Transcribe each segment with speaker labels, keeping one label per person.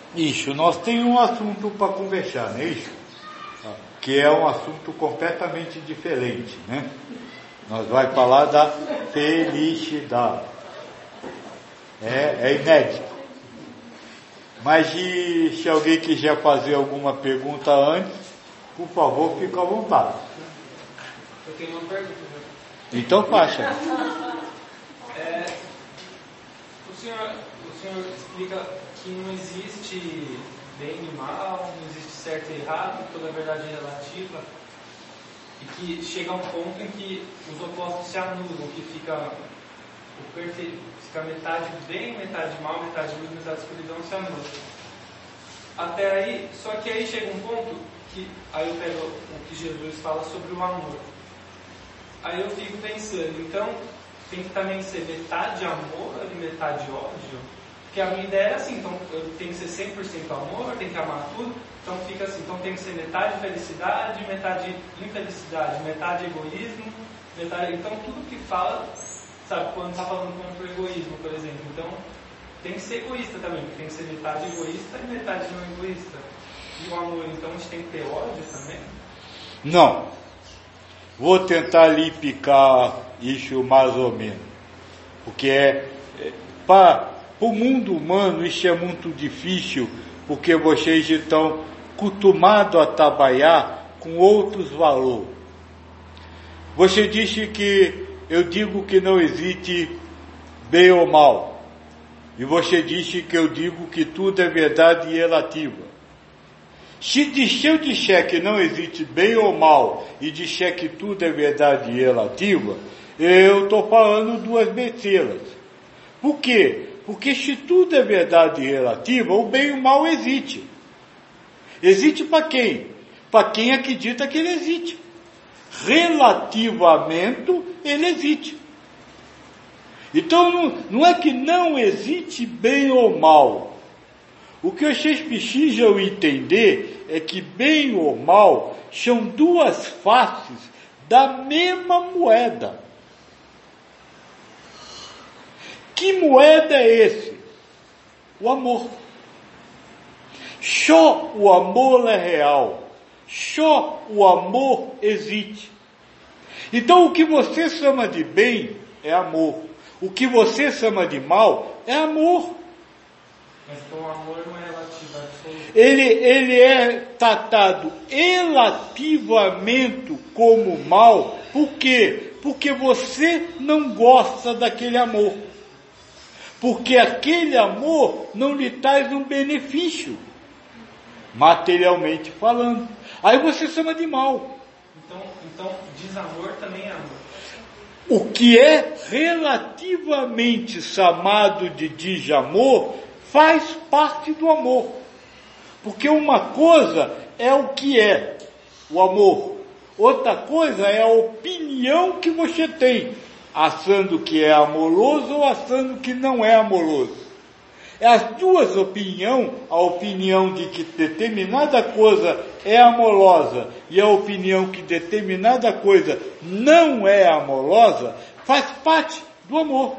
Speaker 1: Isso, nós temos um assunto para conversar, não é isso? Que é um assunto completamente diferente, né? Nós vamos falar da felicidade. É inédito. Mas se alguém quiser fazer alguma pergunta antes, por favor, fique à vontade.
Speaker 2: Eu tenho uma pergunta.
Speaker 1: Então faça.
Speaker 2: O senhor explica que não existe bem e mal, não existe certo e errado, toda a verdade é relativa, e que chega a um ponto em que os opostos se anulam, que fica o perfeito, fica metade bem, metade mal, metade luz, metade escuridão, se anula. Até aí, só que aí chega um ponto que aí eu pego o que Jesus fala sobre o amor. Aí eu fico pensando, então tem que também ser metade amor e metade ódio? Porque a minha ideia era assim, então eu tenho que ser 100% amor, eu tenho que amar tudo, então fica assim, então tem que ser metade felicidade, metade infelicidade, metade egoísmo, metade... Então tudo que fala, sabe, quando está falando contra o egoísmo, por exemplo, então tem que ser egoísta também, tem que ser metade egoísta e metade não egoísta. E o amor, então a gente tem que ter ódio também?
Speaker 1: Não. Vou tentar lhe picar isso mais ou menos. Porque para o mundo humano isso é muito difícil, porque vocês estão acostumados a trabalhar com outros valores. Você disse que eu digo que não existe bem ou mal. E você disse que eu digo que tudo é verdade e relativa. Se eu disser que não existe bem ou mal e disser que tudo é verdade e relativa, eu estou falando duas besteiras. Por quê? Porque se tudo é verdade e relativa, o bem e o mal existe. Existe para quem? Para quem acredita que ele existe. Relativamente, ele existe. Então não é que não existe bem ou mal. O que vocês precisam entender é que bem ou mal são duas faces da mesma moeda. Que moeda é esse? O amor. Só o amor é real. Só o amor existe. Então o que você chama de bem é amor. O que você chama de mal é amor.
Speaker 2: Mas com o amor não é relativo,
Speaker 1: ele é tratado relativamente como mal. Por quê? Porque você não gosta daquele amor. Porque aquele amor não lhe traz um benefício, materialmente falando. Aí você chama de mal.
Speaker 2: Então desamor também é amor.
Speaker 1: O que é relativamente chamado de desamor faz parte do amor. Porque uma coisa é o que é o amor. Outra coisa é a opinião que você tem, achando que é amoroso ou achando que não é amoroso. As duas opiniões, a opinião de que determinada coisa é amorosa e a opinião que determinada coisa não é amorosa, faz parte do amor.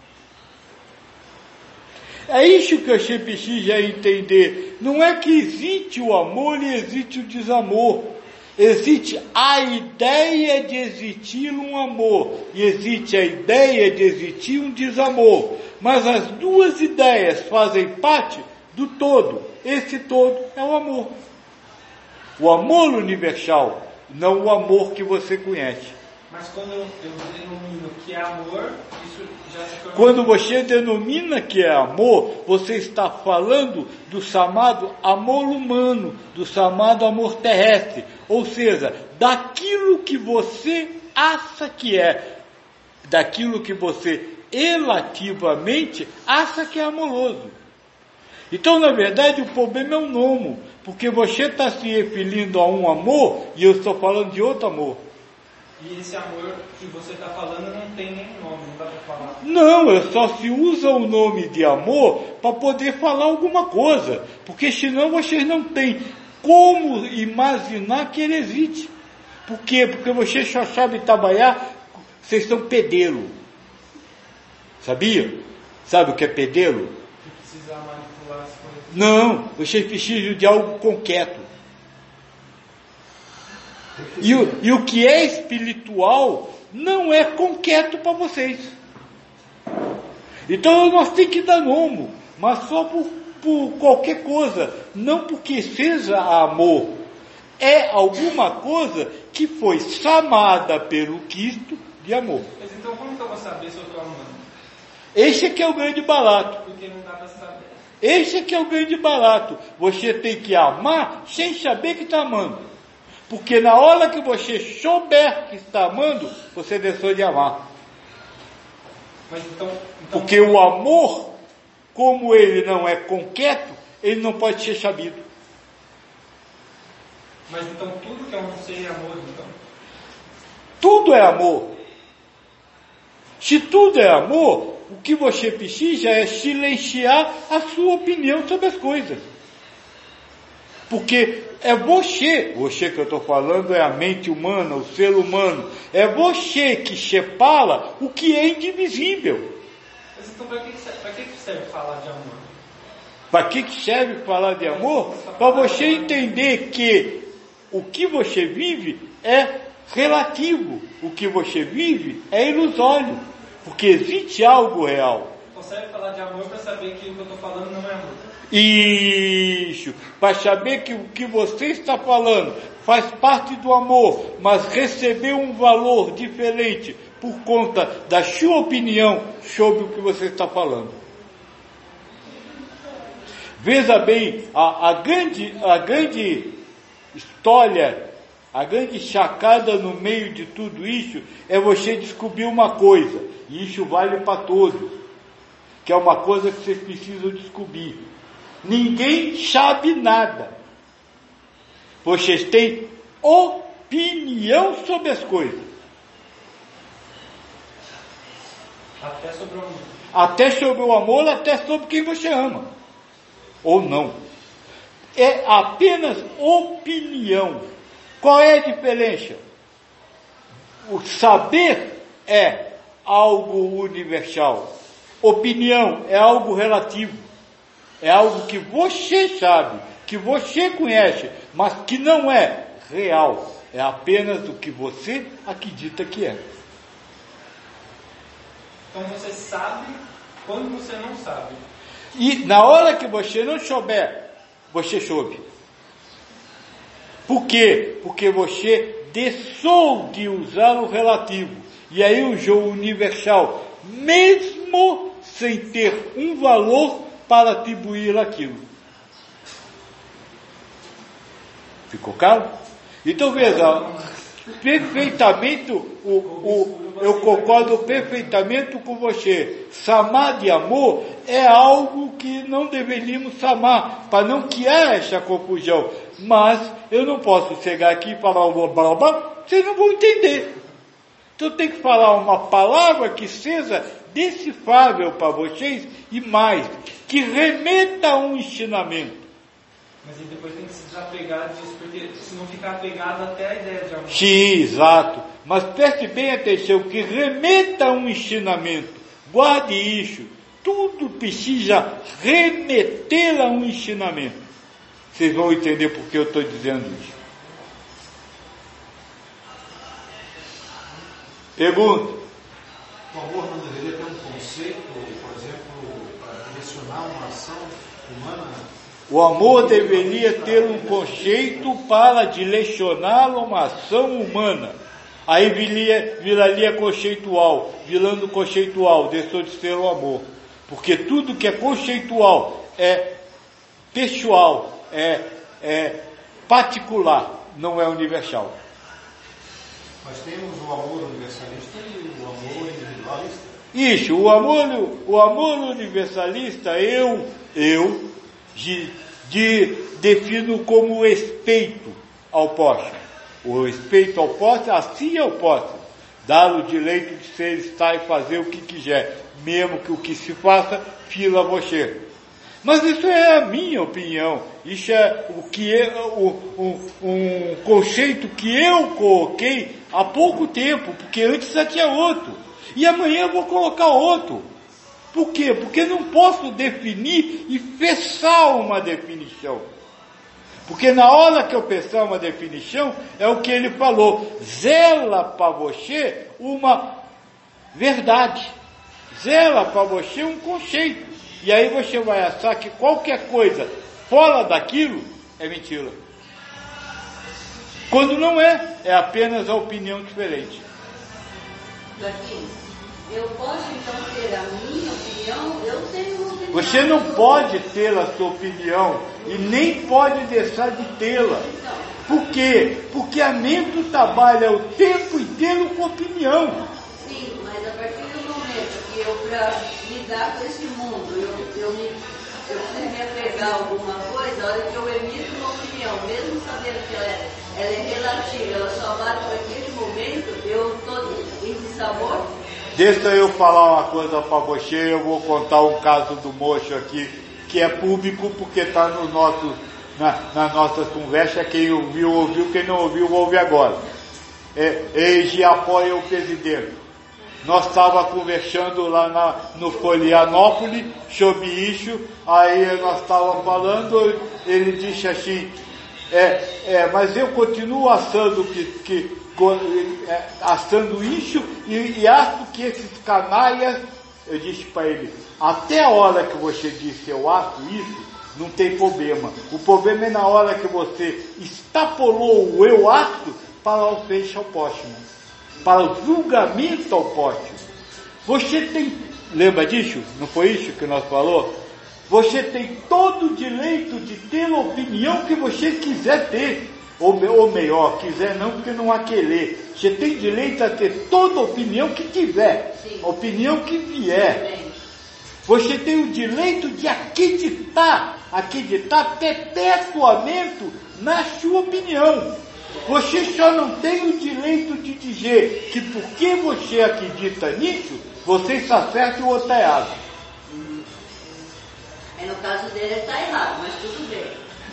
Speaker 1: É isso que você precisa entender. Não é que existe o amor e existe o desamor. Existe a ideia de existir um amor e existe a ideia de existir um desamor. Mas as duas ideias fazem parte do todo. Esse todo é o amor. O amor universal, não o amor que você conhece.
Speaker 2: Mas quando eu denomino que é amor, isso já se torna...
Speaker 1: Quando você denomina que é amor, você está falando do chamado amor humano, do chamado amor terrestre. Ou seja, daquilo que você acha que é, daquilo que você relativamente acha que é amoroso. Então, na verdade, o problema é o nome, porque você está se referindo a um amor e eu estou falando de outro amor.
Speaker 2: E esse amor que você está falando não tem nem nome, não dá para falar.
Speaker 1: Não, só se usa o nome de amor para poder falar alguma coisa, porque senão vocês não têm como imaginar que ele existe. Por quê? Porque vocês só sabem trabalhar, vocês são pedreiro. Sabia? Sabe o que é pedreiro?
Speaker 2: precisa manipular as coisas.
Speaker 1: Não, vocês precisam de algo concreto. E o que é espiritual não é concreto para vocês. Então nós temos que dar nome, mas só por qualquer coisa, não porque seja amor. É alguma coisa que foi chamada pelo Cristo de amor.
Speaker 2: Mas então como que eu vou saber se eu estou amando?
Speaker 1: Esse aqui é o grande barato.
Speaker 2: Porque não dá para saber.
Speaker 1: Esse aqui é o grande barato. Você tem que amar sem saber que está amando. Porque na hora que você souber que está amando, você deixou de amar.
Speaker 2: Mas então...
Speaker 1: Porque o amor, como ele não é concreto, ele não pode ser sabido.
Speaker 2: Mas então tudo que eu não sei é amor, então?
Speaker 1: Tudo é amor. Se tudo é amor, o que você precisa é silenciar a sua opinião sobre as coisas. Porque é você que eu estou falando é a mente humana, o ser humano, é você que separa o que é indivisível.
Speaker 2: Mas então para que serve falar de amor?
Speaker 1: Para que serve falar de amor? Para você entender que o que você vive é relativo, o que você vive é ilusório, porque existe algo real.
Speaker 2: Então serve falar de amor para saber que o que eu estou falando não é amor.
Speaker 1: Isso, para saber que o que você está falando faz parte do amor, mas recebeu um valor diferente por conta da sua opinião sobre o que você está falando. Veja bem, a grande história, a grande sacada no meio de tudo isso é você descobrir uma coisa, e isso vale para todos, que é uma coisa que vocês precisam descobrir. Ninguém sabe nada. Vocês têm opinião sobre as coisas.
Speaker 2: Até sobre o amor.
Speaker 1: Até sobre o amor, até sobre quem você ama. Ou não. É apenas opinião. Qual é a diferença? O saber é algo universal. Opinião é algo relativo. É algo que você sabe, que você conhece, mas que não é real. É apenas o que você acredita que é.
Speaker 2: Então você sabe quando você não sabe.
Speaker 1: E na hora que você não souber, você soube. Por quê? Porque você deixou de usar o relativo. E aí usou o universal, mesmo sem ter um valor para atribuir aquilo. Ficou claro? Então veja, perfeitamente, eu concordo perfeitamente com você. Chamar de amor é algo que não deveríamos chamar, para não criar essa confusão. Mas eu não posso chegar aqui e falar blá blá blá, vocês não vão entender. Então tem que falar uma palavra que seja decifrável para vocês e mais, que remeta a um ensinamento.
Speaker 2: Mas depois tem que se desapegar disso, porque se não ficar apegado até a ideia de amor.
Speaker 1: Sim, exato. Mas preste bem atenção, que remeta a um ensinamento. Guarde isso. Tudo precisa remeter a um ensinamento. Vocês vão entender por que eu estou dizendo isso. Pergunta.
Speaker 3: O amor não deveria ter um conceito, por exemplo, para direcionar uma ação humana?
Speaker 1: O amor deveria ter um conceito para direcionar uma ação humana. Aí viraria conceitual. Virando conceitual, deixou de ser o amor. Porque tudo que é conceitual é pessoal, é particular, não é universal.
Speaker 3: Mas temos o amor universalista e o amor individualista.
Speaker 1: Isso, o amor universalista, eu defino como respeito ao próximo. O respeito ao próximo, assim eu posso dar o direito de ser, estar e fazer o que quiser, mesmo que o que se faça, fila você. Mas isso é a minha opinião, isso é o que um conceito que eu coloquei há pouco tempo, porque antes já tinha outro, e amanhã eu vou colocar outro, Por quê? Porque não posso definir e fechar uma definição. Porque na hora que eu pensar uma definição, é o que ele falou, zela para você uma verdade, zela para você um conceito. E aí você vai achar que qualquer coisa fora daquilo é mentira. Quando não é, é apenas a opinião diferente.
Speaker 4: Joaquim, eu posso então ter a minha opinião? Eu tenho uma opinião.
Speaker 1: Você não pode ter a sua opinião e nem pode deixar de tê-la. Por quê? Porque a mente trabalha o tempo inteiro com opinião.
Speaker 4: Sim, mas a partir do momento que eu, para lidar com esse mundo, eu preciso me apegar a alguma coisa, a hora que eu emito uma opinião, mesmo sabendo que ela é relativa, ela só vale para aquele momento, eu estou em dissabor.
Speaker 1: Deixa eu falar uma coisa para você, eu vou contar um caso do moço aqui, que é público, porque está no na nossa conversa, quem ouviu, ouviu, quem não ouviu, ouve agora. Eis apoia o presidente. Nós estávamos conversando lá no Florianópolis sobre isso, aí nós estávamos falando, ele disse assim, mas eu continuo achando achando isso e acho que esses canalhas, eu disse para ele, até a hora que você disse eu acho isso, não tem problema. O problema é na hora que você extrapolou o eu acho para o fecho ao próximo, para o julgamento ao próximo. Você tem, lembra disso? Não foi isso que nós falou? Você tem todo o direito de ter a opinião que você quiser ter. Ou melhor, quiser não, porque não há querer. Você tem direito a ter toda a opinião que tiver. Sim. A opinião que vier. Você tem o direito de acreditar perpetuamente na sua opinião. Você só não tem o direito de dizer que porque você acredita nisso, você está certo e o outro está errado.
Speaker 4: No caso dele ele está errado, mas tudo bem.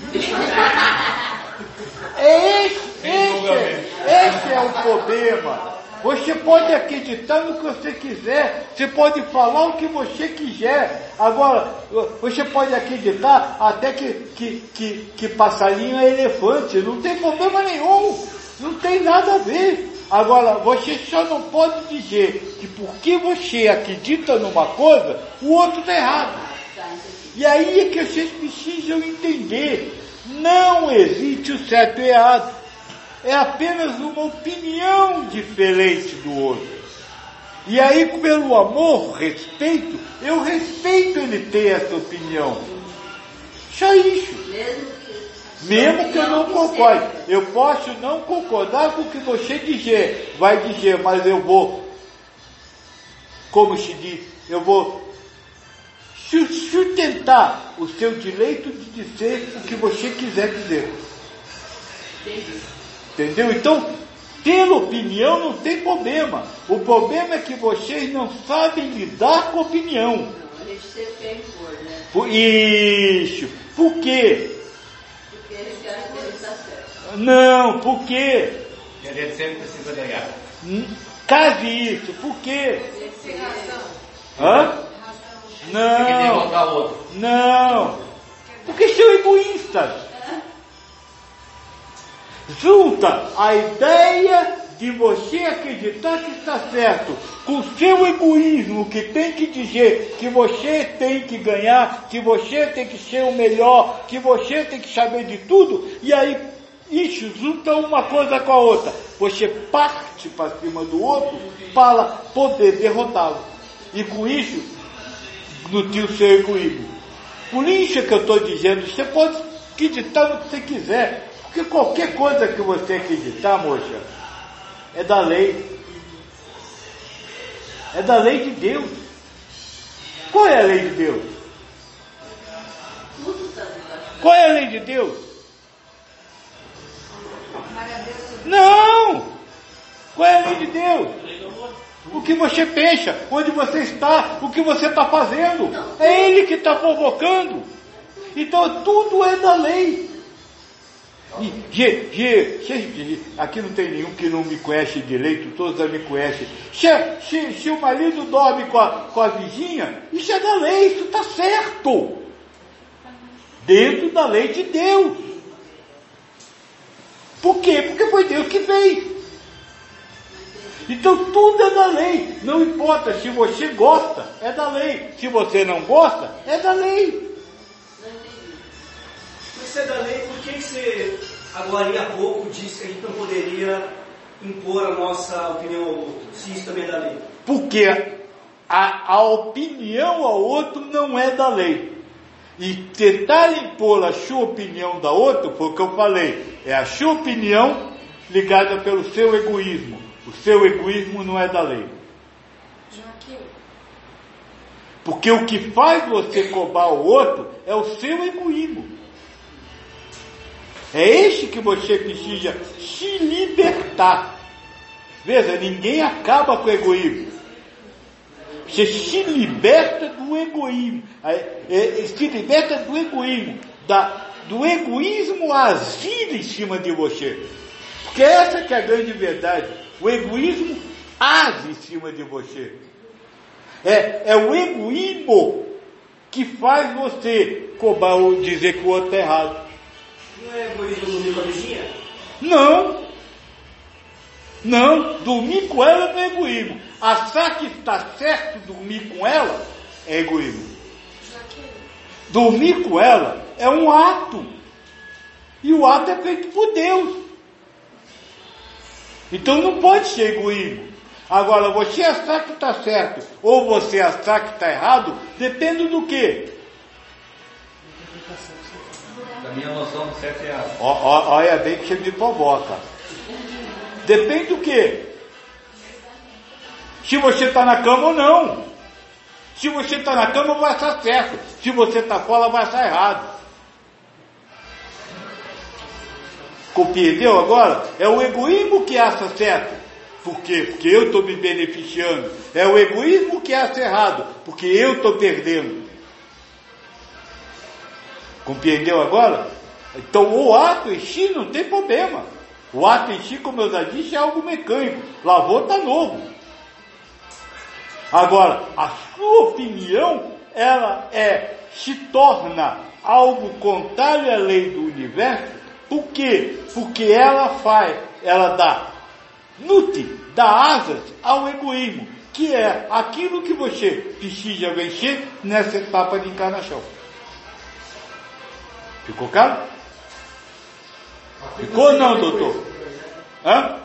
Speaker 1: Esse é o problema. Você pode acreditar no que você quiser, você pode falar o que você quiser. Agora, você pode acreditar até que passarinho é elefante, não tem problema nenhum, não tem nada a ver. Agora, você só não pode dizer que porque você acredita numa coisa, o outro está errado. E aí é que vocês precisam entender, não existe o certo e errado. É apenas uma opinião diferente do outro. E aí, pelo amor, respeito, eu respeito ele ter essa opinião. Só isso. Mesmo que eu não concorde. Eu posso não concordar com o que você dizer. Vai dizer, mas eu vou, como se diz, eu vou sustentar o seu direito de dizer o que você quiser dizer. Entendeu? Então, ter opinião não tem problema. O problema é que vocês não sabem lidar com opinião.
Speaker 4: A gente sempre quer impor, né?
Speaker 1: Isso. Por quê?
Speaker 4: Porque a gente acha que ele está certo.
Speaker 1: Não, por quê?
Speaker 5: E a gente sempre precisa ganhar.
Speaker 1: Case isso. Por quê?
Speaker 4: Sem razão.
Speaker 1: Hã?
Speaker 5: Tem que derrotar o outro.
Speaker 1: Não. Porque são egoístas. Junta a ideia de você acreditar que está certo com o seu egoísmo, que tem que dizer que você tem que ganhar, que você tem que ser o melhor, que você tem que saber de tudo, e aí isso junta uma coisa com a outra. Você parte para cima do outro para poder derrotá-lo. E com isso, nutre o seu egoísmo. Por isso que eu estou dizendo, você pode acreditar no que você quiser. Porque qualquer coisa que você acreditar, moça, é da lei. É da lei de Deus. Qual é a lei de Deus? Qual é a lei de Deus? Não! Qual é a lei de Deus? O que você pensa, onde você está, o que você está fazendo. É Ele que está provocando. Então tudo é da lei. Aqui não tem nenhum que não me conhece direito, todos já me conhecem. Se o marido dorme com a vizinha, isso é da lei, isso está certo. Dentro da lei de Deus. Por quê? Porque foi Deus que fez. Então tudo é da lei. Não importa se você gosta, é da lei. Se você não gosta, é da lei.
Speaker 6: Se é da lei, por que você, agora há pouco, disse que a gente não poderia impor a nossa opinião ao outro? Se isso também é da lei.
Speaker 1: Porque a opinião ao outro não é da lei. E tentar impor a sua opinião da outra, foi o que eu falei, é a sua opinião ligada pelo seu egoísmo. O seu egoísmo não é da lei. Porque o que faz você cobrar o outro é o seu egoísmo. É este que você precisa se libertar. Veja, ninguém acaba com o egoísmo. Você se liberta do egoísmo. Se liberta do egoísmo. Do egoísmo agir em cima de você. Porque essa que é a grande verdade. O egoísmo age em cima de você. É o egoísmo que faz você cobrar ou dizer que o outro está errado.
Speaker 6: Não é egoísmo dormir com a vizinha?
Speaker 1: Não, dormir com ela não é egoísmo. Achar que está certo dormir com ela é egoísmo. Dormir com ela é um ato. E o ato é feito por Deus. Então não pode ser egoísmo. Agora, você achar que está certo ou você achar que está errado, depende do quê?
Speaker 5: Da minha noção do certo e errado.
Speaker 1: Olha bem que você me provoca. Depende do quê? Se você está na cama ou não. Se você está na cama, vai estar certo. Se você está fora, vai estar errado. Compreendeu agora? É o egoísmo que acha certo. Por quê? Porque eu estou me beneficiando. É o egoísmo que acha errado. Porque eu estou perdendo. Compreendeu agora? Então o ato em si não tem problema. O ato em si, como eu já disse, é algo mecânico. Lavou, está novo. Agora, a sua opinião, ela se torna algo contrário à lei do universo. Por quê? Porque ela dá asas ao egoísmo, que é aquilo que você precisa vencer nessa etapa de encarnação. Ficou claro? Ficou ou não, doutor? Hã?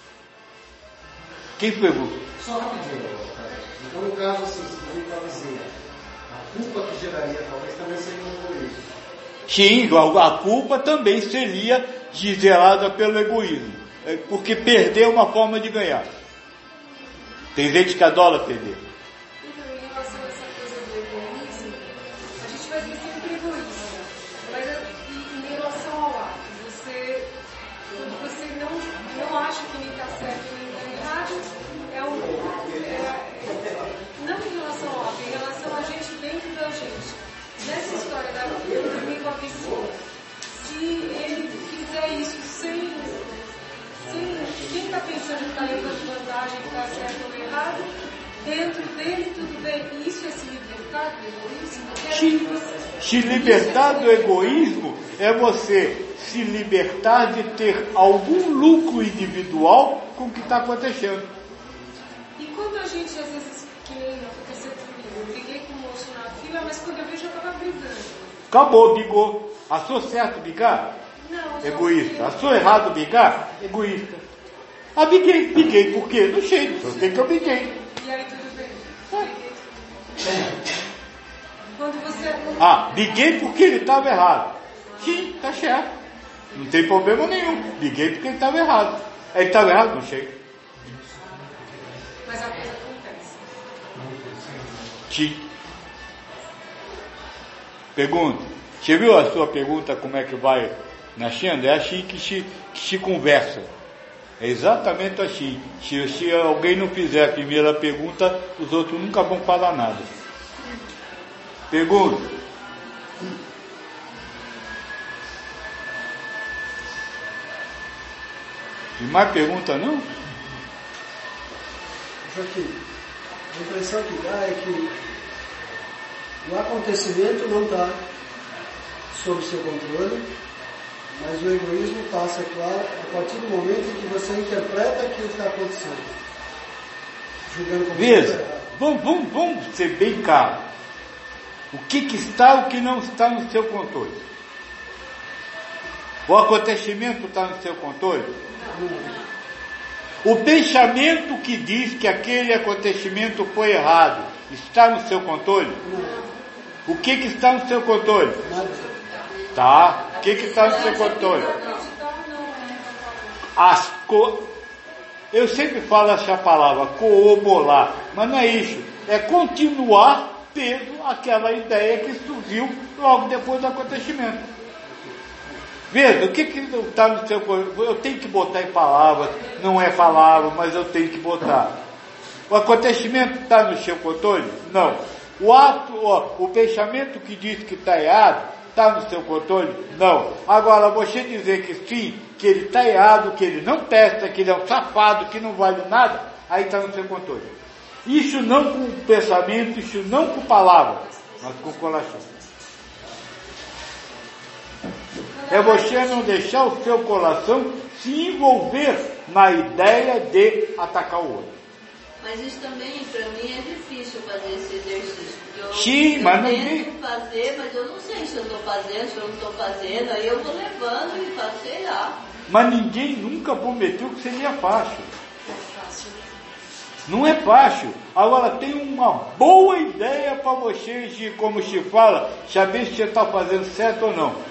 Speaker 1: Quem foi você?
Speaker 3: Só rapidinho. Então, no caso, assim, se dormir com a vizinha, a culpa que geraria talvez também seria um egoísmo.
Speaker 1: Sim, a culpa também seria gerada pelo egoísmo. Porque perder é uma forma de ganhar. Tem gente que adora perder.
Speaker 7: Então, em relação a essa coisa do egoísmo, a gente vai ser sempre egoísta. Mas em relação ao ato, quando você não acha que nem está certo nem está errado, não em relação ao ato, em relação a gente dentro da gente. Nessa história da dormir com a vizinha, se ele fizer isso sem quem está pensando que está levando vantagem, que está certo ou errado, dentro dele tudo bem. Isso é se libertar do egoísmo?
Speaker 1: Se libertar do egoísmo é você se libertar de ter algum lucro individual com o que está acontecendo.
Speaker 7: E quando a gente, às vezes, que nem aconteceu comigo, eu briguei com o moço na fila, mas quando eu vejo eu estava brigando.
Speaker 1: Acabou, brigou. Achou certo brigar?
Speaker 7: Não,
Speaker 1: Egoísta. Achou errado brigar? Egoísta. Ah, briguei. Por quê? Não sei. Só sei que eu briguei.
Speaker 7: E aí tudo bem. Quando você...
Speaker 1: briguei porque ele estava errado. Sim, tá certo. Não tem problema nenhum. Briguei porque ele estava errado. Ele estava errado? Não sei.
Speaker 7: Mas a coisa acontece.
Speaker 1: Sim. Pergunta. Você viu a sua pergunta como é que vai nascendo? É assim que se conversa. É exatamente assim. Se alguém não fizer a primeira pergunta, os outros nunca vão falar nada. Pergunta. E mais pergunta não?
Speaker 8: Joaquim, a impressão que dá é que o acontecimento não está sob seu controle, mas o egoísmo passa, é claro, a partir do momento em que você interpreta aquilo que está acontecendo, julgando como
Speaker 1: Veja, vamos ser bem claros. O que está, o que não está no seu controle? O acontecimento está no seu controle? O pensamento que diz que aquele acontecimento foi errado está no seu controle? O que está no seu controle? Tá. O que está no seu controle? Eu sempre falo essa palavra, corroborar, mas não é isso. É continuar tendo aquela ideia que surgiu logo depois do acontecimento. Veja, o que está no seu controle? Eu tenho que botar em palavras, não é palavra, mas eu tenho que botar. O acontecimento está no seu controle? Não. O pensamento que diz que está errado, está no seu controle? Não. Agora, você dizer que sim, que ele está errado, que ele não testa, que ele é um safado, que não vale nada, aí está no seu controle. Isso não com pensamento, isso não com palavras, mas com coração. É você não deixar o seu coração se envolver na ideia de atacar o outro.
Speaker 4: Mas isso também, para mim, é difícil fazer esse exercício.
Speaker 1: Sim,
Speaker 4: eu
Speaker 1: mas não
Speaker 4: tento fazer, mas eu não sei se eu estou fazendo, se eu não estou fazendo, aí eu vou levando e faço, sei lá.
Speaker 1: Mas ninguém nunca prometeu que seria fácil. Não é fácil. Agora tem uma boa ideia para vocês de, como se fala, saber se você está fazendo certo ou não.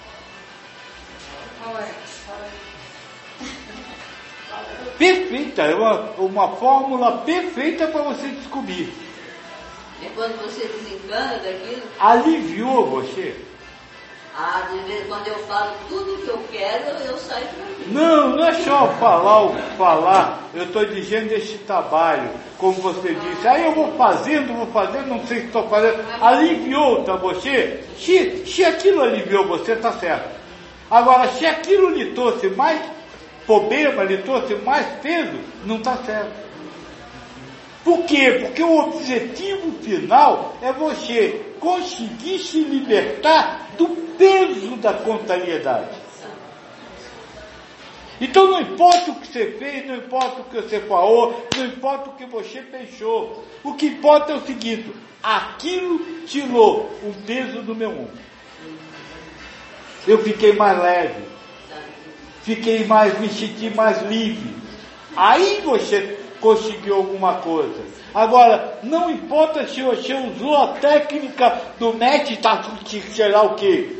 Speaker 1: Perfeita, é uma fórmula perfeita para você descobrir.
Speaker 4: É quando você desencana daquilo?
Speaker 1: Aliviou você?
Speaker 4: De vez em quando eu falo tudo que eu quero, eu saio pra mim.
Speaker 1: Não é só falar. Eu estou dizendo esse trabalho, como você disse. Aí eu vou fazendo, não sei se estou fazendo. Aliviou tá, você? Se aquilo aliviou você, está certo. Agora, se aquilo lhe trouxe mais problema, lhe trouxe mais peso, não está certo. Por quê? Porque o objetivo final é você conseguir se libertar do peso da contrariedade. Então não importa o que você fez, não importa o que você falou, não importa o que você pensou. O que importa é o seguinte: aquilo tirou um peso do meu ombro. Eu fiquei mais leve, me senti mais livre. Aí você conseguiu alguma coisa. Agora, não importa se você usou a técnica do MET, sei lá o quê.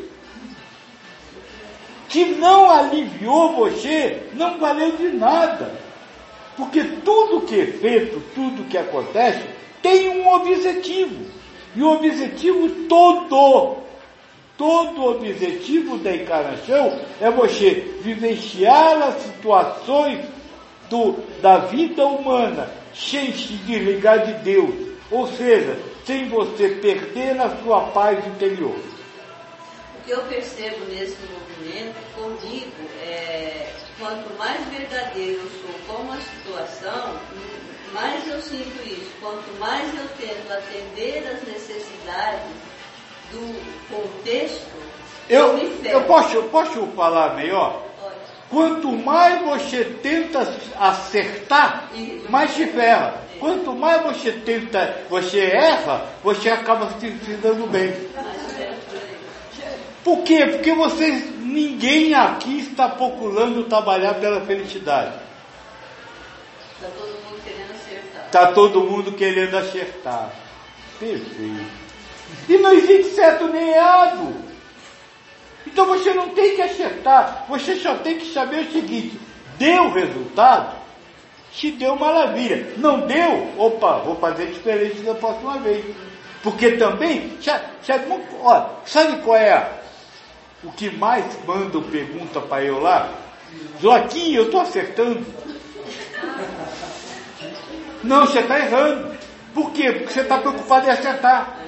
Speaker 1: Se não aliviou você, não valeu de nada. Porque tudo que é feito, tudo que acontece, tem um objetivo. E o objetivo todo objetivo da encarnação é você vivenciar as situações da vida humana sem se desligar de Deus, ou seja, sem você perder a sua paz interior.
Speaker 4: O que eu percebo nesse movimento, comigo, quanto mais verdadeiro eu sou com a situação, mais eu sinto isso. Quanto mais eu tento atender as necessidades do contexto, eu me ferro.
Speaker 1: Eu posso falar melhor? Quanto mais você tenta acertar, mais se ferra. Quanto mais você erra, você acaba se dando bem. Por quê? Porque ninguém aqui está procurando trabalhar pela felicidade.
Speaker 4: Está todo mundo querendo acertar.
Speaker 1: Está todo mundo querendo acertar. Perfeito. E não existe certo nem errado. Então você não tem que acertar, você só tem que saber o seguinte: deu resultado? Se deu, maravilha. Não deu? Opa, vou fazer diferente da próxima vez. Porque também, sabe qual é o que mais mandam pergunta para eu lá? Joaquim, eu estou acertando. Não, você está errando. Por quê? Porque você está preocupado em acertar.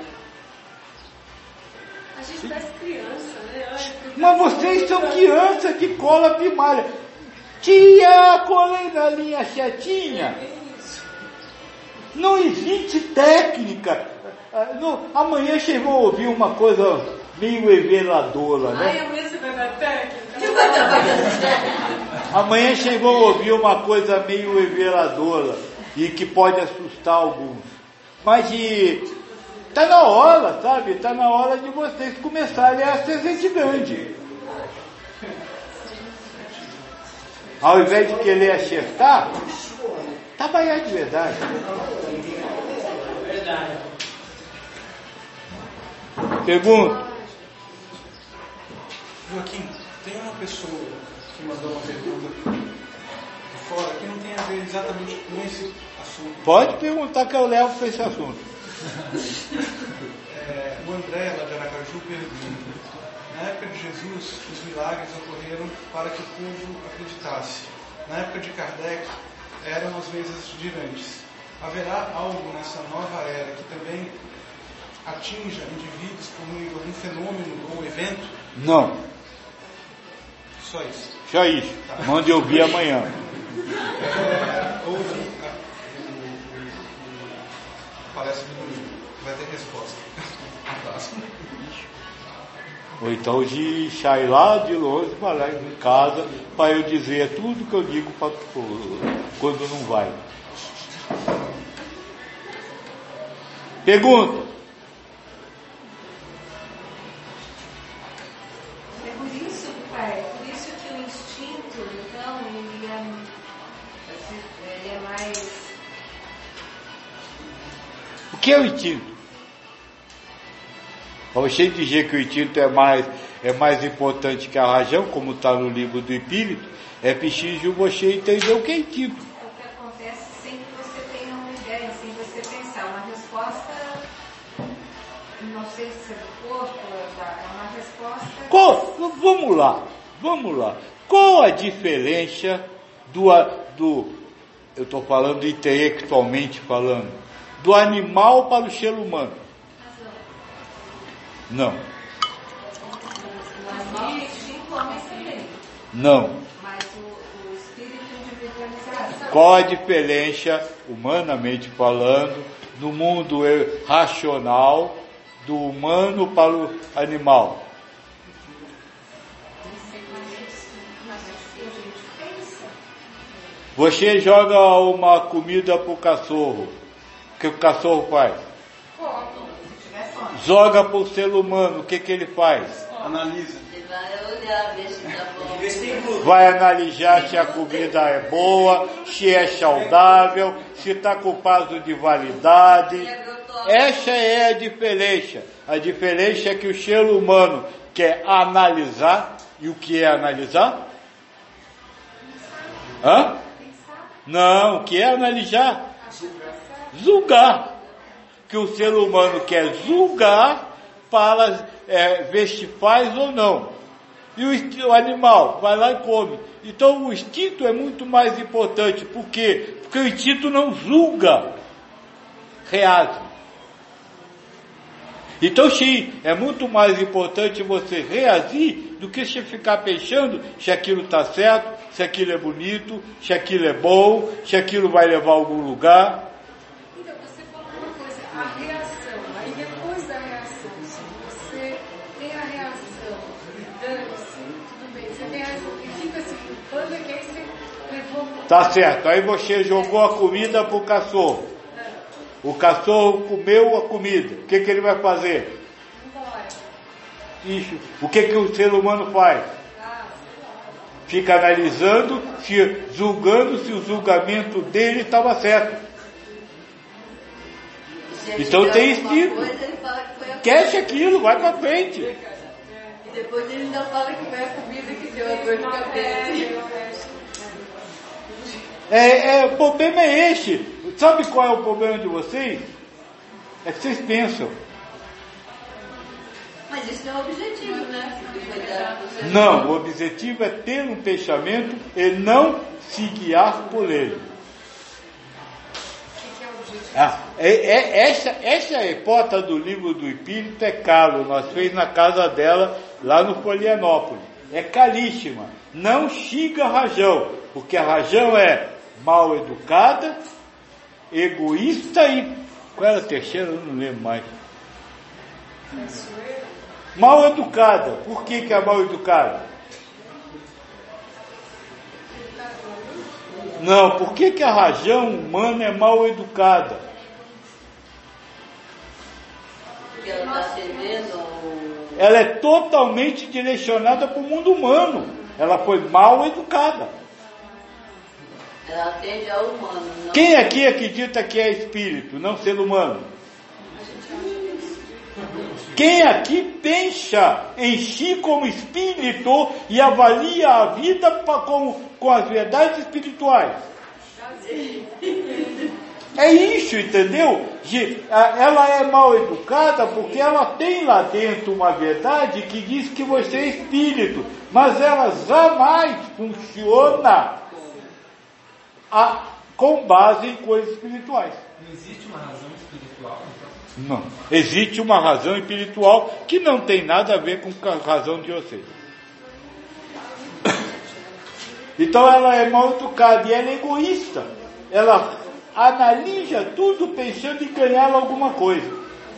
Speaker 7: A gente parece criança, né?
Speaker 1: Mas vocês são crianças de cola primária. Tia, colei na linha certinha. Não existe técnica. Amanhã vocês vão ouvir uma coisa meio reveladora, né?
Speaker 7: Ai, amanhã você vai dar técnica?
Speaker 1: Amanhã vocês vão ouvir uma coisa meio reveladora e que pode assustar alguns. Mas está na hora, sabe? Está na hora de vocês começarem a ser gente grande. Ao invés de querer acertar, trabalhar de verdade. Pergunta.
Speaker 3: Joaquim, tem uma pessoa que mandou uma pergunta de fora que não tem a ver exatamente com esse assunto.
Speaker 1: Pode perguntar que eu levo para esse assunto.
Speaker 3: O André, lá de Aracaju, pergunta: na época de Jesus, os milagres ocorreram para que o povo acreditasse. Na época de Kardec, eram às vezes girantes. Haverá algo nessa nova era que também atinja indivíduos por meio de algum fenômeno ou evento?
Speaker 1: Não.
Speaker 3: Só isso.
Speaker 1: Só isso. Mande eu ouvir amanhã.
Speaker 3: Ouve parece muito. Vai ter resposta.
Speaker 1: Ou então de sair lá de longe para lá em casa para eu dizer tudo que eu digo quando não vai. Pergunta.
Speaker 9: É por isso, pai, por isso que o instinto, então, ele é mais...
Speaker 1: O que é o instinto? Para você dizer que o instinto é mais importante que a razão, como está no livro do Espírito, é preciso você entender o que é instinto.
Speaker 9: O que acontece sem que você tenha uma ideia, sem você pensar. Uma resposta, não sei se é do corpo, é uma resposta...
Speaker 1: Vamos lá. Qual a diferença eu estou falando intelectualmente falando, do animal para o ser humano? Não.
Speaker 9: O animal instinto homem também.
Speaker 1: Não.
Speaker 9: Mas o espírito individualizado.
Speaker 1: Qual a diferença, humanamente falando, do mundo racional, do humano para o animal? Você joga uma comida para o cachorro. O que o cachorro faz? Joga para o ser humano. O que ele faz?
Speaker 3: Analisa.
Speaker 4: Ele vai olhar, ver se tá bom.
Speaker 1: Vai analisar se a comida é boa, se é saudável, se está com prazo de validade. Essa é a diferença. A diferença é que o ser humano quer analisar. E o que é analisar? Não, o que é analisar? Julgar. Que o ser humano quer julgar para ver se faz ou não. E o animal vai lá e come. Então o instinto é muito mais importante. Por quê? Porque o instinto não julga, reage. Então sim, é muito mais importante você reagir do que você ficar pensando se aquilo está certo, se aquilo é bonito, se aquilo é bom, se aquilo vai levar a algum lugar.
Speaker 7: Então, você falou uma coisa, a reação. Aí depois da reação, se você tem a reação, dane-se, tudo bem, você tem a reação e fica se culpando, é que aí você levou...
Speaker 1: Tá certo, aí você jogou a comida pro cachorro. O cachorro comeu a comida. O que ele vai fazer? Isso. O que o ser humano faz? Fica analisando, julgando se o julgamento dele estava certo. Então tem instinto. Esquece aquilo, vai pra frente.
Speaker 4: E depois ele ainda fala que foi a comida que deu a dor de cabeça.
Speaker 1: O problema é esse. Sabe qual é o problema de vocês? É que vocês pensam.
Speaker 4: Mas isso não é o objetivo, né?
Speaker 1: Não, o objetivo é ter um pensamento e não se guiar por ele.
Speaker 7: O que é o objetivo?
Speaker 1: Essa hipótese do livro do Espírito é caro. Nós fez na casa dela, lá no Polianópolis. É caríssima. Não siga a razão. porque a Rajão é mal educada, egoísta e... Qual era a terceira? Eu não lembro mais. Mal educada. Por que é mal educada? Não, por que a Rajão humana é mal educada?
Speaker 4: Porque ela está temendo.
Speaker 1: Ela é totalmente direcionada para o mundo humano. Ela foi mal educada.
Speaker 4: Ela atende ao humano. Não...
Speaker 1: Quem aqui acredita que é espírito, não ser humano? Quem aqui pensa em si como espírito e avalia a vida com as verdades espirituais? É isso, entendeu? Ela é mal educada porque ela tem lá dentro uma verdade que diz que você é espírito, mas ela jamais funciona com base em coisas espirituais.
Speaker 2: Não existe uma razão espiritual, então?
Speaker 1: Não. Existe uma razão espiritual que não tem nada a ver com a razão de vocês. Então ela é mal educada e ela é egoísta. Ela analisa tudo pensando em ganhar alguma coisa.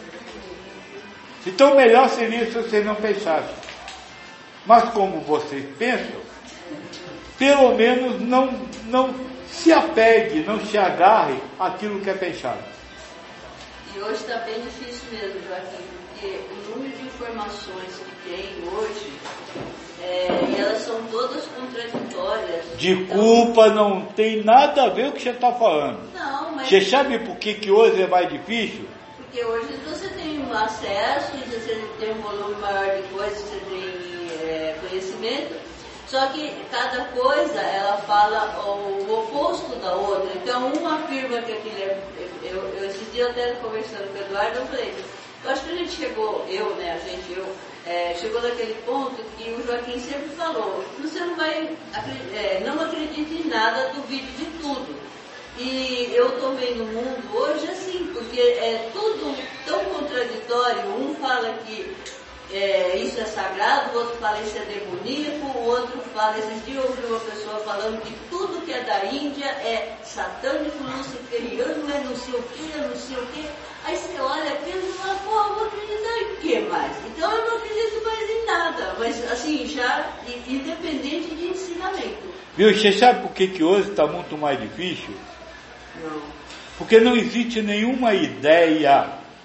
Speaker 1: Então melhor seria se vocês não pensassem. Mas como vocês pensam, pelo menos não se apegue, não se agarre àquilo que é pensado.
Speaker 4: E hoje está bem difícil mesmo, Joaquim, porque o número de informações que tem hoje, elas são todas contraditórias.
Speaker 1: De culpa não tem nada a ver com o que você está falando.
Speaker 4: Não, mas...
Speaker 1: Você sabe por que hoje é mais difícil?
Speaker 4: Porque hoje você tem acesso, e você tem um volume maior de coisas, você tem conhecimento. Só que cada coisa, ela fala o oposto da outra. Então, uma afirma que aquilo é... Esse dia eu até conversando com o Eduardo, eu falei, eu acho que a gente chegou, chegou naquele ponto que o Joaquim sempre falou, você não vai, não acredite em nada, duvide de tudo. E eu estou vendo o mundo hoje assim, porque é tudo tão contraditório. Um fala que isso é sagrado, o outro fala isso é demoníaco, o outro fala, esses dias eu ouvi uma pessoa falando que tudo que é da Índia é satânico, luciferiano, é não sei o que, é não sei o que. Aí você olha aquilo e fala, pô, eu vou acreditar em que mais? Então eu não acredito mais em nada, mas assim, já independente de ensinamento.
Speaker 1: Viu, você sabe por que hoje está muito mais difícil?
Speaker 4: Não.
Speaker 1: Porque não existe nenhuma ideia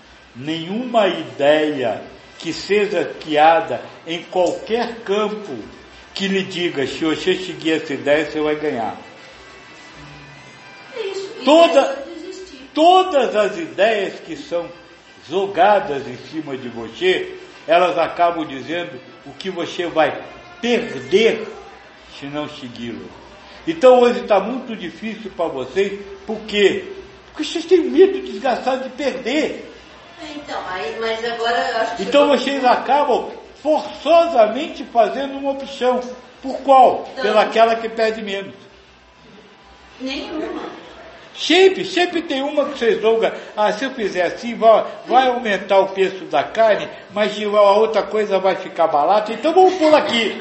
Speaker 1: que seja criada em qualquer campo que lhe diga, se você seguir essa ideia, você vai ganhar.
Speaker 4: É isso.
Speaker 1: Todas as ideias que são jogadas em cima de você, elas acabam dizendo o que você vai perder se não segui-lo. Então hoje está muito difícil para vocês, por quê? Porque vocês têm medo desgastado de perder.
Speaker 4: Então, mas agora eu acho que...
Speaker 1: Então vocês acabam forçosamente fazendo uma opção. Por qual?
Speaker 4: Então,
Speaker 1: Pelaquela que perde menos.
Speaker 4: Nenhuma.
Speaker 1: Sempre tem uma que vocês vão... se eu fizer assim, vai aumentar o preço da carne, mas a outra coisa vai ficar barata, então vamos pôr aqui.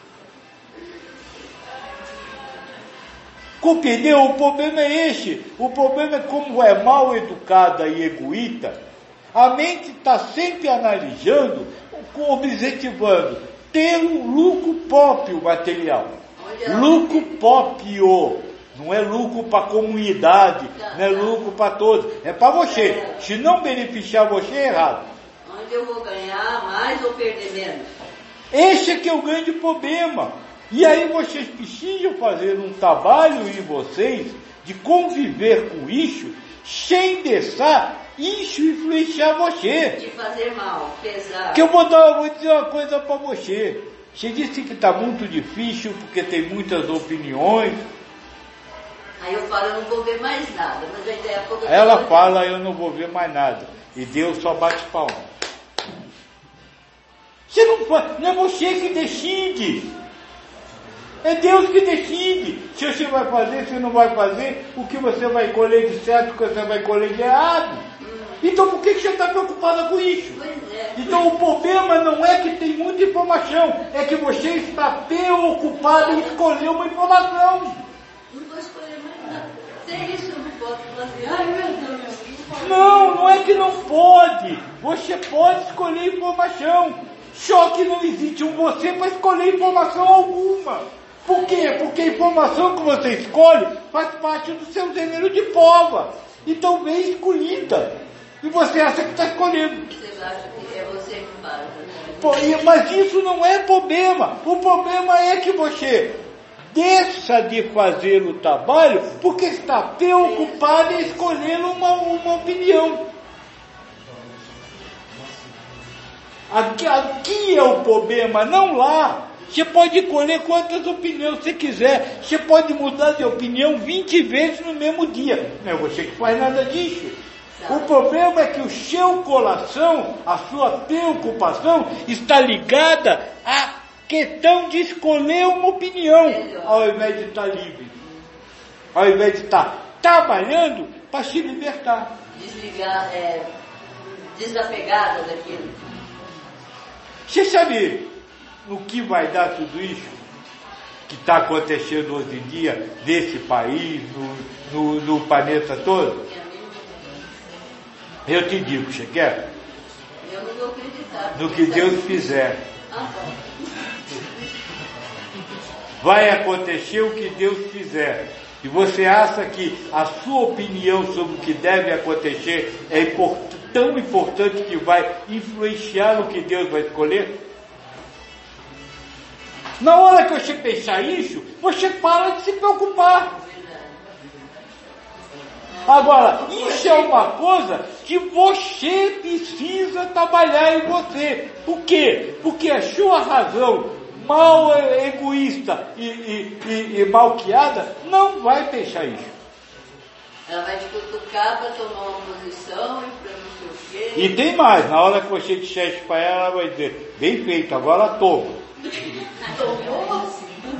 Speaker 1: Compreendeu? O problema é esse. O problema é como é mal educada e egoísta. A mente está sempre analisando, objetivando ter um lucro próprio material. Lucro próprio. Não é lucro para a comunidade, não é lucro para todos. É para você. Se não beneficiar você, é errado.
Speaker 4: Onde eu vou ganhar mais ou perder menos?
Speaker 1: Esse é que é o grande problema. E aí vocês precisam fazer um trabalho em vocês de conviver com isso, sem deixar isso influenciar você.
Speaker 4: De fazer mal, pesar.
Speaker 1: Que eu vou dizer uma coisa para você. Você disse que está muito difícil porque tem muitas opiniões.
Speaker 4: Aí eu falo, eu não vou ver mais nada. Mas a ideia pouco
Speaker 1: ela fala, eu não vou ver mais nada. E Deus só bate palma. Você não é você que decide. É Deus que decide se você vai fazer, se não vai fazer, o que você vai colher de certo, o que você vai colher de errado. Então por que você está preocupada com isso? Então o problema não é que tem muita informação, é que você está preocupado em escolher uma informação.
Speaker 4: Sem isso eu não posso fazer. Ai, meu Deus, meu filho.
Speaker 1: Não é que não pode. Você pode escolher informação. Só que não existe um você para escolher informação alguma. Por quê? Porque a informação que você escolhe faz parte do seu gênero de prova. Então vem escolhida. E você acha que está escolhendo.
Speaker 4: Você acha que é você que faz, né?
Speaker 1: Mas isso não é problema. O problema é que você deixa de fazer o trabalho porque está preocupado em escolher uma opinião. Aqui é o problema, não lá. Você pode escolher quantas opiniões você quiser. Você pode mudar de opinião 20 vezes no mesmo dia. Não é você que faz nada disso. O problema é que o seu coração, a sua preocupação está ligada à questão de escolher uma opinião, ao invés de estar livre, ao invés de estar trabalhando para se libertar.
Speaker 4: Desligar, desapegada daquilo.
Speaker 1: Você sabe no que vai dar tudo isso que está acontecendo hoje em dia nesse país, no planeta todo? Eu te digo, você quer?
Speaker 4: Eu não vou acreditar.
Speaker 1: No que Deus fizer. Vai acontecer o que Deus fizer. E você acha que a sua opinião sobre o que deve acontecer é tão importante que vai influenciar o que Deus vai escolher? Na hora que você pensar isso, você para de se preocupar. Agora, isso é uma coisa que você precisa trabalhar em você. Por quê? Porque a sua razão mal egoísta e malcriada não vai pensar isso.
Speaker 4: Ela vai te cutucar para tomar uma posição e para não sei o quê.
Speaker 1: E tem mais, na hora que você disser isso para ela, ela vai dizer, bem feito, agora toma.
Speaker 4: Tomou?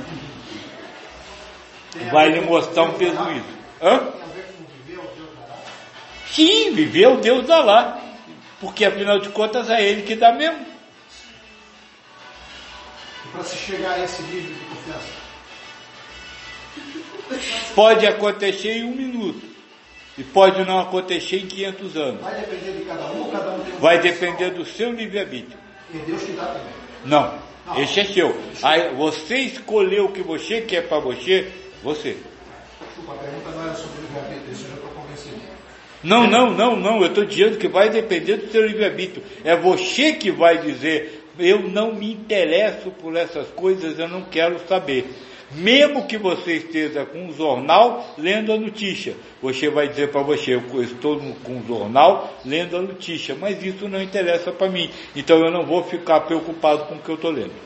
Speaker 1: Vai lhe mostrar um prejuízo. Hã? Sim, viver o Deus dá lá. Porque afinal de contas é Ele que dá mesmo.
Speaker 10: E para se chegar a esse nível de confiança?
Speaker 1: Pode acontecer em 1 minuto. E pode não acontecer em 500 anos.
Speaker 10: Vai depender de cada um ou cada um tem um?
Speaker 1: Vai depender do seu livre-arbítrio.
Speaker 10: E Deus te dá também?
Speaker 1: Não, esse é seu. Aí você escolheu o que você quer para você.
Speaker 10: Desculpa, a pergunta não era sobre o livre-arbítrio, isso eu já estou convencido.
Speaker 1: Não, eu estou dizendo que vai depender do seu livre-arbítrio. É você que vai dizer, eu não me interesso por essas coisas, eu não quero saber. Mesmo que você esteja com um jornal lendo a notícia, você vai dizer para você, eu estou com um jornal lendo a notícia, mas isso não interessa para mim, então eu não vou ficar preocupado com o que eu estou lendo.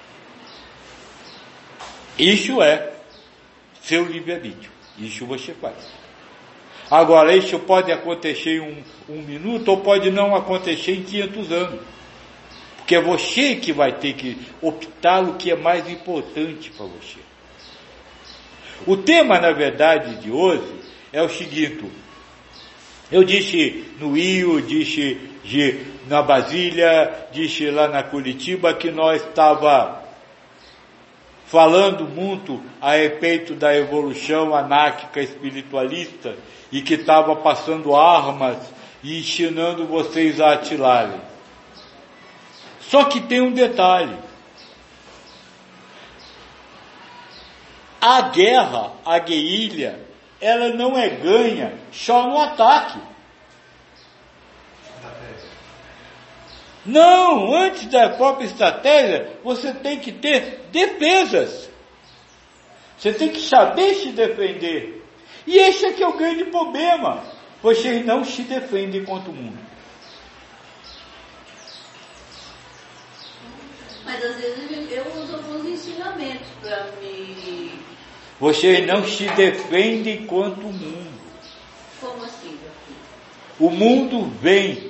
Speaker 1: Isso é seu livre-arbítrio, isso você faz. Agora, isso pode acontecer em um minuto ou pode não acontecer em 500 anos. Porque é você que vai ter que optar o que é mais importante para você. O tema, na verdade, de hoje é o seguinte. Eu disse no Rio, disse na Brasília, disse lá na Curitiba que nós estava falando muito a respeito da evolução anárquica espiritualista e que estava passando armas e ensinando vocês a atirarem. Só que tem um detalhe. A guerra, a guerrilha, ela não é ganha só no ataque. Não, antes da própria estratégia, você tem que ter defesas. Você tem que saber se defender. E esse é que é o grande problema. Vocês não se defendem contra o mundo.
Speaker 4: Mas às vezes eu uso alguns ensinamentos para me...
Speaker 1: Vocês não se defendem contra o mundo.
Speaker 4: Como assim?
Speaker 1: O mundo vem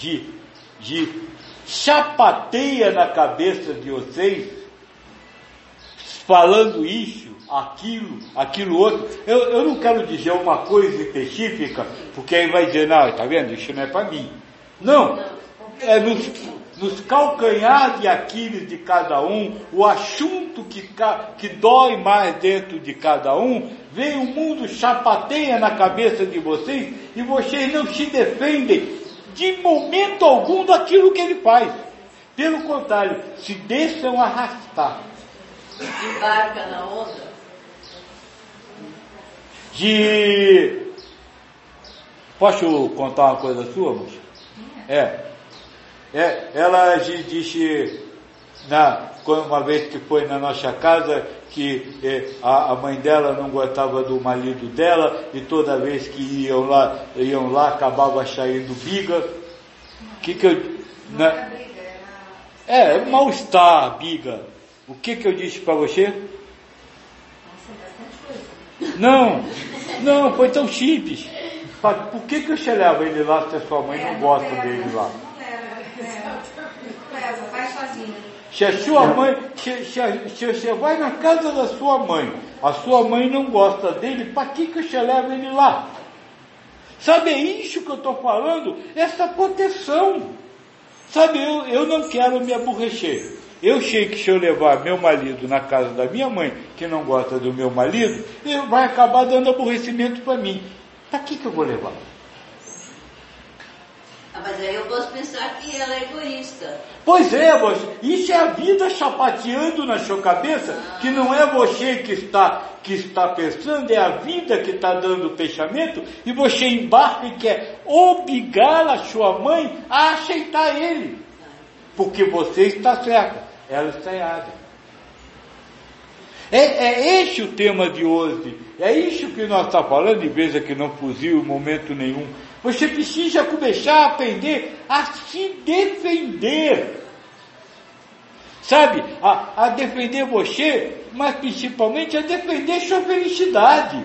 Speaker 1: chapateia na cabeça de vocês, falando isso, aquilo outro. Eu não quero dizer uma coisa específica, porque aí vai dizer, não, tá vendo, isso não é para mim. Não, nos calcanhares de Aquiles de cada um, o assunto que dói mais dentro de cada um, vem o mundo, chapateia na cabeça de vocês, e vocês não se defendem de momento algum daquilo que ele faz. Pelo contrário, se deixam arrastar.
Speaker 4: Embarca na onda.
Speaker 1: Posso contar uma coisa sua, moça? Ela disse, uma vez que foi na nossa casa, que a mãe dela não gostava do marido dela, e toda vez que iam lá acabava saindo biga. Mal-estar, biga. O que eu disse para você? Não, foi tão simples. Por que você leva ele lá se a sua mãe não gosta dele lá?
Speaker 9: Vai sozinho.
Speaker 1: Se a sua mãe, se você vai na casa da sua mãe, a sua mãe não gosta dele, para que você leva ele lá? Sabe, é isso que eu estou falando? Essa proteção. Sabe, eu não quero me aborrecer. Eu sei que se eu levar meu marido na casa da minha mãe, que não gosta do meu marido, ele vai acabar dando aborrecimento para mim. Para que eu vou levar?
Speaker 4: Mas aí eu posso pensar que ela é egoísta.
Speaker 1: Pois é, você. Isso é a vida chapateando na sua cabeça, que não é você que está pensando, é a vida que está dando o pensamento, e você embarca e quer obrigar a sua mãe a aceitar ele. Porque você está certa, ela está errada. É este o tema de hoje. É isso que nós estamos falando, e veja que não fugiu em momento nenhum. Você precisa começar a aprender a se defender. Sabe? A defender você, mas principalmente a defender sua felicidade.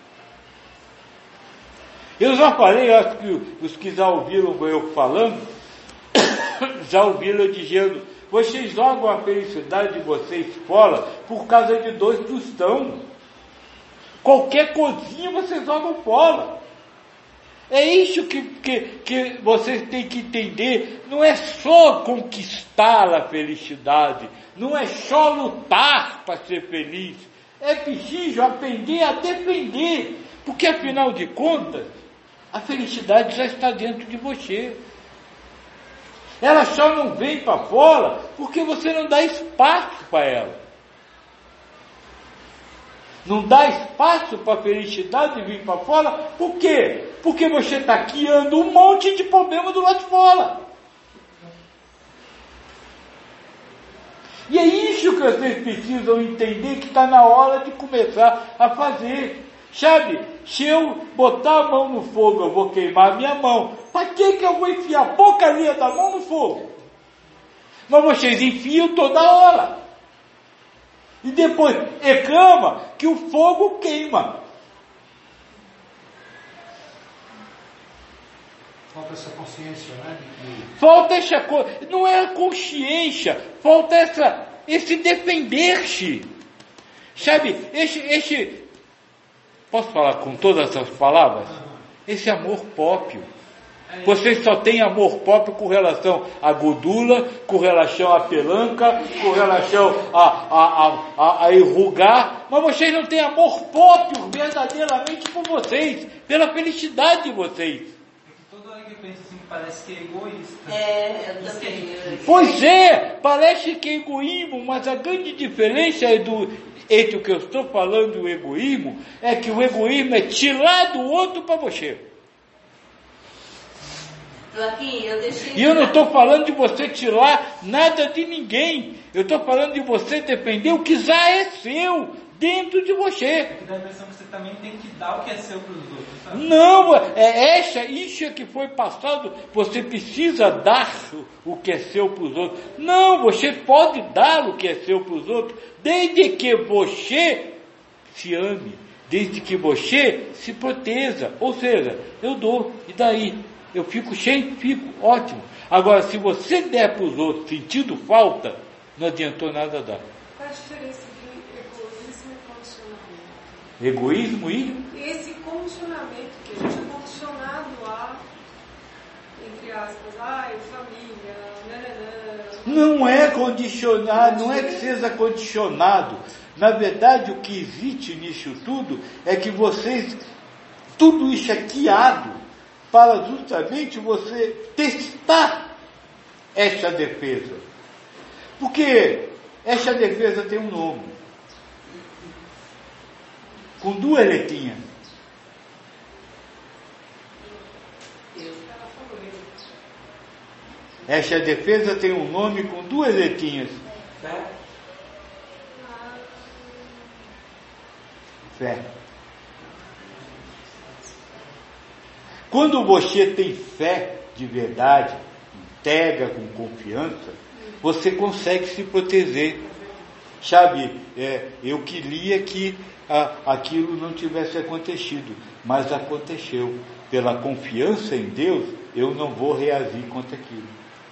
Speaker 1: Eu já falei, acho que os que já ouviram eu falando, já ouviram eu dizendo, vocês jogam a felicidade de vocês fora por causa de 2 tostão. Qualquer coisinha vocês jogam fora. É isso que vocês têm que entender. Não é só conquistar a felicidade, não é só lutar para ser feliz. É preciso aprender a defender, porque afinal de contas, a felicidade já está dentro de você. Ela só não vem para fora porque você não dá espaço para ela. Não dá espaço para a felicidade vir para fora. Por quê? Porque você está criando um monte de problema do lado de fora. E é isso que vocês precisam entender, que está na hora de começar a fazer. Sabe, se eu botar a mão no fogo, eu vou queimar a minha mão. Para que eu vou enfiar a porcaria da mão no fogo? Mas vocês enfiam toda hora. E depois reclama que o fogo queima.
Speaker 10: Falta essa consciência, né?
Speaker 1: Falta essa coisa. Não é a consciência. Falta esse defender-se. Sabe, posso falar com todas as palavras? Esse amor próprio. Vocês só têm amor próprio com relação à gordura, com relação à pelanca, com relação a enrugar, mas vocês não têm amor próprio verdadeiramente por vocês, pela felicidade de vocês.
Speaker 2: Toda hora que eu penso assim, parece que é egoísta.
Speaker 4: Eu também.
Speaker 1: Pois é, parece que é egoísmo, mas a grande diferença entre o que eu estou falando e o egoísmo, é que o egoísmo é tirar do outro para você. E eu não estou falando de você tirar nada de ninguém. Eu estou falando de você defender o que já é seu dentro de você.
Speaker 2: Que dá a impressão que você também tem que dar o que é seu para os outros, sabe?
Speaker 1: Não, isso é que foi passado. Você precisa dar o que é seu para os outros. Não, você pode dar o que é seu para os outros, desde que você se ame, desde que você se proteja. Ou seja, eu dou, e daí? Eu fico cheio, fico ótimo. Agora, se você der para os outros sentindo falta, não adiantou nada dar.
Speaker 7: Qual a diferença de egoísmo e condicionamento?
Speaker 1: Egoísmo e?
Speaker 7: Esse condicionamento que a gente é condicionado a entre aspas, família, nananã.
Speaker 1: Não é condicionado, não é que seja condicionado. Na verdade, o que existe nisso tudo é que vocês, tudo isso é criado para justamente você testar esta defesa. Porque esta defesa tem um nome, com 2 letrinhas. Esta defesa tem um nome com 2 letrinhas. Fé. Quando você tem fé de verdade, entrega com confiança, você consegue se proteger. Sabe, eu queria que aquilo não tivesse acontecido, mas aconteceu. Pela confiança em Deus, eu não vou reagir contra aquilo.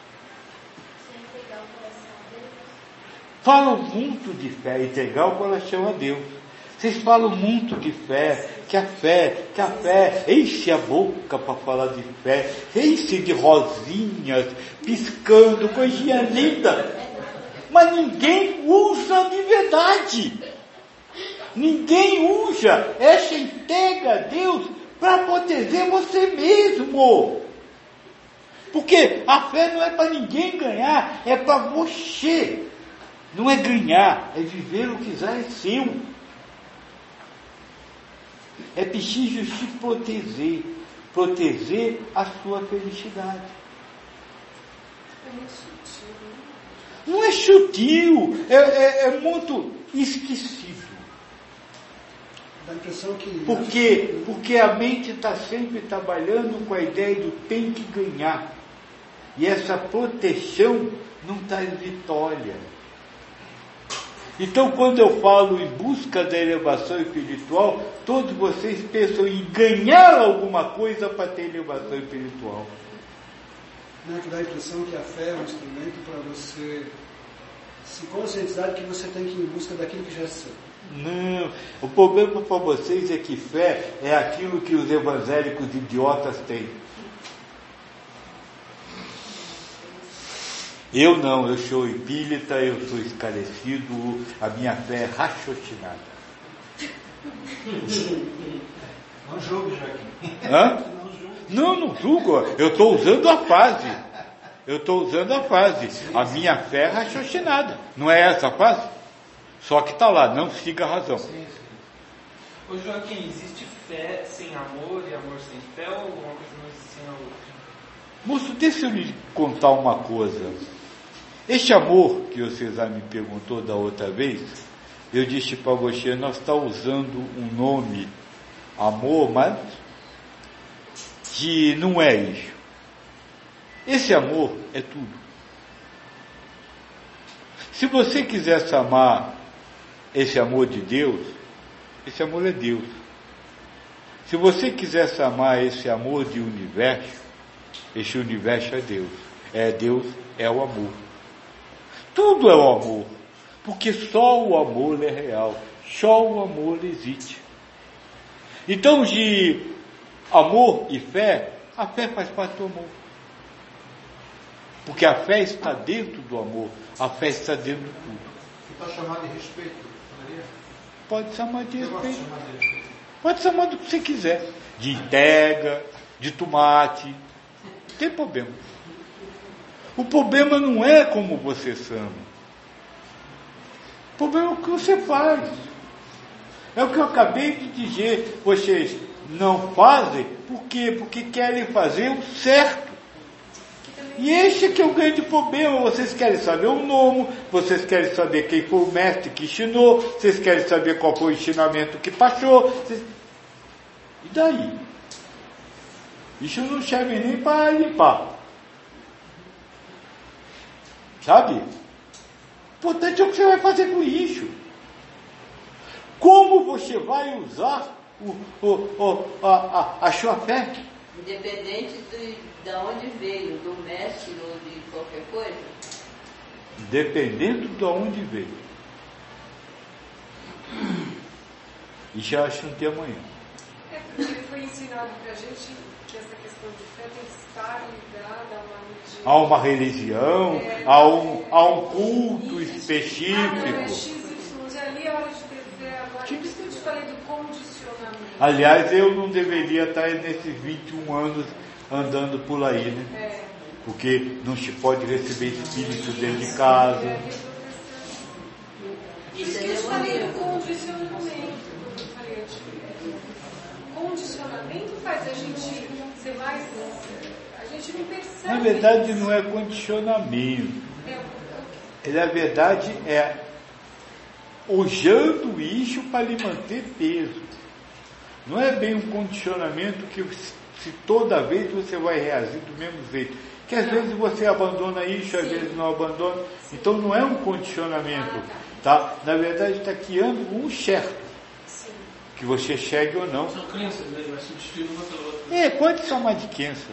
Speaker 1: Falam muito de fé, entregar o coração a Deus. Vocês falam muito de fé, que a fé, enche a boca para falar de fé, enche de rosinhas, piscando, coisinha linda. Mas ninguém usa de verdade. Ninguém usa essa entrega a Deus para proteger você mesmo. Porque a fé não é para ninguém ganhar, é para você. Não é ganhar, é viver o que já é seu. É preciso se proteger a sua felicidade. Não é sutil, é muito esquecido.
Speaker 8: Dá a impressão que...
Speaker 1: Porque a mente está sempre trabalhando com a ideia do tem que ganhar. E essa proteção não traz vitória. Então, quando eu falo em busca da elevação espiritual, todos vocês pensam em ganhar alguma coisa para ter elevação espiritual.
Speaker 8: Não é que dá a impressão que a fé é um instrumento para você se conscientizar de que você tem que ir em busca daquilo que já é seu.
Speaker 1: Não, o problema para vocês é que fé é aquilo que os evangélicos idiotas têm. Eu não, eu sou espírita, eu sou esclarecido, a minha fé é raciocinada.
Speaker 10: Não julgue, Joaquim.
Speaker 1: Hã? Não julgo, eu estou usando a frase. A minha fé é raciocinada. Não é essa a frase? Só que está lá, não siga a razão.
Speaker 2: Sim. Ô Joaquim, existe fé sem amor e amor sem fé ou alguma coisa não existe sem a outra?
Speaker 1: Moço, deixa eu lhe contar uma coisa. Este amor que você já me perguntou da outra vez, eu disse para você, nós estamos usando um nome, amor, mas que não é isso. Esse amor é tudo. Se você quisesse amar esse amor de Deus, esse amor é Deus. Se você quisesse amar esse amor de universo, esse universo é Deus. Deus é o amor. Tudo é o amor. Porque só o amor é real. Só o amor existe. Então, de amor e fé, a fé faz parte do amor. Porque a fé está dentro do amor. A fé está dentro de tudo.
Speaker 10: Que está chamado de respeito.
Speaker 1: Pode chamar de respeito. Pode chamar do que você quiser. De entrega, de tomate. Não tem problema. O problema não é como você chama. O problema é o que você faz. É o que eu acabei de dizer. Vocês não fazem, por quê? Porque querem fazer o certo. E esse é que é o grande problema. Vocês querem saber o nome, vocês querem saber quem foi o mestre que ensinou, vocês querem saber qual foi o ensinamento que passou. E daí? Isso não serve nem para limpar. Sabe? O importante é o que você vai fazer com isso. Como você vai usar a sua fé?
Speaker 4: Independente de onde veio, do mestre ou de qualquer coisa?
Speaker 1: Dependendo de onde veio. E já acho que não tem amanhã.
Speaker 7: Porque foi ensinado pra gente que essa questão de fé tem que estar ligada
Speaker 1: a uma religião, a um culto específico.
Speaker 7: XY, ali é hora de ter fé agora. Por isso que eu te falei do condicionamento.
Speaker 1: Aliás, eu não deveria estar nesses 21 anos andando por aí, né? Porque não se pode receber espírito dentro de casa.
Speaker 7: Isso que eu te falei do condicionamento. Condicionamento faz a gente ser mais... A gente não percebe.
Speaker 1: Na verdade, não é condicionamento. Na verdade, é usando isso para lhe manter peso. Não é bem um condicionamento que se toda vez você vai reagir do mesmo jeito. Que às vezes você abandona isso, às vezes não abandona. Então não é um condicionamento. Tá? Na verdade, está criando um certo. Que você chegue ou não.
Speaker 10: São crenças, né? Vai substituir uma pela outra.
Speaker 1: Quanto chamar de crença?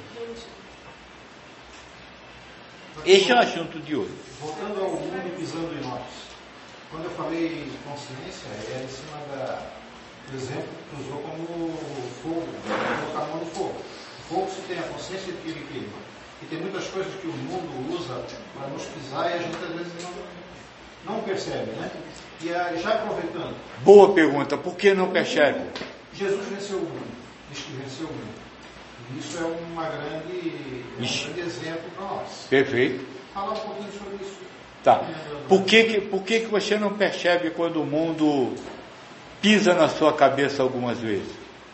Speaker 1: Esse é o assunto de hoje.
Speaker 10: Voltando ao mundo pisando em nós. Quando eu falei consciência, é em cima do exemplo que usou como fogo, colocar a mão no fogo. O fogo, se tem a consciência de que ele queima. E tem muitas coisas que o mundo usa para nos pisar e a gente às vezes não percebe, né? E já aproveitando.
Speaker 1: Boa pergunta, por que não percebe?
Speaker 10: Jesus venceu o mundo, diz que venceu o mundo. E isso é um grande exemplo para nós.
Speaker 1: Perfeito.
Speaker 10: Falar um pouquinho sobre isso.
Speaker 1: Tá. Por que você não percebe quando o mundo pisa na sua cabeça algumas vezes?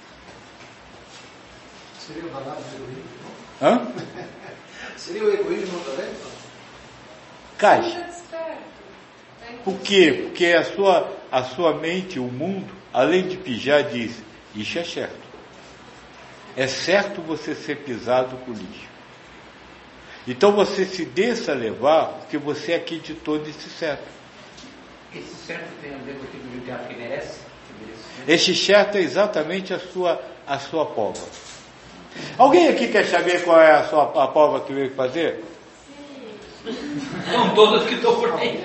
Speaker 10: Seria o danado do egoísmo?
Speaker 1: Hã?
Speaker 10: Seria o egoísmo também?
Speaker 1: Caixa. Por quê? Porque a sua mente, o mundo, além de pijar, diz, isso é certo. É certo você ser pisado por lixo. Então você se deixa levar porque você acreditou nesse certo.
Speaker 5: Esse certo tem a ver com aquilo que o diabo que merece?
Speaker 1: Esse certo é exatamente a sua prova. Alguém aqui quer saber qual é a prova que veio fazer?
Speaker 5: Não todas que estou por aí.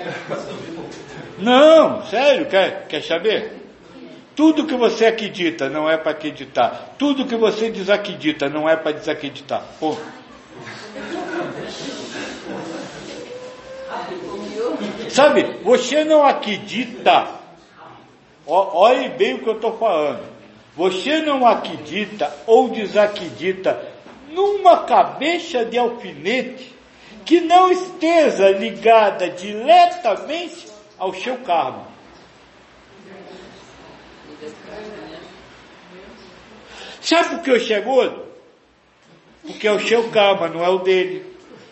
Speaker 1: Não, sério, quer saber? Tudo que você acredita não é para acreditar. Tudo que você desacredita não é para desacreditar. Ponto. Sabe, você não acredita. Olhe bem o que eu estou falando. Você não acredita ou desacredita numa cabeça de alfinete que não esteja ligada diretamente ao seu karma. Sabe por que eu chego? Porque é o seu karma, não é o dele.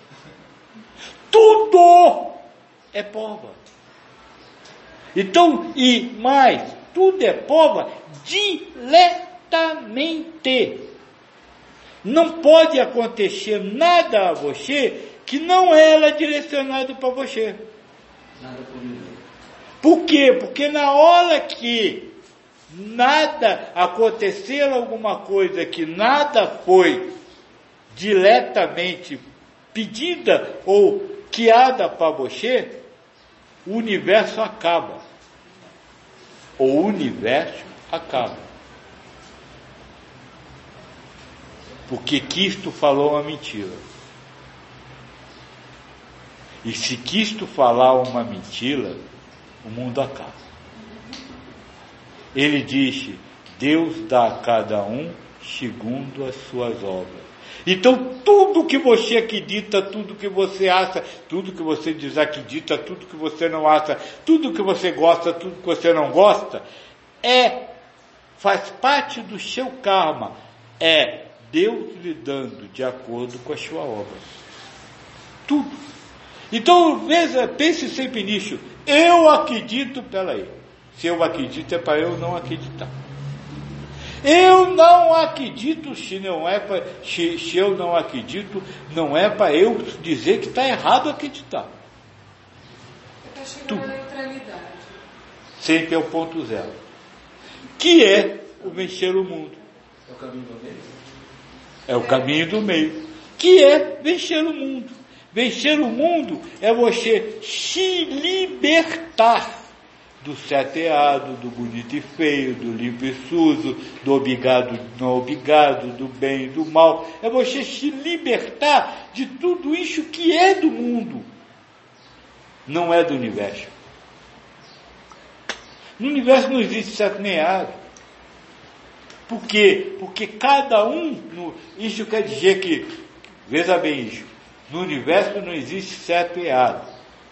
Speaker 1: Tudo é prova. Então, e mais, tudo é prova diretamente. Não pode acontecer nada a você que não era direcionado para você.
Speaker 5: Nada por mim.
Speaker 1: Por quê? Porque na hora que nada acontecer, alguma coisa que nada foi diretamente pedida ou criada para você, o universo acaba. O universo acaba. Porque Cristo falou uma mentira. E se Cristo falar uma mentira, o mundo acaba. Ele disse, Deus dá a cada um segundo as suas obras. Então tudo que você acredita, tudo que você acha, tudo que você desacredita, tudo que você não acha, tudo que você gosta, tudo que você não gosta, faz parte do seu karma. É Deus lhe dando de acordo com a sua obra. Tudo. Então, pense sempre nisso. Eu acredito, peraí. Se eu acredito, é para eu não acreditar. Eu não acredito, se eu não acredito, não é para eu dizer que está errado acreditar.
Speaker 7: Está chegando na neutralidade.
Speaker 1: Sempre é o ponto zero. Que é o vencer o mundo.
Speaker 5: É o caminho do meio.
Speaker 1: É o caminho do meio. Que é vencer o mundo. Vencer o mundo é você se libertar do certo e errado, do bonito e feio, do limpo e sujo, do obrigado e não obrigado, do bem e do mal. É você se libertar de tudo isso que é do mundo, não é do universo. No universo não existe certo nem errado. Por quê? Porque cada um, isso quer dizer que, veja bem isso, no universo não existe certo e errado.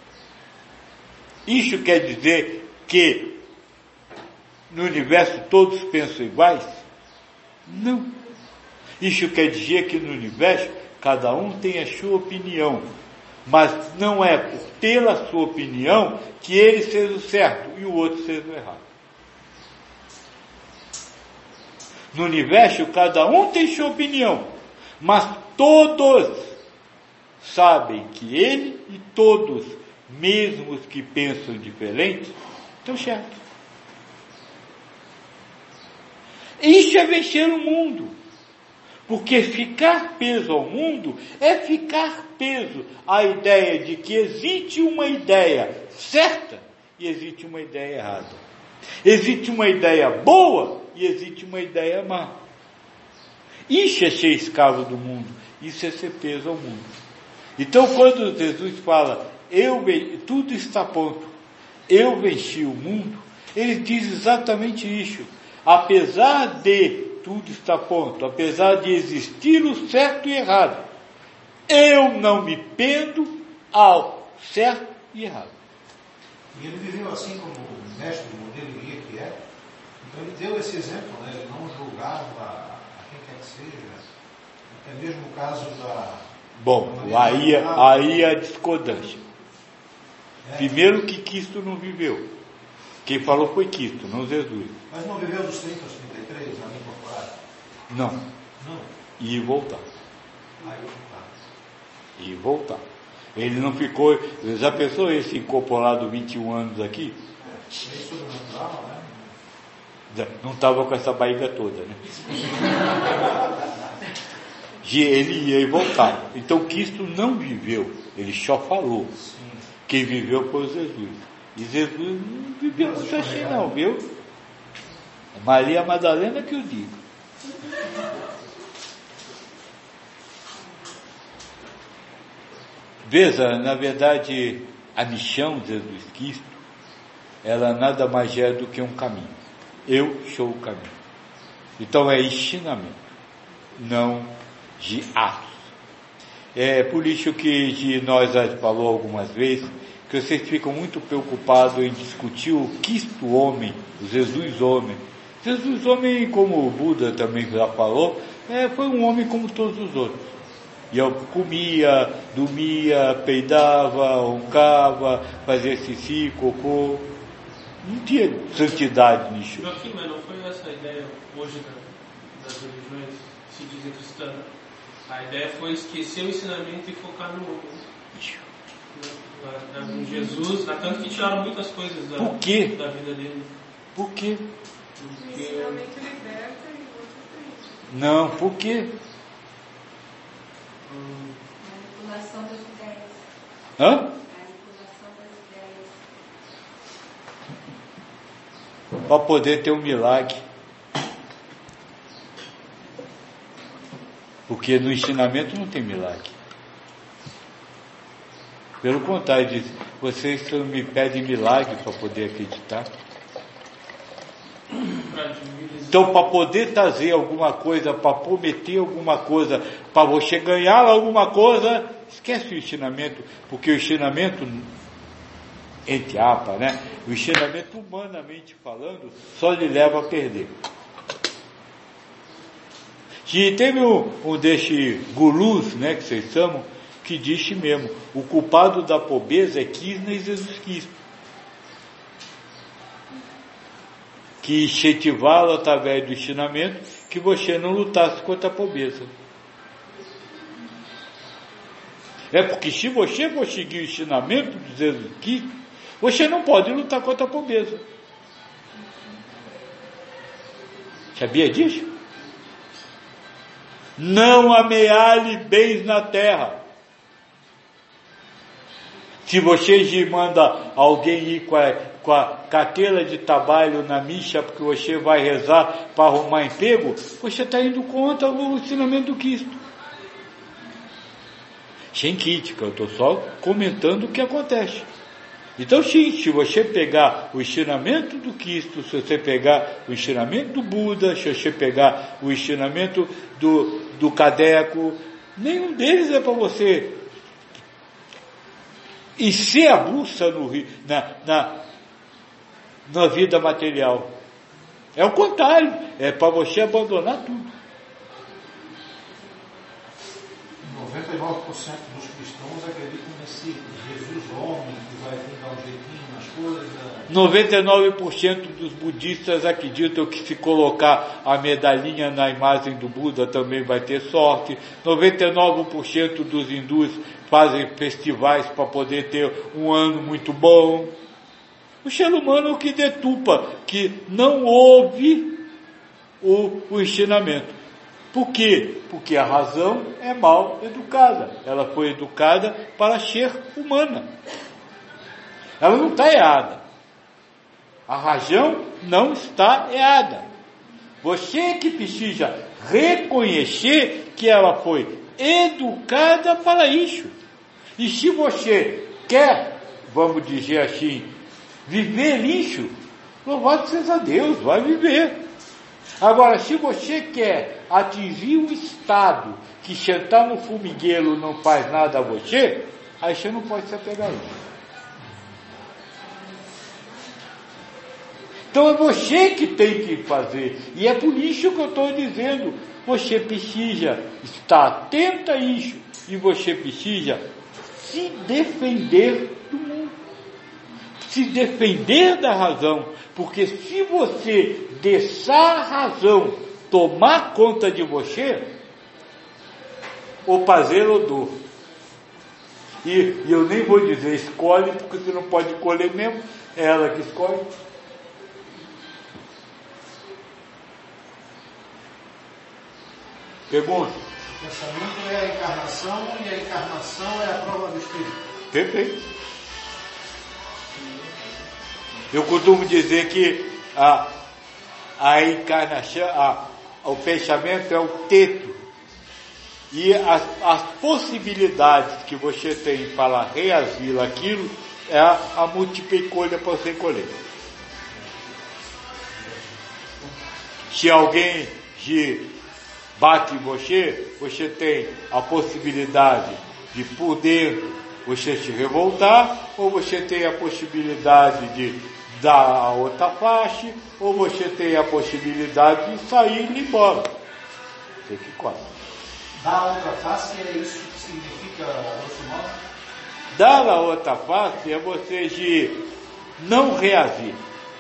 Speaker 1: Isso quer dizer que no universo todos pensam iguais? Não. Isso quer dizer que no universo cada um tem a sua opinião, mas não é pela sua opinião que ele seja o certo e o outro seja o errado. No universo cada um tem sua opinião, mas todos sabem que ele e todos, mesmo os que pensam diferente, estão certos. Isso é vencer o mundo. Porque ficar preso ao mundo é ficar preso à ideia de que existe uma ideia certa e existe uma ideia errada. Existe uma ideia boa e existe uma ideia má. Isso é ser escravo do mundo. Isso é ser preso ao mundo. Então, quando Jesus fala, tudo está pronto, eu venci o mundo, ele diz exatamente isso. Apesar de tudo estar pronto, apesar de existir o certo e errado, eu não me pendo ao certo e errado.
Speaker 10: E ele viveu assim como o mestre, o modelo guia que é. Então ele deu esse exemplo, né? Ele não julgava a quem quer que seja. Até mesmo o caso da...
Speaker 1: Bom, aí a discordância. Primeiro que Cristo não viveu. Quem falou foi Cristo, não Jesus.
Speaker 10: Mas não viveu dos 30 aos 33, na minha corporal?
Speaker 1: Não. E voltar. E voltar. Ele não ficou... Já pensou esse incorporado 21 anos aqui?
Speaker 10: Isso não estava, né?
Speaker 1: Não estava com essa barriga toda, né? Ele ia e voltar. Então Cristo não viveu, ele só falou. Quem viveu foi Jesus. E Jesus não viveu muito assim não, viu? Maria Madalena que eu digo. Veja, na verdade, a missão de Jesus Cristo, ela nada mais é do que um caminho. Eu sou o caminho. Então é ensinamento, não de atos. É por isso que nós já falou algumas vezes, que vocês ficam muito preocupados em discutir o Cristo homem, o Jesus homem. Jesus homem, como o Buda também já falou, foi um homem como todos os outros. E eu comia, dormia, peidava, roncava, fazia xixi, cocô. Não tinha santidade nisso.
Speaker 2: Joaquim, mas não foi essa a ideia hoje das religiões se dizem cristãs? A ideia foi esquecer o ensinamento e focar no Jesus, tanto que tiraram muitas coisas da vida dele.
Speaker 1: Por quê?
Speaker 7: O ensinamento liberta e o outro prende.
Speaker 1: Não, por quê?
Speaker 9: Manipulação das ideias.
Speaker 1: Hã?
Speaker 9: Manipulação das ideias.
Speaker 1: Para poder ter um milagre. Porque no ensinamento não tem milagre. Pelo contrário, diz, vocês me pedem milagre para poder acreditar. Então, para poder trazer alguma coisa, para prometer alguma coisa, para você ganhar alguma coisa, esquece o ensinamento, porque o ensinamento, entre aspas, né? O ensinamento, humanamente falando, só lhe leva a perder. E teve um desses gurus, né, que vocês chamam, que disse mesmo, o culpado da pobreza é Krishna e Jesus Cristo. Que incentivá-lo através do ensinamento que você não lutasse contra a pobreza. É porque se você for seguir o ensinamento de Jesus Cristo, você não pode lutar contra a pobreza. Sabia disso? Não amealhe bens na terra. Se você manda alguém ir com a carteira de trabalho na missa porque você vai rezar para arrumar emprego, você está indo contra o ensinamento do Cristo. Sem crítica, eu estou só comentando o que acontece. Então sim, se você pegar o ensinamento do Cristo, se você pegar o ensinamento do Buda, se você pegar o ensinamento do Cadeco, nenhum deles é para você encher a bucha na vida material. É o contrário, é para você abandonar tudo.
Speaker 10: 99% dos cristãos acreditam nesse Jesus homem que vai vir dar um jeitinho nas coisas. 99% dos budistas acreditam que se colocar a medalhinha na imagem do Buda também vai ter sorte. 99% dos hindus fazem festivais para poder ter um ano muito bom. O ser humano é o que deturpa, que não ouve o ensinamento. Por quê? Porque a razão é mal educada. Ela foi educada para ser humana. Ela não está errada. A razão não está errada. Você que precisa reconhecer que ela foi educada para isso. E se você quer, vamos dizer assim, viver isso, louvado seja Deus, vai viver. Agora, se você quer atingir um estado que sentar no formigueiro não faz nada a você, aí você não pode se apegar a isso. Então é você que tem que fazer. E é por isso que eu estou dizendo, você precisa estar atento a isso. E você precisa se defender do mundo. Se defender da razão. Porque se você deixar a razão tomar conta de você, o prazer ou dor. E eu nem vou dizer escolhe, porque você não pode escolher mesmo, é ela que escolhe. Pergunta? O pensamento é a encarnação e a encarnação é a prova do Espírito.
Speaker 1: Perfeito. Eu costumo dizer que a encarnação, o pensamento é o teto. E as possibilidades que você tem para reagir aquilo é a múltipla escolha para você escolher. Se alguém bate em você, você tem a possibilidade de, por dentro, você se revoltar, ou você tem a possibilidade de dar a outra face, ou você tem a possibilidade de sair e ir embora. Você que escolhe.
Speaker 10: Dar a outra face é isso que significa, Rosimão?
Speaker 1: Dar a outra face é você de não reagir.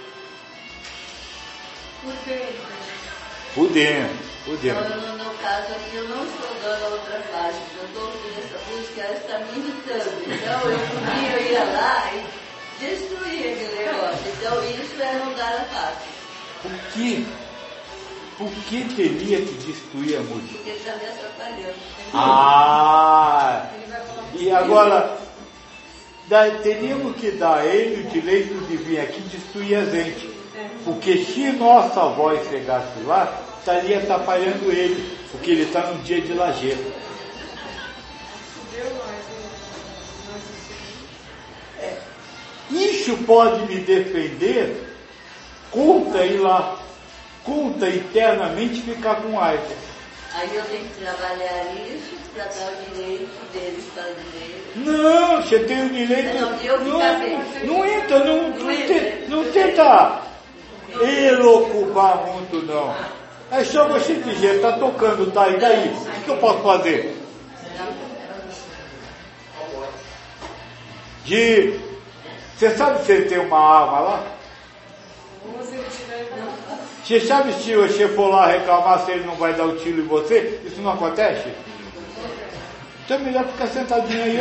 Speaker 4: Por dentro.
Speaker 1: Por dentro.
Speaker 4: Então, no caso aqui, eu não estou dando a outra face. Eu estou ouvindo essa música, ela está me irritando. Então, eu ia lá e destruía aquele negócio. Então, isso é não dar a face.
Speaker 1: Por quê? Por que teria que destruir a música?
Speaker 4: Porque está me atrapalhando.
Speaker 1: E agora, teríamos que dar a ele o direito de vir aqui destruir a gente. Porque se nossa voz chegasse lá, estaria atrapalhando ele, porque ele está num dia de lajeiro. Isso pode me defender contra ir lá, contra internamente ficar com raiva.
Speaker 4: Aí eu tenho que trabalhar isso para dar o direito deles fazerem.
Speaker 1: Não, você tem o direito. Não tenta elocupar muito, não. É só você dizer, está tocando, tá aí, daí? O que eu posso fazer? Você sabe se ele tem uma arma lá? Você sabe se você for lá reclamar se ele não vai dar o tiro em você? Isso não acontece? Então é melhor ficar sentadinho aí.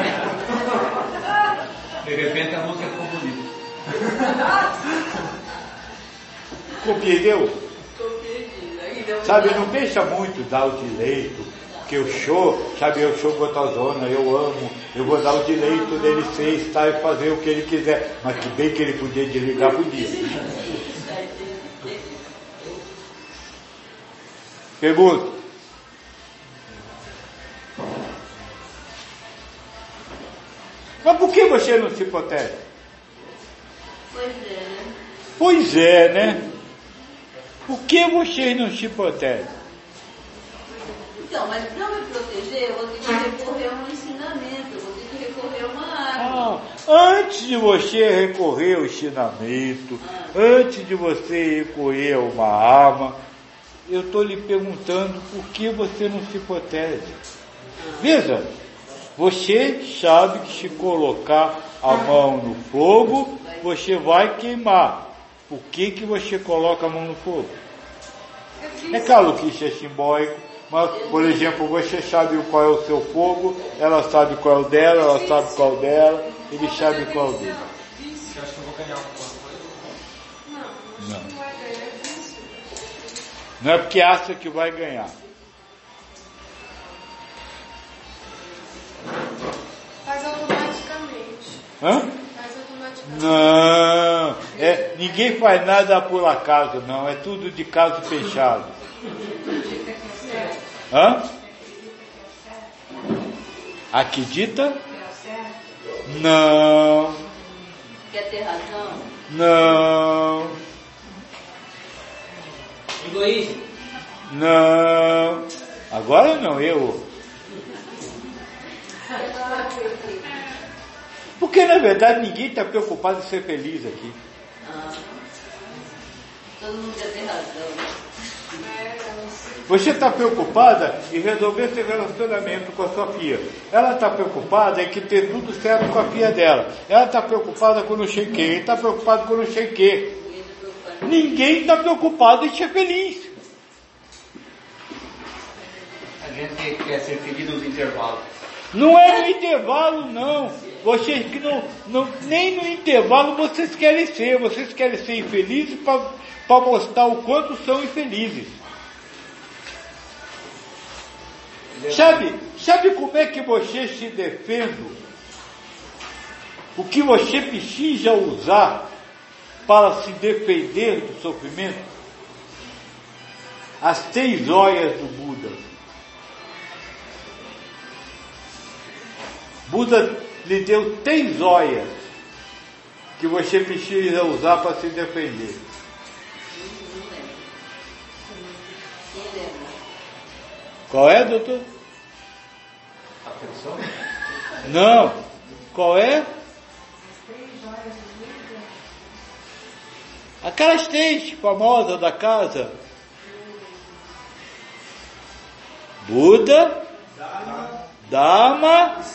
Speaker 5: De repente a música ficou bonita.
Speaker 1: Compreendeu? Sabe, não deixa muito dar o direito porque o show, sabe, eu sou Gotazona, eu amo, eu vou dar o direito dele ser, estar e fazer o que ele quiser, mas que bem que ele podia desligar, podia. Pergunta. Mas por que você não se protege? Pois é, né? Por que vocês não se protegem?
Speaker 4: Então, mas para me proteger, eu vou ter que recorrer a um ensinamento, eu vou ter que recorrer a uma arma.
Speaker 1: Antes de você recorrer ao ensinamento, antes de você recorrer a uma arma, eu estou lhe perguntando por que você não se protege. Veja, você sabe que se colocar a mão no fogo, você vai queimar. Por que você coloca a mão no fogo? É claro que isso é simbólico, mas, por exemplo, você sabe qual é o seu fogo, ela sabe qual é o dela, ela sabe qual é o dela, ele sabe qual é o dele.
Speaker 2: Você acha que eu vou ganhar alguma coisa?
Speaker 1: Não. Não é porque acha que vai ganhar.
Speaker 7: Faz automaticamente.
Speaker 1: Hã?
Speaker 7: Faz automaticamente.
Speaker 1: Não, ninguém faz nada por acaso, não, é tudo de caso fechado. Hã? Acredita? Não.
Speaker 4: Quer ter razão?
Speaker 1: Não.
Speaker 5: Egoísmo?
Speaker 1: Não. Agora não, eu. Porque na verdade ninguém está preocupado em ser feliz aqui.
Speaker 4: Todo mundo quer ter razão.
Speaker 1: Você está preocupada em resolver seu relacionamento com a sua filha. Ela está preocupada em que ter tudo certo com a filha dela. Ela está preocupada com não sei quem. Ele está preocupado com não sei quê. Ninguém está preocupado em ser feliz.
Speaker 5: A gente quer ser feliz nos intervalos.
Speaker 1: Não é no intervalo, não. Vocês que não nem no intervalo vocês querem ser infelizes para mostrar o quanto são infelizes. Sabe como é que você se defende? O que você precisa usar para se defender do sofrimento? As 3 joias do Buda. Buda lhe deu 3 joias que você precisa usar para se defender. Qual é, doutor?
Speaker 5: Atenção.
Speaker 1: Não. Qual é? Aquelas 3 famosas da casa. Buda, Dharma,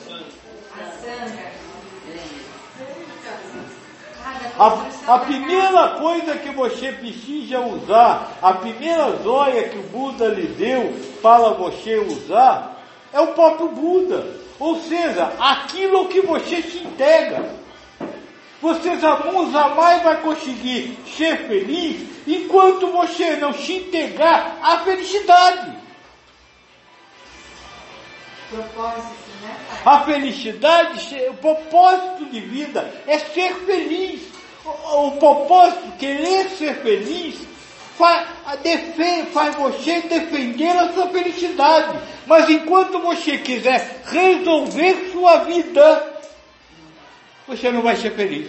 Speaker 1: a primeira coisa que você precisa usar, a primeira joia que o Buda lhe deu para você usar, é o próprio Buda. Ou seja, aquilo que você se integra. Você jamais vai conseguir ser feliz enquanto você não se integrar à felicidade.
Speaker 9: Propósito, né?
Speaker 1: A felicidade, o propósito de vida é ser feliz. O propósito, querer ser feliz, faz você defender a sua felicidade. Mas enquanto você quiser resolver sua vida, você não vai ser feliz.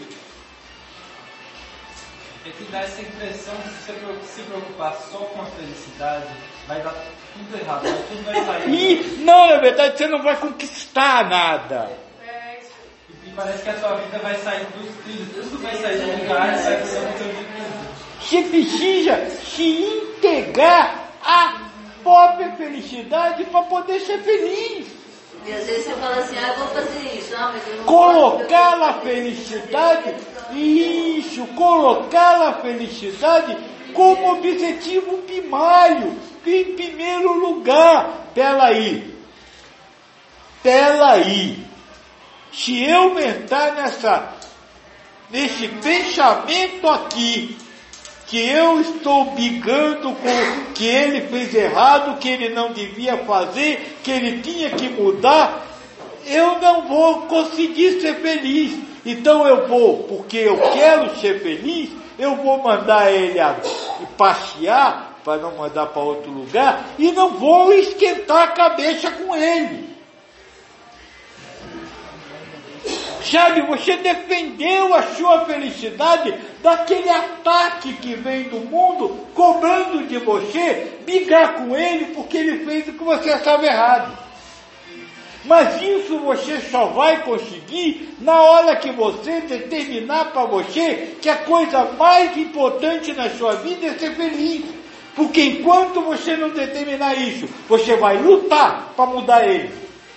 Speaker 2: É que dá essa impressão de se você se preocupar só com a felicidade, vai dar tudo errado, tudo vai sair.
Speaker 1: Não, na verdade, você não vai conquistar nada.
Speaker 2: E parece que a sua vida vai sair dos trilhos, tudo vai sair do lugar, vai ser o seu destino.
Speaker 1: Você precisa se integrar à própria felicidade para poder ser feliz.
Speaker 4: E às vezes você fala assim, eu vou fazer isso, mas eu não
Speaker 1: colocar a felicidade, colocar a felicidade como objetivo primário, em primeiro lugar. Peraí, se eu entrar nesse pensamento aqui, que eu estou brigando com que ele fez errado, que ele não devia fazer, que ele tinha que mudar, eu não vou conseguir ser feliz. Então eu vou, porque eu quero ser feliz, eu vou mandar ele passear, para não mandar para outro lugar, e não vou esquentar a cabeça com ele. Sabe, você defendeu a sua felicidade daquele ataque que vem do mundo, cobrando de você, brigar com ele porque ele fez o que você estava errado. Mas isso você só vai conseguir na hora que você determinar para você que a coisa mais importante na sua vida é ser feliz. Porque enquanto você não determinar isso, você vai lutar para mudar ele.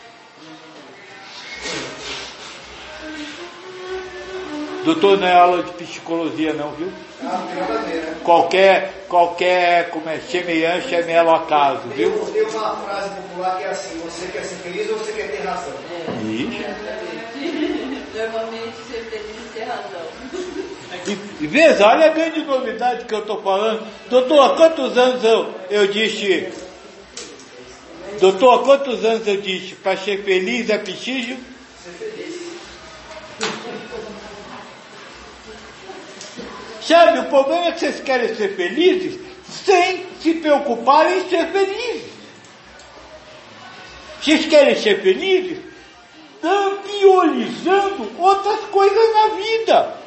Speaker 1: Doutor, não é aula de psicologia não, viu?
Speaker 6: Ah, não tem nada a ver, né?
Speaker 1: Qualquer semelhança é mero acaso, viu?
Speaker 6: Tem uma frase popular que é assim: você quer ser feliz ou você quer ter razão?
Speaker 4: Normalmente ser feliz e ter razão.
Speaker 1: E veja, olha a grande novidade que eu estou falando. Doutor, há quantos anos eu disse? Doutor, há quantos anos eu disse? Para ser feliz é preciso?
Speaker 6: Ser feliz.
Speaker 1: Sabe, o problema é que vocês querem ser felizes sem se preocuparem em ser felizes. Vocês querem ser felizes priorizando outras coisas na vida.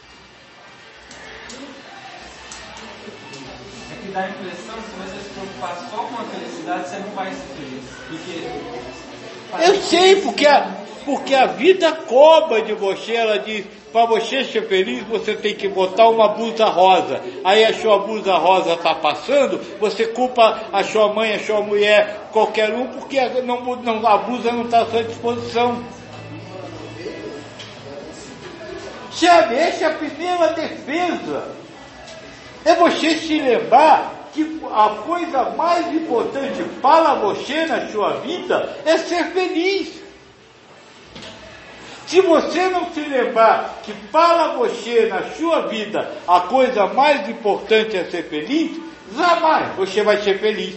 Speaker 2: É que dá a impressão que se você se preocupar só com a felicidade, você não vai ser feliz.
Speaker 1: Eu sei, porque a vida cobra de você. Ela diz, para você ser feliz, você tem que botar uma blusa rosa. Aí a sua blusa rosa está passando, você culpa a sua mãe, a sua mulher, qualquer um, porque a blusa não está à sua disposição. Sabe, essa é a primeira defesa. É você se lembrar que a coisa mais importante para você na sua vida é ser feliz. Se você não se lembrar que para você na sua vida a coisa mais importante é ser feliz, jamais você vai ser feliz.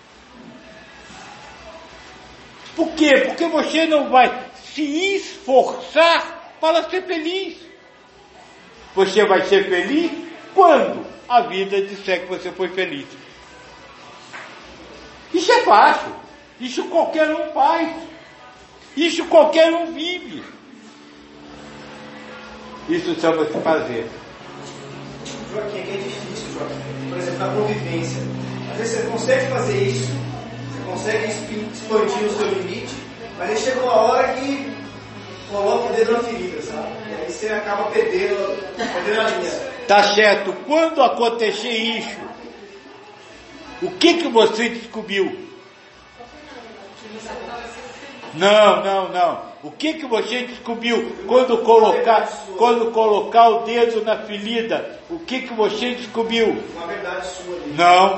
Speaker 1: Por quê? Porque você não vai se esforçar para ser feliz. Você vai ser feliz quando a vida disser que você foi feliz. Isso é fácil. Isso qualquer um faz. Isso qualquer um vive. Isso chama-se fazer.
Speaker 6: Joaquim, é que é difícil, Joaquim. Por exemplo, na convivência. Às vezes você consegue fazer isso, você consegue expandir o seu limite, mas aí chega uma hora que coloca o dedo na ferida, sabe? E aí você acaba perdendo a linha.
Speaker 1: Tá certo. Quando acontecer isso, o que você descobriu? Não. O que você descobriu quando colocar o dedo na ferida? O que você descobriu?
Speaker 6: Uma verdade sua ali.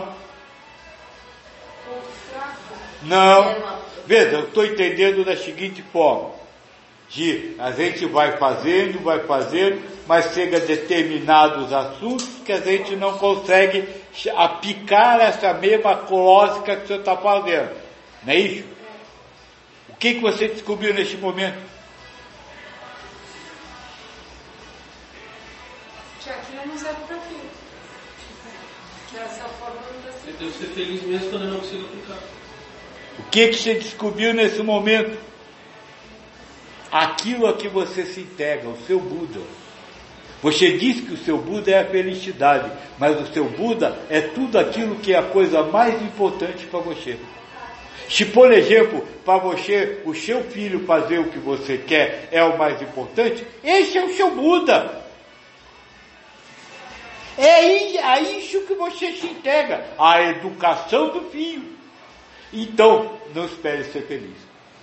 Speaker 1: Não. Veja, eu estou entendendo da seguinte forma: a gente vai fazendo, mas chega a determinados assuntos que a gente não consegue aplicar essa mesma lógica que você está fazendo. Não é isso? O que você descobriu neste momento?
Speaker 7: Que aquilo não serve para aquilo. Que essa forma não dá certo.
Speaker 2: Eu devo ser feliz mesmo quando eu não consigo aplicar.
Speaker 1: O que você descobriu nesse momento? Aquilo a que você se integra, o seu Buda. Você diz que o seu Buda é a felicidade, mas o seu Buda é tudo aquilo que é a coisa mais importante para você. Se, por exemplo, para você, o seu filho fazer o que você quer é o mais importante, esse é o seu Buda. É a isso que você se integra, a educação do filho. Então, não espere ser feliz.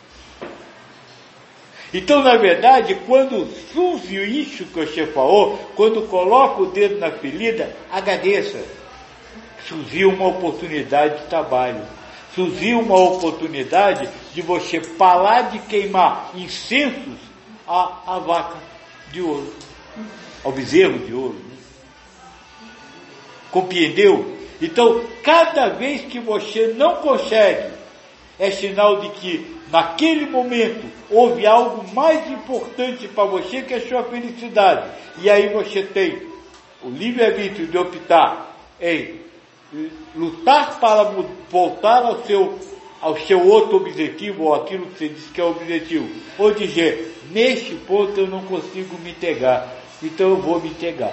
Speaker 1: Então, na verdade, quando surge isso que você falou, quando coloca o dedo na ferida, agradeça. Surgiu uma oportunidade de trabalho. Surgiu uma oportunidade de você parar de queimar incensos à vaca de ouro, ao bezerro de ouro. Compreendeu? Então, cada vez que você não consegue, é sinal de que naquele momento houve algo mais importante para você que a sua felicidade. E aí você tem o livre-arbítrio de optar em lutar para voltar ao seu outro objetivo, ou aquilo que você diz que é o objetivo. Ou dizer, neste ponto eu não consigo me entregar, então eu vou me entregar.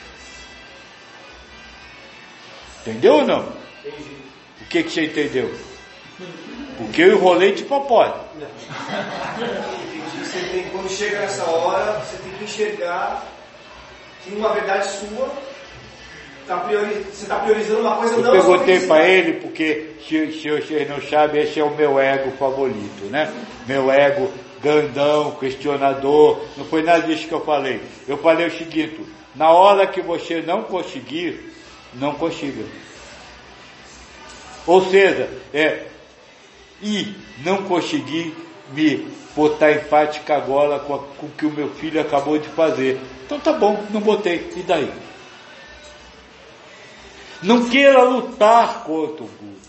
Speaker 1: Entendeu ou não?
Speaker 6: Entendi.
Speaker 1: O que você entendeu? Porque eu enrolei de propósito.
Speaker 6: Entendi. Quando chega nessa hora, você tem que enxergar que uma verdade sua, você está priorizando uma coisa.
Speaker 1: Eu
Speaker 6: não
Speaker 1: perguntei para ele, porque se vocês não sabem, esse é o meu ego favorito, né? Meu ego grandão, questionador, não foi nada disso que eu falei. Eu falei o seguinte, na hora que você não conseguir, não consiga. Ou seja, e não conseguir me botar em prática agora com o que o meu filho acabou de fazer. Então tá bom, não botei, e daí? Não queira lutar contra o Buda.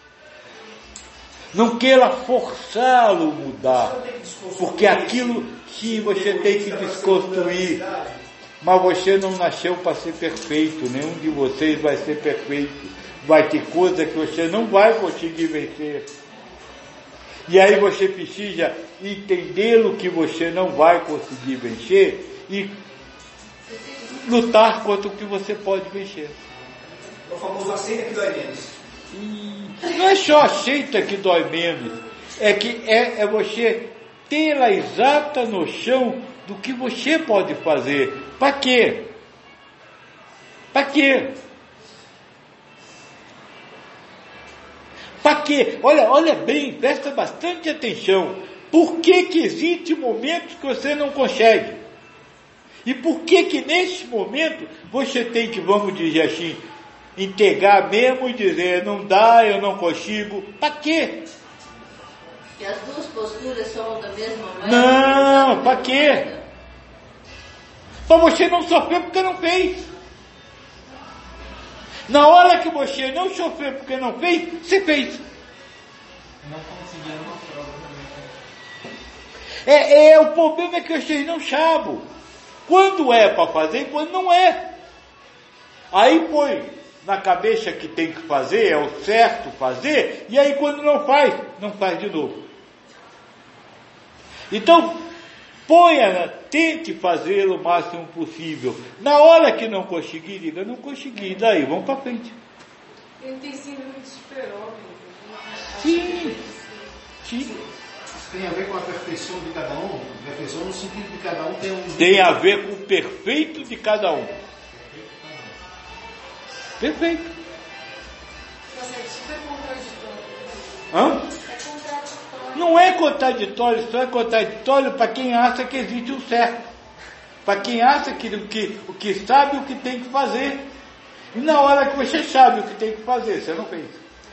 Speaker 1: Não queira forçá-lo a mudar, porque aquilo que você tem que desconstruir. Mas você não nasceu para ser perfeito, nenhum de vocês vai ser perfeito. Vai ter coisa que você não vai conseguir vencer. E aí você precisa entender o que você não vai conseguir vencer e lutar contra o que você pode vencer.
Speaker 6: O famoso aceita que dói menos.
Speaker 1: Não é só aceita que dói menos, é que é você ter a exata noção do que você pode fazer. Para quê? Para quê? Para quê? Olha bem, presta bastante atenção. Por que existe momentos que você não consegue? E por que nesse momento você tem que, vamos dizer assim, entregar mesmo e dizer, não dá, eu não consigo. Para quê?
Speaker 4: Que as duas posturas são da mesma maneira.
Speaker 1: Não, para quê? Para você não sofrer porque não fez. Na hora que você não sofreu porque não fez, você fez.
Speaker 2: Não conseguia uma prova
Speaker 1: O
Speaker 2: também.
Speaker 1: problema é que vocês não sabem quando é para fazer e quando não é. Aí põe na cabeça que tem que fazer, é o certo fazer, e aí quando não faz de novo. Então, tente fazer o máximo possível. Na hora que não conseguir, diga, não consegui, daí vamos para frente.
Speaker 7: Ele tem síndrome de super-homem.
Speaker 1: Sim.
Speaker 10: Isso tem a ver com a perfeição de cada um? Perfeição no sentido de cada um tem um...
Speaker 1: Tem a ver com o perfeito de cada um. Perfeito.
Speaker 7: Mas é super contraditório.
Speaker 1: Hã?
Speaker 7: É contraditório.
Speaker 1: Não é contraditório, só é contraditório para quem acha que existe o certo. Para quem acha que o que sabe o que tem que fazer. E na hora que você sabe o que tem que fazer, você não fez.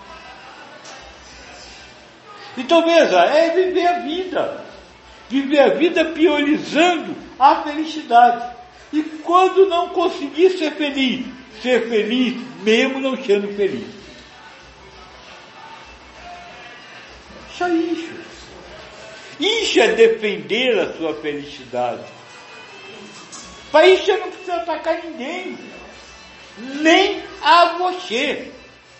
Speaker 1: Então veja, é viver a vida. Viver a vida priorizando a felicidade. E quando não conseguir ser feliz mesmo não sendo feliz. Só isso. Isso é defender a sua felicidade. Para isso você não precisa atacar ninguém. Nem a você.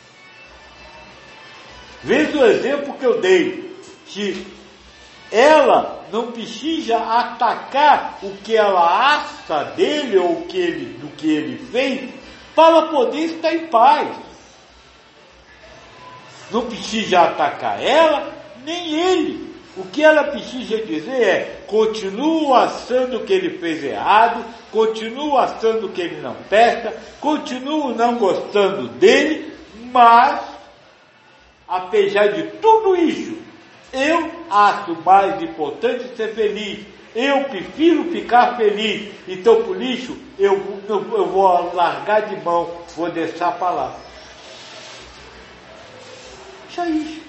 Speaker 1: Veja o exemplo que eu dei. Se ela não precisa atacar o que ela acha dele ou do que ele fez para poder estar em paz. Não precisa atacar ela nem ele. O que ela precisa dizer é: continuo achando que ele fez errado, continuo achando que ele não presta, continuo não gostando dele, mas apesar de tudo isso, eu acho mais importante ser feliz. Eu prefiro ficar feliz. Então, por isso, eu vou largar de mão, vou deixar para lá. Só isso.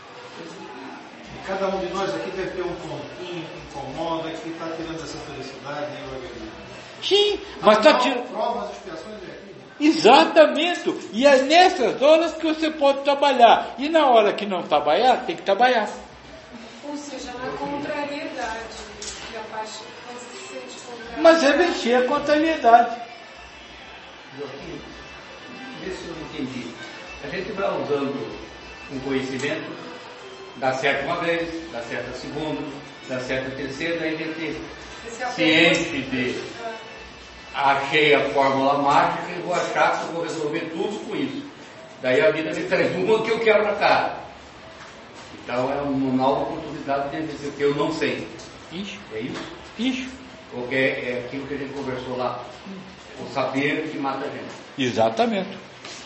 Speaker 10: E cada um de nós aqui deve ter um pontinho que incomoda, que está tirando essa felicidade.
Speaker 1: Sim, mas está tirando.
Speaker 10: Provas, expiações é aqui.
Speaker 1: Exatamente. E é nessas horas que você pode trabalhar. E na hora que não trabalhar, tem que trabalhar.
Speaker 7: Ou seja, na contrariedade. Que a parte quando se sente contrária.
Speaker 1: Mas é vencer a contrariedade.
Speaker 5: Joaquim, vê se eu não entendi. A gente vai usando um conhecimento, dá certo uma vez, dá certo a segunda, dá certo a terceira, daí a gente se enche de achei a fórmula mágica e vou achar que eu vou resolver tudo com isso. Daí a vida me traz uma que eu quero na cara. Então é uma nova oportunidade de dizer que eu não sei.
Speaker 1: Isso.
Speaker 5: É isso?
Speaker 1: Isso.
Speaker 5: Porque é aquilo que a gente conversou lá. O saber que mata a gente.
Speaker 1: Exatamente.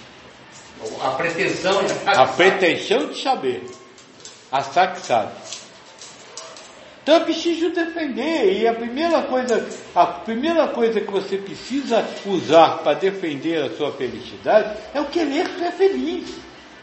Speaker 5: A pretensão de
Speaker 1: A pretensão de saber. Achar que sabe. Então é preciso defender. E a primeira coisa que você precisa usar para defender a sua felicidade é o querer ser feliz.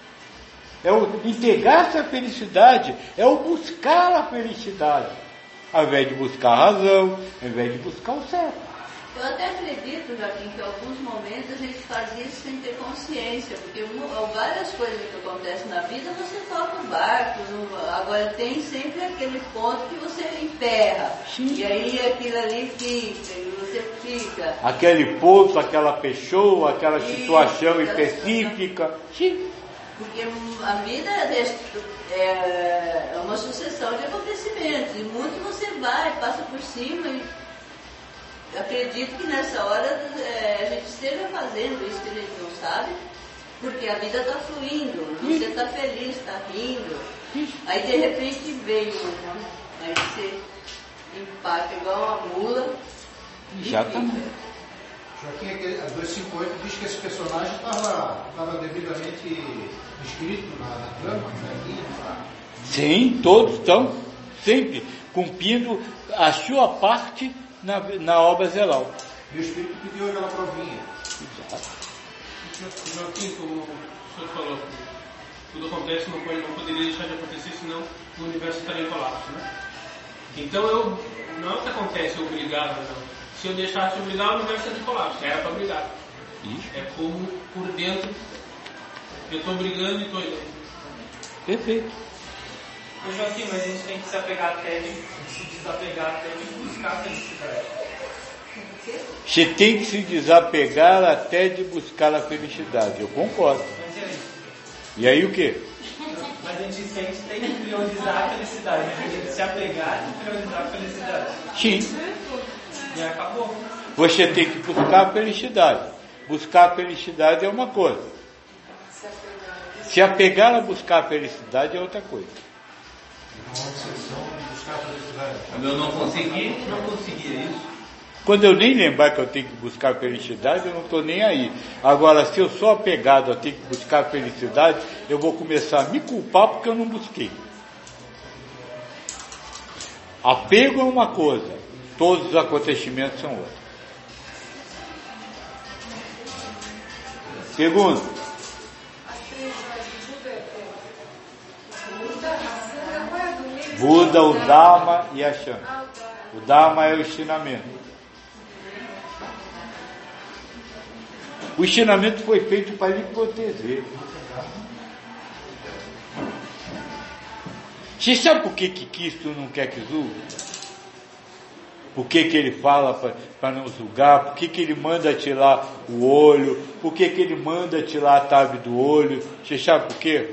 Speaker 1: É o entregar-se à felicidade. É o buscar a felicidade. Ao invés de buscar a razão, ao invés de buscar o certo.
Speaker 4: Eu até acredito, Joaquim, que em alguns momentos a gente faz isso sem ter consciência, porque várias coisas que acontecem na vida você toca o barco, agora tem sempre aquele ponto que você emperra. Sim. E aí aquilo ali fica, e você fica.
Speaker 1: Aquele ponto, aquela pessoa, aquela situação específica. Sim.
Speaker 4: Porque a vida é uma sucessão de acontecimentos, e muito você vai, passa por cima e acredito que nessa hora a gente esteja fazendo isso que a gente não sabe, porque a vida está fluindo, você está feliz, está rindo, aí de repente veio aí você empata igual uma mula.
Speaker 1: Exatamente.
Speaker 10: Joaquim, a 258 diz que esse personagem estava devidamente escrito na trama, né?
Speaker 1: Sim, todos estão sempre cumprindo a sua parte na obra Zelal.
Speaker 10: E o Espírito pediu aquela provinha.
Speaker 1: Exato.
Speaker 2: Joaquim, como o senhor falou, tudo acontece, não poderia deixar de acontecer, senão o universo estaria em colapso, né? Então não é o que acontece, eu obrigado, não. Se eu deixasse de obrigar, o universo estaria em colapso, era para brigar. É como por dentro, eu estou brigando e estou indo.
Speaker 1: Perfeito.
Speaker 2: Joaquim, mas a gente tem que se apegar até de se desapegar até de buscar a felicidade.
Speaker 1: Você tem que se desapegar até de buscar a felicidade. Eu concordo. E aí o quê?
Speaker 2: Mas a gente sente que tem que priorizar a felicidade. A gente tem que se apegar e priorizar a felicidade.
Speaker 1: Sim.
Speaker 2: E acabou.
Speaker 1: Você tem que buscar a felicidade. Buscar a felicidade é uma coisa. Se apegar a buscar a felicidade é outra coisa.
Speaker 5: Quando eu não conseguir isso.
Speaker 1: Quando eu nem lembrar que eu tenho que buscar felicidade, eu não estou nem aí. Agora, se eu sou apegado a ter que buscar felicidade, eu vou começar a me culpar porque eu não busquei. Apego é uma coisa, todos os acontecimentos são outras. Segundo, Buda, o Dharma e a Shanga. O Dharma é o ensinamento. O ensinamento foi feito para lhe proteger. Você sabe por que Cristo não quer que julgue? Por que ele fala para não julgar? Por que ele manda tirar o olho? Por que ele manda tirar a tábua do olho? Você sabe por quê?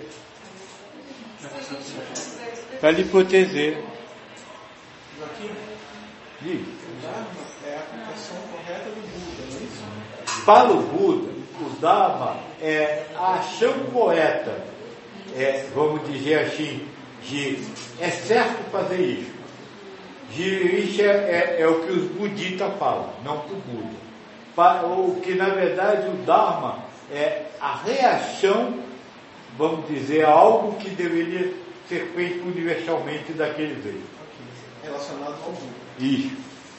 Speaker 1: Para lhe proteger.
Speaker 3: Joaquim, o Dharma é a aplicação correta do Buda, não é isso?
Speaker 1: Para o Buda, o Dharma é a ação correta. Vamos dizer assim, é certo fazer isso. Isso é o que os budistas falam, não para o Buda. O que na verdade o Dharma é a reação, vamos dizer, a algo que deveria ser feito universalmente daquele jeito.
Speaker 3: Relacionado ao Buda.
Speaker 1: Isso.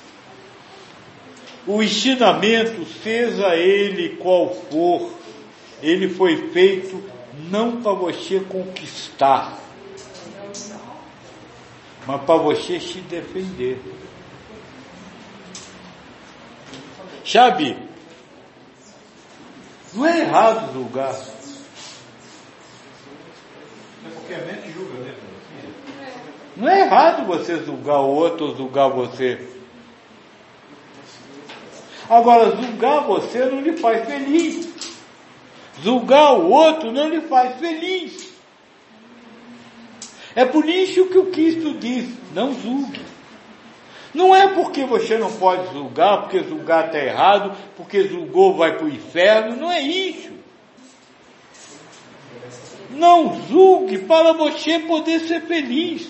Speaker 1: O ensinamento, seja ele qual for, ele foi feito não para você conquistar, mas para você se defender. Sabe, Não é errado julgar.
Speaker 10: É porque a mente julga, né?
Speaker 1: Não é errado você julgar o outro ou julgar você. Agora, julgar você não lhe faz feliz. Julgar o outro não lhe faz feliz. É por isso que o Cristo diz, não julgue. Não é porque você não pode julgar, porque julgar está errado, porque julgou vai para o inferno, não é isso. Não julgue para você poder ser feliz.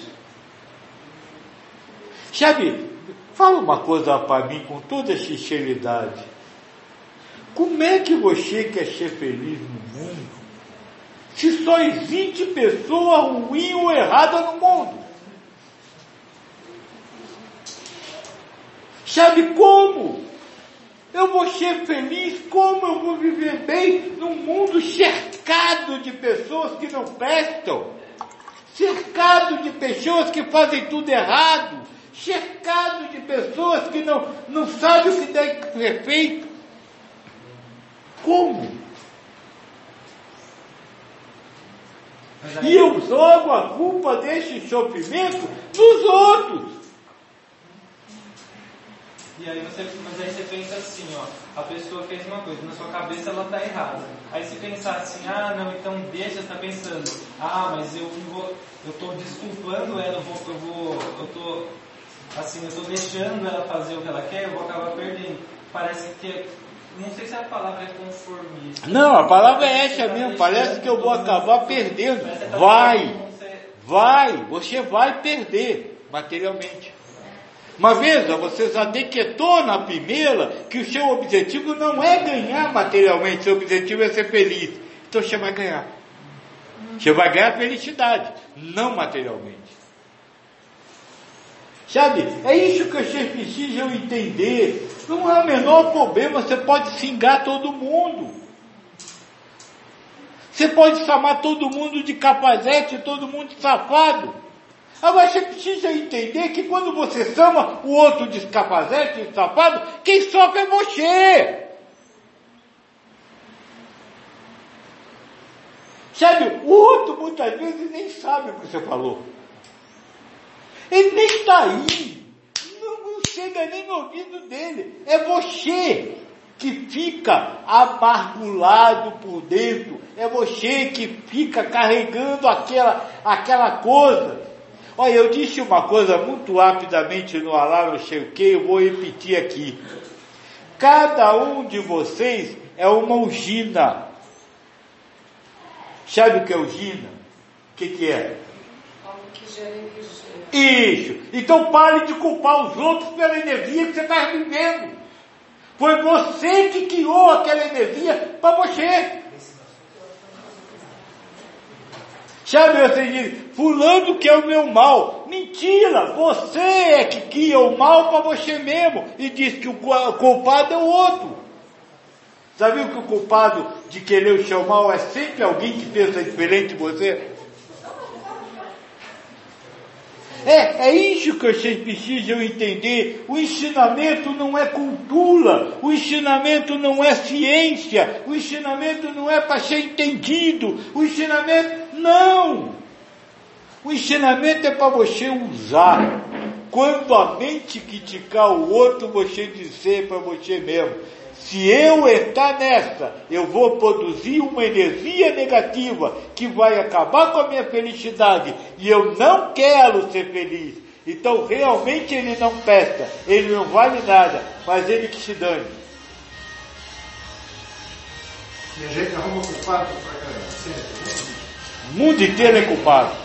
Speaker 1: Sabe, fala uma coisa para mim com toda sinceridade. Como é que você quer ser feliz no mundo se só existe pessoa ruim ou errada no mundo? Sabe como? Eu vou ser feliz, como eu vou viver bem num mundo cercado de pessoas que não prestam, cercado de pessoas que fazem tudo errado, cercado de pessoas que não sabem o que deve ser feito. Como? E eu jogo a culpa desse sofrimento nos outros.
Speaker 2: E aí mas aí você pensa assim, ó, a pessoa fez uma coisa, na sua cabeça ela está errada. Aí se pensar assim, não, então deixa, está pensando, mas eu estou desculpando ela, eu estou deixando ela fazer o que ela quer, eu vou acabar perdendo. Parece que, não sei se a palavra é conformista.
Speaker 1: Não, a palavra é essa mesmo, parece que eu vou acabar perdendo. Você vai perder materialmente. Uma vez, você já decretou na primeira que o seu objetivo não é ganhar materialmente, seu objetivo é ser feliz. Então você vai ganhar. Você vai ganhar felicidade, não materialmente. Sabe, é isso que vocês precisam entender. Não é o menor problema, você pode xingar todo mundo. Você pode chamar todo mundo de capazete, todo mundo de safado. Agora você precisa entender que quando você chama o outro de capazete, de safado, quem sofre é você. Sabe, o outro muitas vezes nem sabe o que você falou. Ele nem está aí. Não chega nem no ouvido dele. É você que fica amargurado por dentro. É você que fica carregando aquela coisa. Olha, eu disse uma coisa muito rapidamente no alarme, não sei o que, eu vou repetir aqui. Cada um de vocês é uma usina. Sabe o que é usina? O que é?
Speaker 7: Algo que gera energia.
Speaker 1: Isso. Então pare de culpar os outros pela energia que você está vivendo. Foi você que criou aquela energia para você. Sabe, você diz, fulano que é o meu mal. Mentira, você é que cria o mal para você mesmo e diz que o culpado é o outro. Sabia que o culpado de querer o seu mal é sempre alguém que pensa diferente de você? É isso que vocês precisam entender. O ensinamento não é cultura, o ensinamento não é ciência, o ensinamento não é para ser entendido, o ensinamento não. O ensinamento é para você usar. Quando a mente criticar o outro, você dizer para você mesmo, se eu entrar nessa, eu vou produzir uma energia negativa que vai acabar com a minha felicidade e eu não quero ser feliz. Então realmente ele não presta, ele não vale nada, mas ele que se dane.
Speaker 10: E a gente arruma culpado pra caramba, sempre.
Speaker 1: O mundo inteiro é culpado.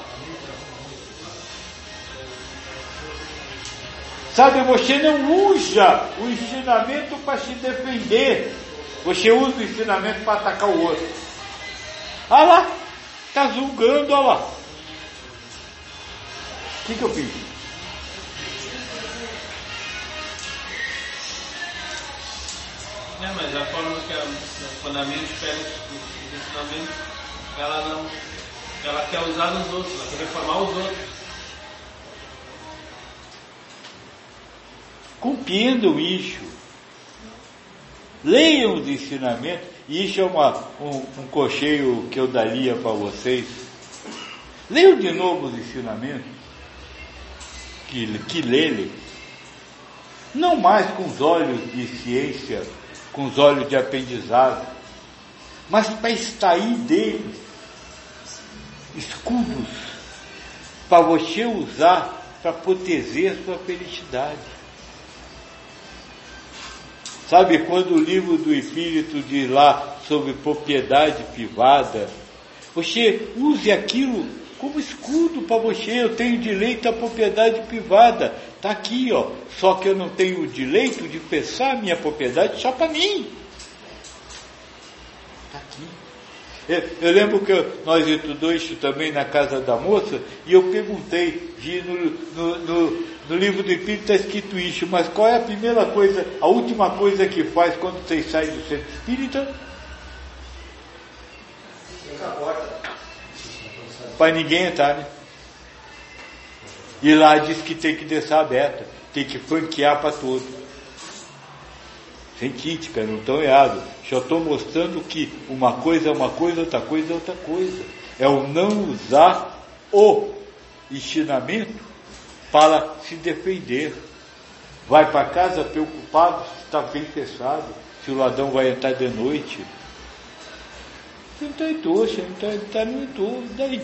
Speaker 1: Sabe, você não usa o ensinamento para se defender. Você usa o ensinamento para atacar o outro. Olha lá, está julgando, olha lá. O que eu fiz?
Speaker 2: Mas a forma que quando a mente pega os ensinamentos, ela quer usar nos outros, ela quer reformar os outros.
Speaker 1: Compreendam isso. Leiam os ensinamentos e isso é um cocheio que eu daria para vocês. Leiam de novo os ensinamentos, que lele, não mais com os olhos de ciência, com os olhos de aprendizado, mas para extrair deles escudos para você usar para proteger a sua felicidade. Sabe quando o livro do Espírito diz lá sobre propriedade privada, você use aquilo como escudo para você. Eu tenho direito à propriedade privada, está aqui, ó. Só que eu não tenho o direito de pensar a minha propriedade só para mim. Está aqui. Eu lembro que nós estudamos isso também na casa da moça, e eu perguntei, no livro do Espírito está escrito isso, mas qual é a primeira coisa, a última coisa que faz quando vocês saem do centro espírita?
Speaker 6: Fecha a porta.
Speaker 1: Para ninguém entrar, né? E lá diz que tem que deixar aberta, tem que franquear para todos. Sem crítica, não estão errados. Só estou mostrando que uma coisa é uma coisa, outra coisa é outra coisa. É o não usar o ensinamento para se defender. Vai para casa preocupado se está bem fechado, se o ladrão vai entrar de noite. Você não está em trouxa, não está no entorno, daí.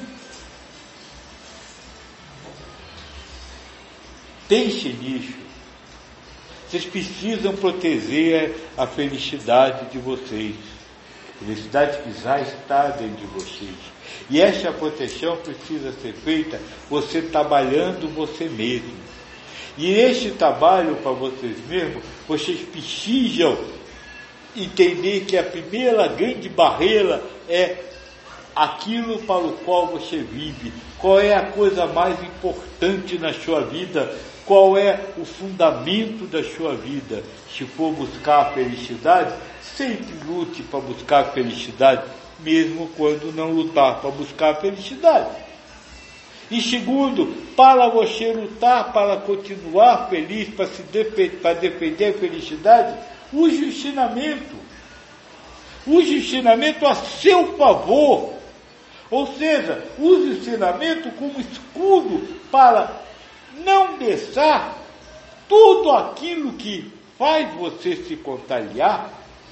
Speaker 1: Pense nisso. Vocês precisam proteger a felicidade de vocês. A felicidade que já está dentro de vocês. E essa proteção precisa ser feita você trabalhando você mesmo. E esse trabalho para vocês mesmos, vocês precisam entender que a primeira grande barreira é aquilo para o qual você vive. Qual é a coisa mais importante na sua vida? Qual é o fundamento da sua vida? Se for buscar a felicidade, sempre lute para buscar a felicidade, mesmo quando não lutar para buscar a felicidade. E segundo, para você lutar, para continuar feliz, para defender a felicidade, use o ensinamento. Use o ensinamento a seu favor. Ou seja, use o ensinamento como escudo para não deixar tudo aquilo que faz você se contagiar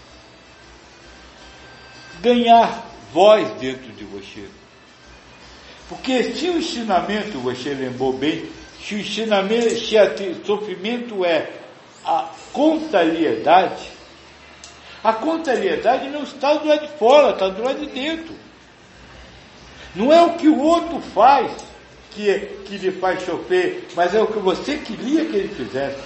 Speaker 1: ganhar voz dentro de você. Porque se o ensinamento, você lembrou bem, se o ensinamento, se o sofrimento é a contrariedade não está do lado de fora, está do lado de dentro. Não é o que o outro faz que lhe faz sofrer, mas é o que você queria que ele fizesse.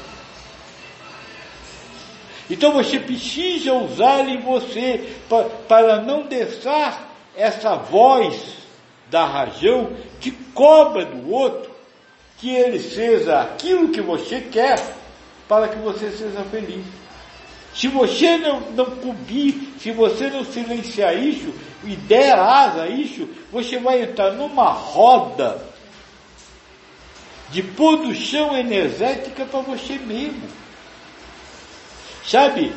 Speaker 1: Então você precisa usar em você para não deixar essa voz da razão que cobra do outro que ele seja aquilo que você quer para que você seja feliz. Se você não cobrir, se você não silenciar isso e der asa a isso, você vai entrar numa roda de produção energética para você mesmo. Sabe?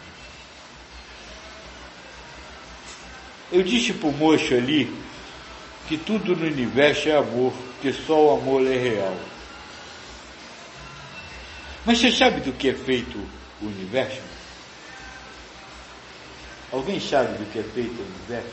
Speaker 1: Eu disse para o moço ali que tudo no universo é amor, que só o amor é real. Mas você sabe do que é feito o universo? Alguém sabe do que é feito o universo?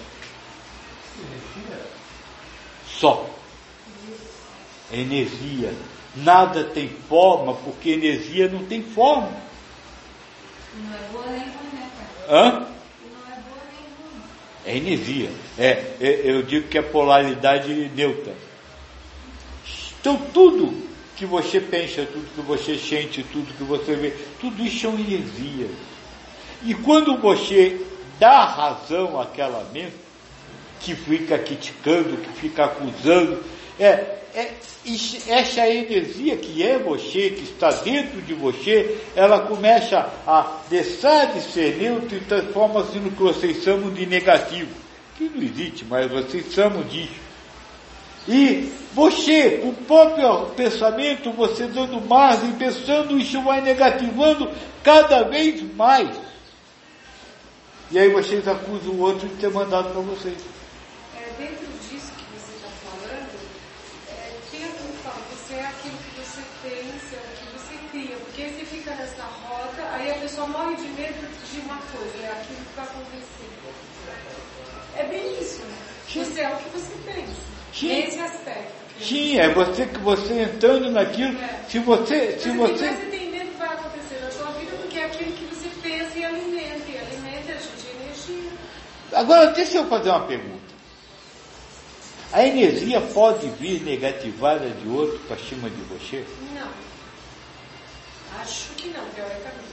Speaker 1: Só. É energia. Nada tem forma, porque energia não tem forma.
Speaker 9: Não é boa nem ruim, né, cara?
Speaker 1: Hã?
Speaker 9: Não é boa nem ruim.
Speaker 1: É energia. Eu digo que é polaridade neutra. Então tudo que você pensa, tudo que você sente, tudo que você vê, tudo isso são energias. E quando você dá razão àquela mente, que fica criticando, que fica acusando, essa energia que é você, que está dentro de você, ela começa a deixar de ser neutra e transforma-se no que vocês chamam de negativo, que não existe, mas vocês chamam disso. E você, o próprio pensamento, você dando margem, pensando, isso vai negativando cada vez mais. e aí vocês acusam o outro de ter mandado para vocês.
Speaker 7: Dentro disso que você está falando, tem aquilo que fala, você é aquilo que você pensa, o que você cria, porque você fica nessa roda, aí a pessoa morre de medo de uma coisa, é aquilo que vai acontecer. É bem isso, né? Você é o que você pensa. Nesse aspecto.
Speaker 1: Sim, é você entrando naquilo. Se você
Speaker 7: tem medo que vai acontecer na sua vida, porque é aquilo que você pensa e alimenta a gente de energia.
Speaker 1: Agora, deixa eu fazer uma pergunta. A energia pode vir negativada de outro para cima de você?
Speaker 7: Não. Acho que não, teoricamente.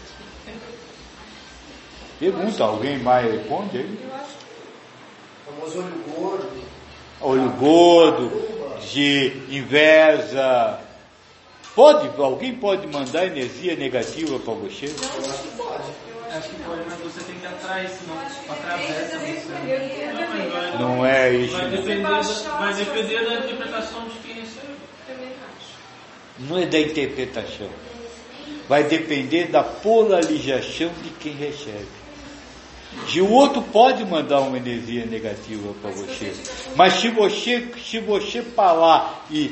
Speaker 1: Pergunta, alguém mais responde aí?
Speaker 7: Eu acho que
Speaker 6: O famoso olho gordo.
Speaker 1: Olho gordo, de inveja. Alguém pode mandar energia negativa para você?
Speaker 6: Eu acho que pode.
Speaker 2: Acho que pode, mas você tem que atrair, senão atravessa você.
Speaker 1: Não é isso.
Speaker 2: Vai depender da interpretação de quem recebe.
Speaker 7: também acho.
Speaker 1: Não é da interpretação. Vai depender da polarização de quem recebe. Se o outro pode mandar uma energia negativa para você, mas se você falar e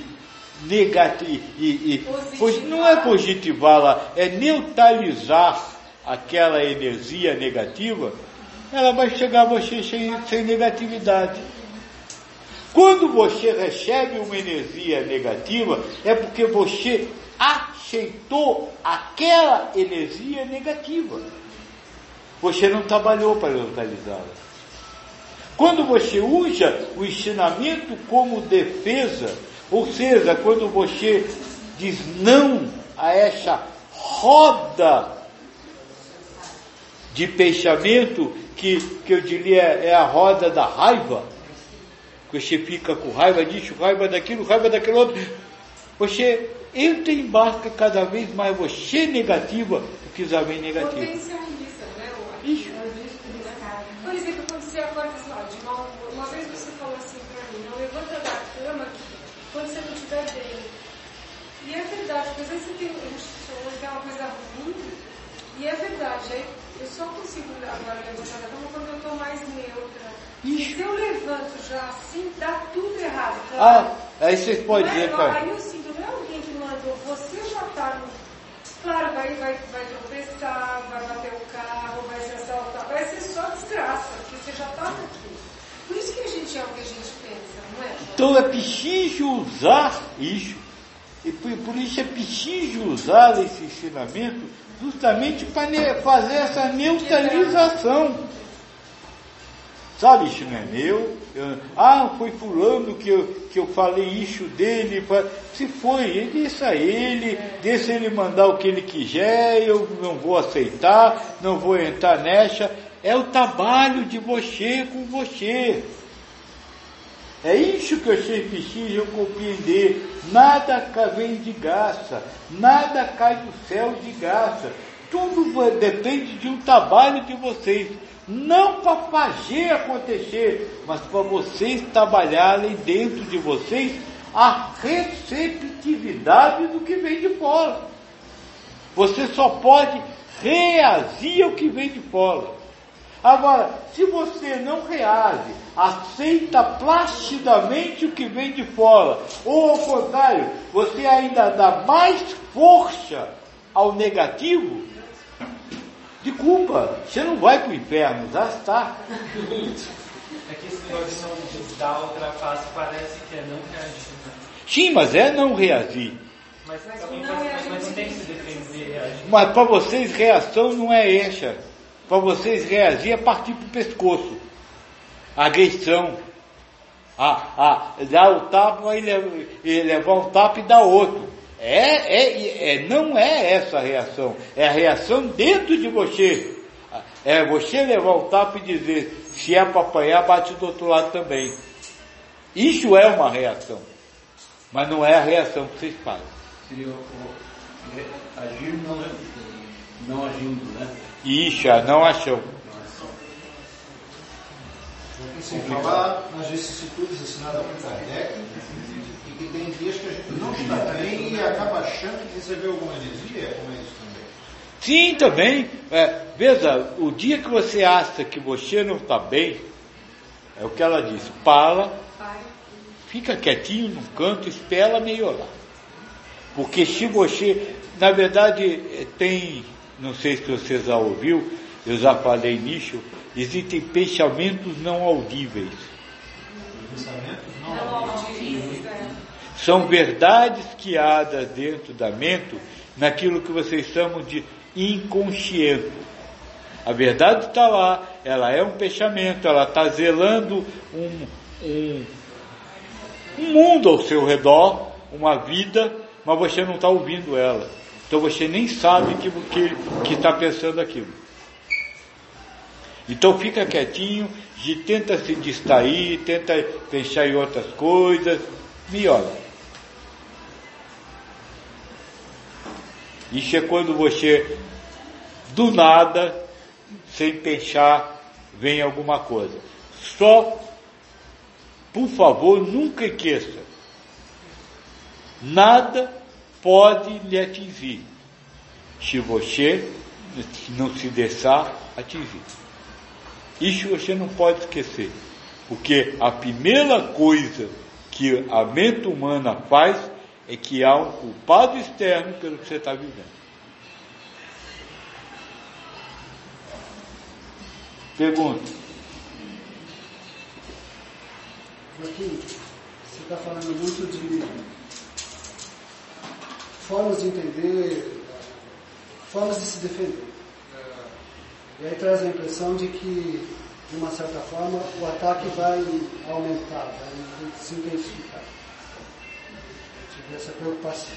Speaker 1: não é positivá-la, é neutralizar aquela energia negativa, ela vai chegar a você sem negatividade. Quando você recebe uma energia negativa, é porque você aceitou aquela energia negativa. Você não trabalhou para neutralizá-la. Quando você usa o ensinamento como defesa, ou seja, quando você diz não a essa roda de pensamento que eu diria é a roda da raiva, que você fica com raiva disso, raiva daquilo outro, você entra e embarca cada vez mais você negativa do que também negativa.
Speaker 7: Potencializa, né?
Speaker 1: Isso.
Speaker 7: Por exemplo, quando você acorda de uma vez você falou assim pra mim, não levanta da cama quando você não estiver bem. E é verdade, porque às vezes você tem uma coisa ruim, e é verdade, aí eu só consigo agora levantar da cama quando eu estou mais neutra.
Speaker 1: Ixi.
Speaker 7: Se eu levanto já assim, dá tudo errado. Claro.
Speaker 1: Aí vocês podem dizer, pai.
Speaker 7: Aí eu sinto, não é alguém que mandou, você já está no. Claro, vai tropeçar, vai bater o carro, vai se assaltar, vai ser só desgraça, porque você já está naquilo. Por isso que a gente é o que a gente pensa, não é?
Speaker 1: Então é preciso usar isso. E por isso é preciso usar esse ensinamento justamente para fazer essa neutralização. Sabe, isso não é meu. Foi fulano que eu falei isso dele. Se foi, ele deixa ele mandar o que ele quiser, eu não vou aceitar, não vou entrar nessa. É o trabalho de você com você. É isso que vocês precisam compreender. Nada vem de graça, nada cai do céu de graça. Tudo depende de um trabalho de vocês. Não para fazer acontecer, mas para vocês trabalharem dentro de vocês a receptividade do que vem de fora. Você só pode reagir ao que vem de fora. Agora, se você não reage, aceita placidamente o que vem de fora, ou ao contrário, você ainda dá mais força ao negativo, de culpa, você não vai para o inferno, já está.
Speaker 2: É que esse negócio de dar outra face parece que é não reagir.
Speaker 1: Sim, mas é não reagir.
Speaker 2: Mas não tem que se defender reagir.
Speaker 1: Mas para vocês reação não é essa. Para vocês reagir é partir para o pescoço. Agressão. Dar o tapa e levar um tapa e dar outro. Não é essa a reação. É a reação dentro de você. É você levar o tapa e dizer, se é para apanhar, bate do outro lado também. Isso é uma reação. Mas não é a reação que vocês fazem.
Speaker 5: Seria agir não agindo, né?
Speaker 1: Isso, a não ação.
Speaker 10: Sem falar nas vicissitudes ensinadas por Kardec, e que tem dias que a gente não está bem e acaba achando que recebeu alguma energia, como é isso também?
Speaker 1: Sim, também. Veja, o dia que você acha que você não está bem, é o que ela disse, para, fica quietinho num canto, espera ela melhorar. Porque se você, na verdade, tem, não sei se você já ouviu, eu já falei nisso, existem pensamentos não audíveis.
Speaker 10: Pensamentos não audíveis.
Speaker 1: São verdades guiadas dentro da mente, naquilo que vocês chamam de inconsciente. A verdade está lá, ela é um pensamento, ela está zelando um mundo ao seu redor, uma vida, mas você não está ouvindo ela. Então você nem sabe que está pensando aquilo. Então fica quietinho, tenta se distrair, tenta pensar em outras coisas, melhora. Isso é quando você, do nada, sem pensar, vem alguma coisa. Só, por favor, nunca esqueça, nada pode lhe atingir, se você não se deixar atingir. Isso você não pode esquecer, porque a primeira coisa que a mente humana faz é que há um culpado externo pelo que você está vivendo. Pergunta.
Speaker 8: Joaquim, você está falando muito de formas de entender, formas de se defender. E aí traz a impressão de que, de uma certa forma, o ataque vai aumentar, vai se intensificar. Tive essa preocupação.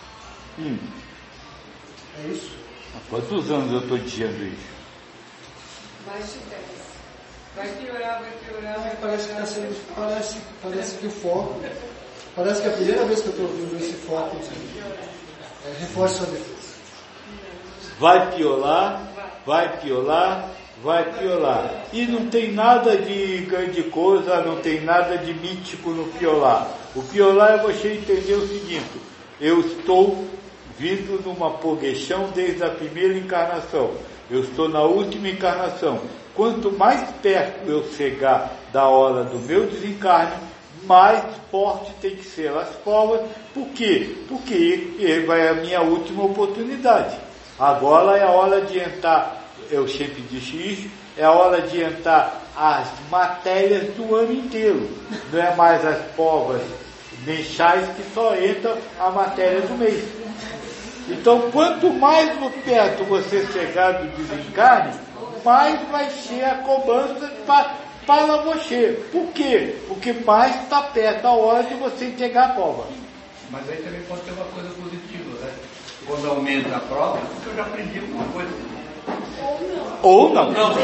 Speaker 8: É isso?
Speaker 1: Há quantos anos eu estou dizendo isso?
Speaker 7: Mais de 10. Vai piorar, vai
Speaker 8: Parece
Speaker 7: piorar.
Speaker 8: que está sendo, parece que o foco, parece que é a primeira vez que eu estou ouvindo esse foco reforça sua defesa.
Speaker 1: Vai piorar, vai piorar, vai piorar. E não tem nada de grande coisa, não tem nada de mítico no piorar. O piorar é você entender o seguinte: eu estou vindo numa progressão desde a primeira encarnação. Eu estou na última encarnação. Quanto mais perto eu chegar da hora do meu desencarne, mais forte tem que ser as provas. Por quê? Porque vai a minha última oportunidade. Agora é a hora de entrar, eu sempre disse isso, é a hora de entrar as matérias do ano inteiro. Não é mais as provas mensais que só entra a matéria do mês. Então, quanto mais perto você chegar do desencarne, mais vai ser a cobrança para você. Por quê? Porque mais está perto a hora de você entregar a prova.
Speaker 5: Mas aí também pode ter uma coisa positiva, né? Quando aumenta a prova, porque eu já aprendi alguma coisa.
Speaker 1: Ou não.
Speaker 7: Se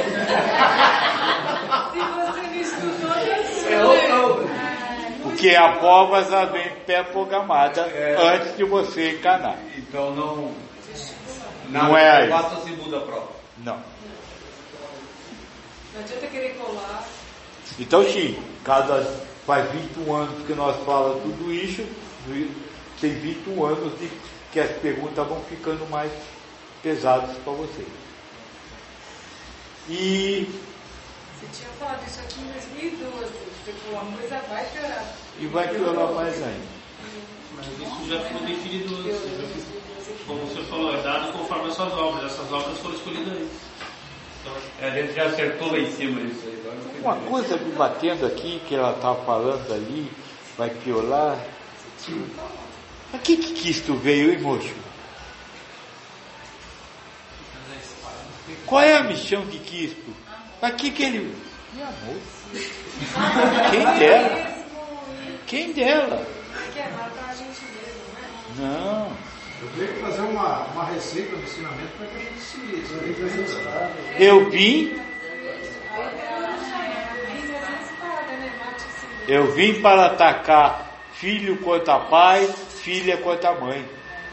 Speaker 7: você não estudou, já
Speaker 1: Porque a prova já vem pré-programada antes de você encarnar.
Speaker 5: Então
Speaker 1: não é aí.
Speaker 5: Basta se muda a prova.
Speaker 1: Não.
Speaker 7: Não adianta querer colar.
Speaker 1: Então sim, faz 21 anos que nós falamos tudo isso, tem 21 anos que as perguntas vão ficando mais pesadas para vocês. E
Speaker 7: Você tinha falado isso aqui em 2012, depois a coisa vai piorar.
Speaker 1: E vai piorar mais ainda.
Speaker 2: Mas isso já ficou definido antes. Como você falou, é dado conforme as suas obras. Essas obras foram escolhidas aí. Então,
Speaker 5: a gente já acertou lá em cima isso aí.
Speaker 1: Uma coisa me batendo aqui, que ela estava falando ali, vai piorar. Mas que Cristo veio, hein, moço? Qual é a missão de Cristo? Para que ele... Meu amor. Quem dela? Quem dela?
Speaker 7: Quer matar a gente mesmo, né?
Speaker 1: Não.
Speaker 10: Eu tenho que fazer uma receita, um ensinamento para que a gente se
Speaker 1: Eu vim para atacar filho contra pai, filha contra mãe.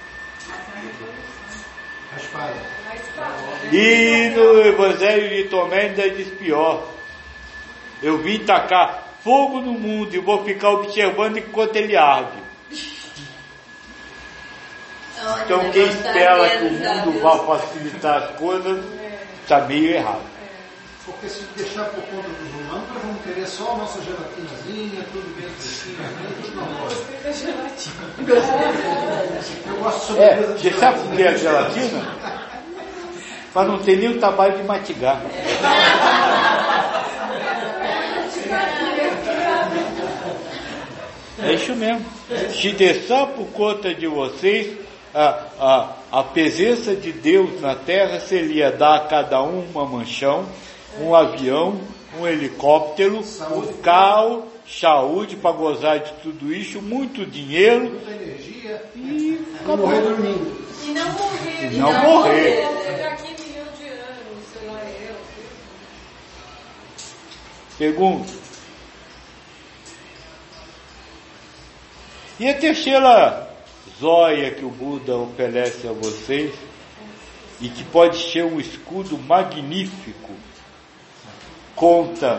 Speaker 10: A espada.
Speaker 1: E no Evangelho de Tomé ainda diz pior. Eu vim tacar fogo no mundo e vou ficar observando enquanto ele arde. Então quem espera que o mundo vá facilitar as coisas está meio errado.
Speaker 10: Porque se deixar por conta dos humanos, nós vamos querer só a nossa gelatinazinha, tudo bem fresquinho, tudo na hora. Eu gosto de sobremesa de
Speaker 1: Você sabe por que é a gelatina? Para não ter nem o trabalho de mastigar. É isso mesmo. Se deixar por conta de vocês, a presença de Deus na terra seria dar a cada um uma manchão, um avião, um helicóptero, um carro, saúde para gozar de tudo isso, muito dinheiro,
Speaker 10: muita energia
Speaker 1: e
Speaker 8: Acabou morrer dormindo.
Speaker 7: E não morrer.
Speaker 1: E não morrer.
Speaker 7: Ficar aqui milhão de anos, sei lá, eu.
Speaker 1: Segundo. E a terceira joia que o Buda oferece a vocês, e que pode ser um escudo magnífico contra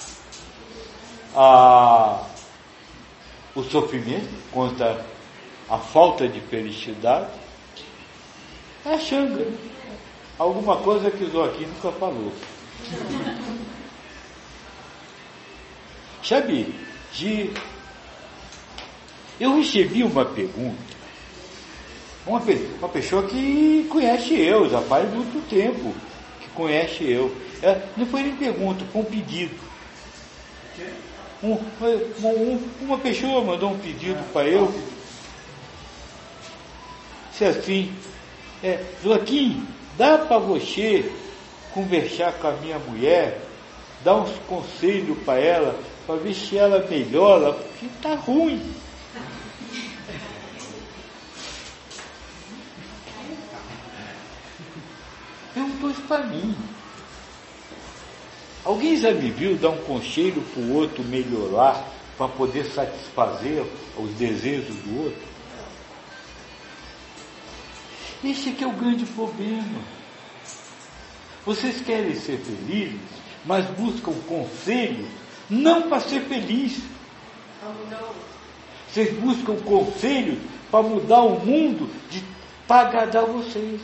Speaker 1: o sofrimento, contra a falta de felicidade, é a Xanga. Alguma coisa que o Joaquim nunca falou. Sabe, eu recebi uma pergunta, uma pessoa que conhece eu, já faz muito tempo que conhece eu. Não foi nem pergunta, foi um pedido. Uma pessoa mandou um pedido para eu, disse assim, Joaquim, dá para você conversar com a minha mulher, dar uns conselhos para ela, para ver se ela melhora, porque está ruim. Perguntou isso para mim. Alguém já me viu dar um conselho para o outro melhorar, para poder satisfazer os desejos do outro? Esse aqui é o grande problema. Vocês querem ser felizes, mas buscam conselhos não para ser feliz. Vocês buscam conselhos para mudar o mundo para agradar vocês.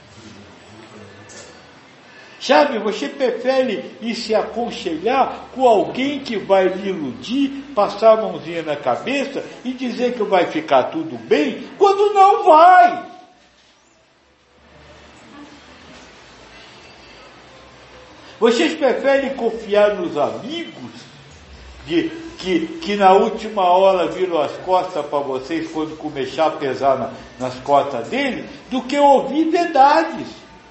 Speaker 1: Sabe, você prefere ir se aconselhar com alguém que vai lhe iludir, passar a mãozinha na cabeça e dizer que vai ficar tudo bem, quando não vai. Vocês preferem confiar nos amigos que na última hora viram as costas para vocês quando começar a pesar nas costas dele, do que ouvir verdades.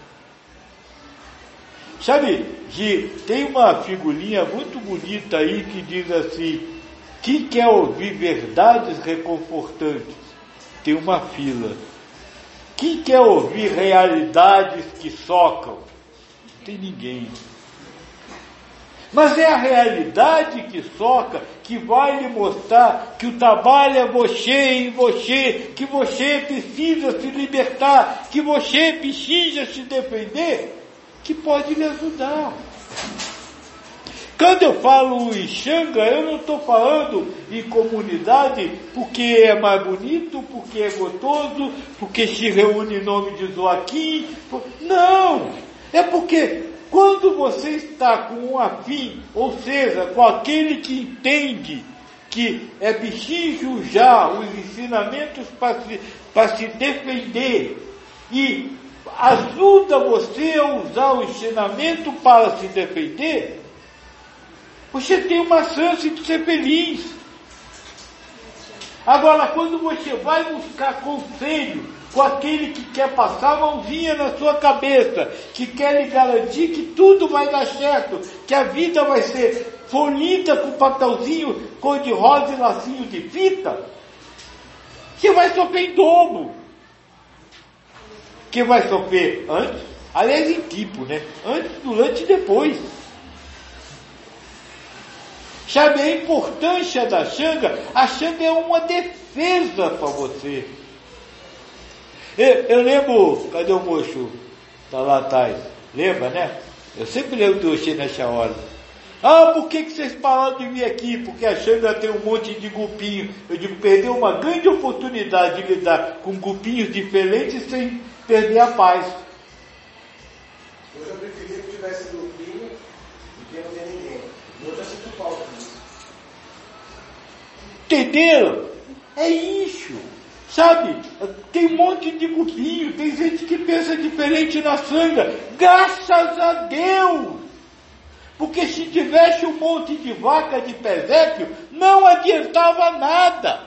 Speaker 1: Sabe, tem uma figurinha muito bonita aí que diz assim, quem quer ouvir verdades reconfortantes? Tem uma fila. Quem quer ouvir realidades que socam? Não tem ninguém. Mas é a realidade que soca, que vai lhe mostrar que o trabalho é você em você, que você precisa se libertar, que você precisa se defender, que pode lhe ajudar. Quando eu falo em Xanga, eu não estou falando em comunidade porque é mais bonito, porque é gostoso, porque se reúne em nome de Joaquim. Não! É porque quando você está com um afim, ou seja, com aquele que entende que é preciso já os ensinamentos para se defender e ajuda você a usar o ensinamento para se defender, você tem uma chance de ser feliz. Agora, quando você vai buscar conselho com aquele que quer passar a mãozinha na sua cabeça, que quer lhe garantir que tudo vai dar certo, que a vida vai ser folhida com papelzinho cor-de-rosa e lacinho de fita, você vai sofrer em dobro. Que vai sofrer antes, aliás em tipo, né? Antes, durante e depois. Sabe a importância da Xanga? A Xanga é uma defesa para você. Eu lembro, cadê o moço? Está lá atrás. Lembra, né? Eu sempre lembro de você nessa hora. Por que vocês pararam de vir aqui? Porque a Xanga tem um monte de grupinho. Eu digo, perdeu uma grande oportunidade de lidar com grupinhos diferentes sem perder a paz.
Speaker 6: Eu já preferi
Speaker 1: Entenderam? É isso. Sabe? Tem um monte de grupinho, tem gente que pensa diferente na sanga. Graças a Deus! Porque se tivesse um monte de vaca de presépio, não adiantava nada.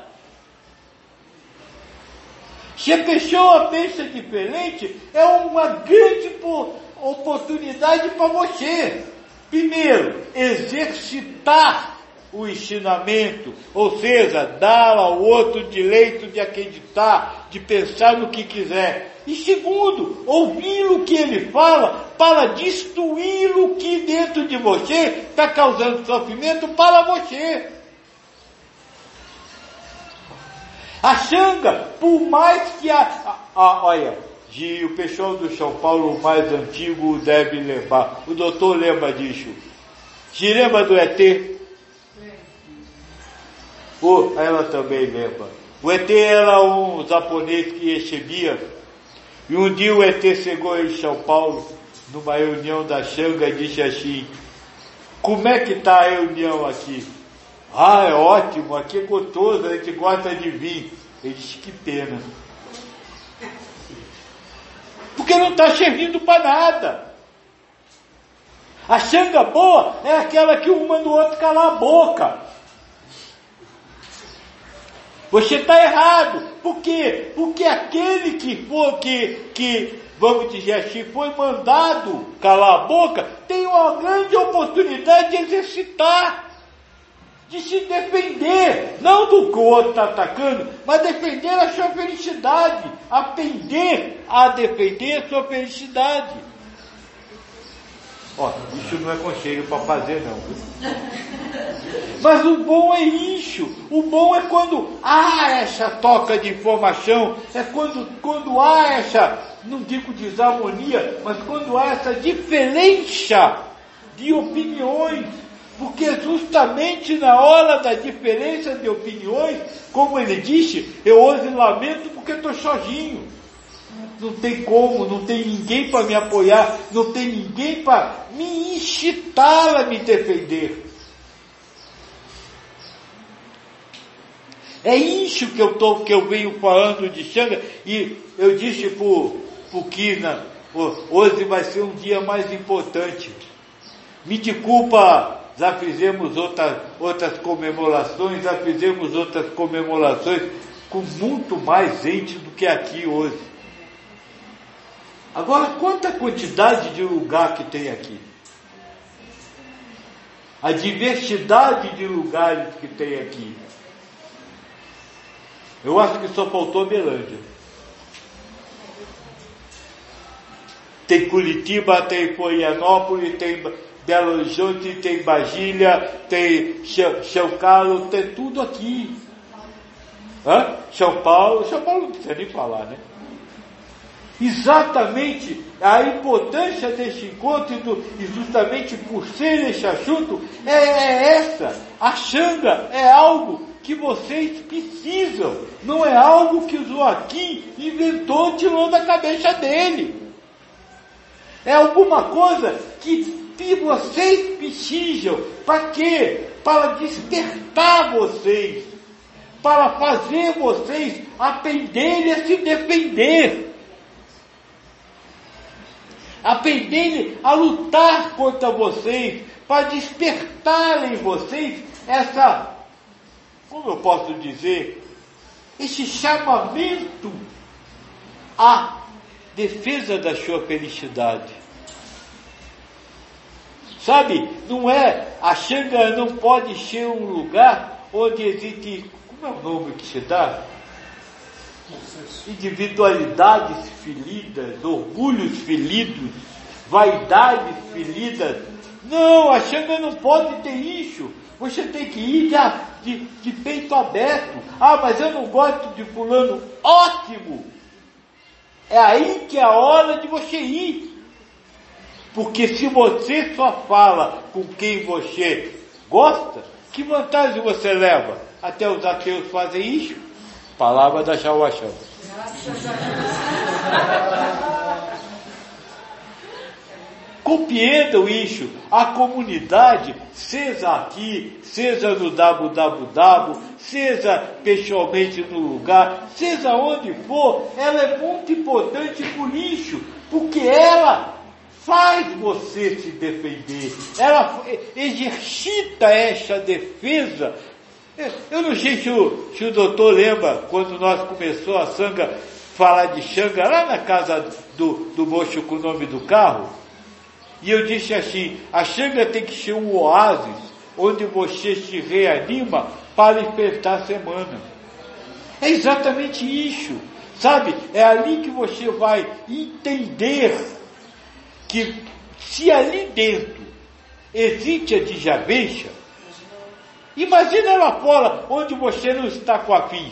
Speaker 1: Se a pessoa pensa diferente, é uma grande oportunidade para você. Primeiro, exercitar o ensinamento, ou seja, dar ao outro o direito de acreditar, de pensar no que quiser. E segundo, ouvir o que ele fala para destruir o que dentro de você está causando sofrimento para você. A Xanga, por mais que olha, o pessoal do São Paulo mais antigo deve lembrar, o doutor lembra disso. Se lembra do ET? Ela também lembra. O ET era um japonês que recebia, e um dia o ET chegou em São Paulo, numa reunião da Xanga, e disse assim: como é que está a reunião aqui? É ótimo, aqui é gostoso, a gente gosta de vir. Ele disse: que pena. Porque não está servindo para nada. A Xanga boa é aquela que um manda o outro calar a boca. Você está errado. Por quê? Porque aquele que vamos dizer assim, foi mandado calar a boca, tem uma grande oportunidade de exercitar, de se defender, não do que o outro está atacando, mas defender a sua felicidade, aprender a defender a sua felicidade. Isso não é conselho para fazer não. Mas o bom é isso. O bom é quando há essa troca de informação, é quando há essa, não digo desarmonia, mas quando há essa diferença de opiniões. Porque justamente na hora da diferença de opiniões, como ele disse, eu hoje lamento porque estou sozinho. Não tem como, não tem ninguém para me apoiar, não tem ninguém para me incitar a me defender. É isso que eu venho falando de Xanga, e eu disse para o Kina, hoje vai ser um dia mais importante. Me desculpa, já fizemos outras comemorações, com muito mais gente do que aqui hoje. Agora, quanta quantidade de lugar que tem aqui? A diversidade de lugares que tem aqui. Eu acho que só faltou Belândia. Tem Curitiba, tem Florianópolis, tem Belo Horizonte, tem Brasília, tem São Carlos, tem tudo aqui. São Paulo não precisa nem falar, né? Exatamente a importância desse encontro, e justamente por ser esse assunto, é essa. A Xanga é algo que vocês precisam, não é algo que o Joaquim inventou, tirou da cabeça dele. É alguma coisa que vocês precisam. Para quê? Para despertar vocês, para fazer vocês aprenderem a se defender, aprenderem a lutar contra vocês, para despertar em vocês essa, como eu posso dizer, esse chamamento à defesa da sua felicidade. Sabe, não é, a Xanga não pode ser um lugar onde existe, como é o nome que se dá? Individualidades feridas, orgulhos feridos, vaidades feridas. Não, a Xanga não pode ter isso. Você tem que ir de peito aberto. Mas eu não gosto de fulano. Ótimo! É aí que é a hora de você ir. Porque se você só fala com quem você gosta, que vantagem você leva? Até os ateus fazem isso. Palavra da salvação. compreendam isso, a comunidade, seja aqui, seja no www, seja pessoalmente no lugar, seja onde for, ela é muito importante por isso, porque ela faz você se defender, ela exercita essa defesa. Eu não sei se o doutor lembra, quando nós começou a Sangha, falar de Xanga, lá na casa do moço com o nome do carro, e eu disse assim, a Xanga tem que ser um oásis, onde você se reanima para enfrentar a semana. É exatamente isso, sabe? É ali que você vai entender que se ali dentro existe a desavença, imagina lá fora, onde você não está com afins.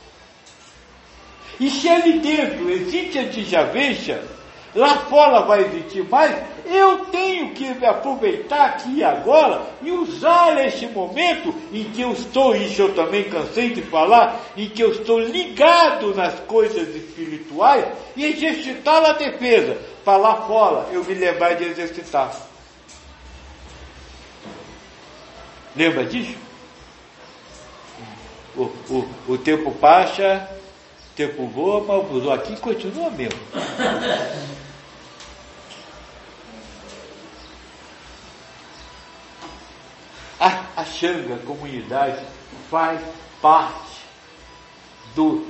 Speaker 1: E se ali dentro existe a desavença, lá fora vai existir mais. Eu tenho que me aproveitar aqui e agora e usar esse momento em que eu estou, isso eu também cansei de falar, em que eu estou ligado nas coisas espirituais e exercitar a defesa, para lá fora eu me lembrar de exercitar. Lembra disso? O tempo passa, o tempo voa, mas o aqui continua mesmo. A Xanga, a comunidade, faz parte do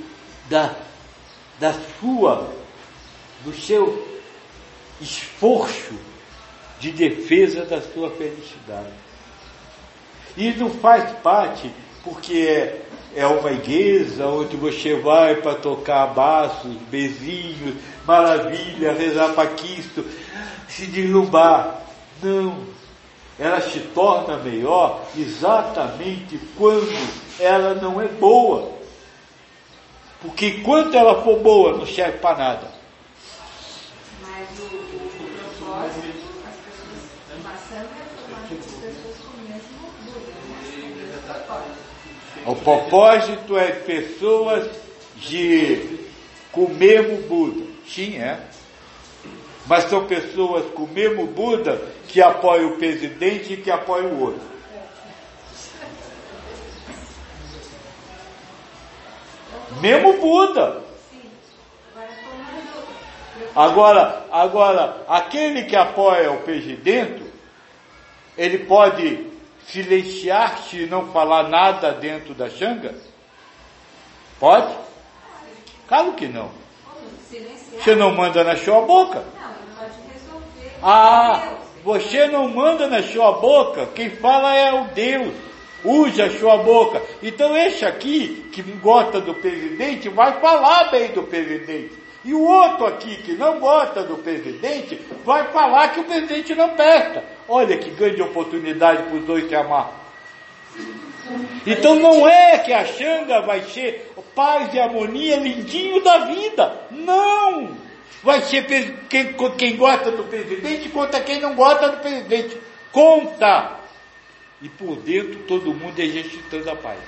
Speaker 1: seu esforço de defesa da sua felicidade. E não faz parte porque é uma igreja onde você vai para tocar baços, bezinhos, maravilha, rezar para Cristo, se deslumbrar. Não. Ela se torna melhor exatamente quando ela não é boa. Porque enquanto ela for boa, não serve para nada.
Speaker 9: Mas o propósito, as pessoas, uma santa é formada por pessoas com o mesmo Buda, né?
Speaker 1: O propósito é pessoas com o mesmo Buda. Sim, é. Mas são pessoas com o mesmo Buda que apoiam o presidente e que apoiam o outro. Mesmo Buda. Agora, aquele que apoia o presidente, ele pode silenciar-se e não falar nada dentro da Xanga? Pode? Claro que não. Você não manda na sua boca. Você não manda na sua boca, quem fala é o Deus, usa a sua boca. Então esse aqui, que gosta do presidente, vai falar bem do presidente. E o outro aqui, que não gosta do presidente, vai falar que o presidente não presta. Olha que grande oportunidade para os dois se amar. Então não é que a Xanga vai ser paz e harmonia lindinho da vida. Não! Vai ser quem gosta do presidente contra quem não gosta do presidente. Conta! E por dentro todo mundo exercitando a paz.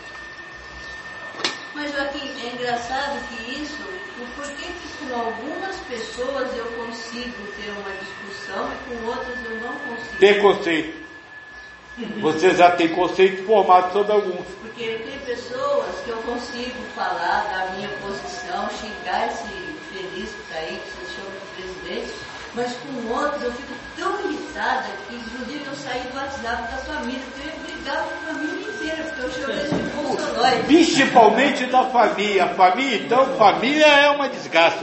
Speaker 4: Mas Joaquim, é engraçado que isso, por que com algumas pessoas eu consigo ter uma discussão e com outras eu não consigo?
Speaker 1: Tem conceito. Você já tem conceito formado sobre alguns.
Speaker 4: Porque tem pessoas que eu consigo falar da minha posição, xingar esse feliz que está aí, que se chama de presidente, mas com outros eu fico tão irritada que inclusive eu saí do WhatsApp da família, porque eu ia brigar com a família inteira, porque eu chamo esse bolsonaro.
Speaker 1: Principalmente da família. A família, então, família é uma desgraça.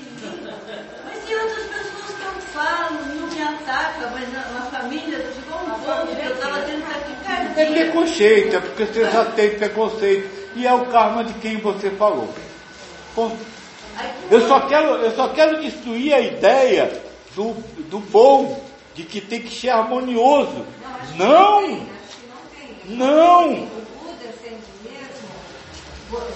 Speaker 4: Mas tem outras pessoas que eu falo, não me atacam, mas na família, ficou um pouco, eu estava tendo taquicardia.
Speaker 1: É preconceito, é porque você já tem preconceito. E é o karma de quem você falou. Ponto. Eu só quero destruir a ideia do bom, de que tem que ser harmonioso. Não! Não!
Speaker 9: O Buda sendo mesmo,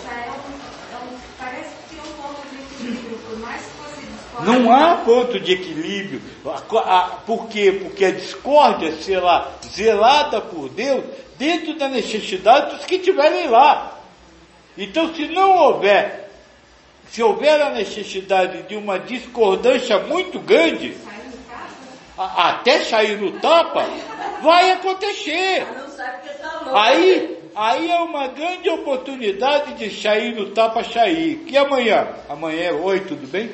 Speaker 9: parece que tem um ponto de equilíbrio, por mais que você discorde.
Speaker 1: Não há ponto de equilíbrio. Por quê? Porque a discórdia será zelada por Deus dentro da necessidade dos que estiverem lá. Então, se houver a necessidade de uma discordância muito grande, até sair no tapa, vai acontecer.
Speaker 4: Não sabe porque tá louco.
Speaker 1: Aí é uma grande oportunidade de sair no tapa, sair. E amanhã? Amanhã é 8, tudo bem?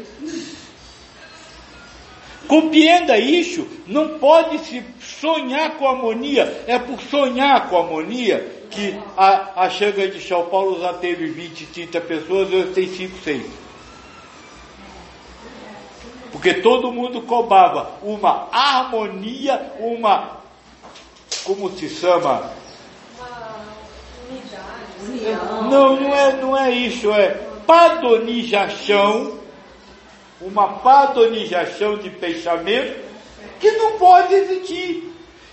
Speaker 1: Compreenda isso, não pode se sonhar com harmonia, é por sonhar com harmonia que a Xanga de São Paulo já teve 20, 30 pessoas, hoje tem 5, 6. Porque todo mundo cobrava uma harmonia, como se chama? Não é isso, é padronização, uma padronização de pensamento que não pode existir.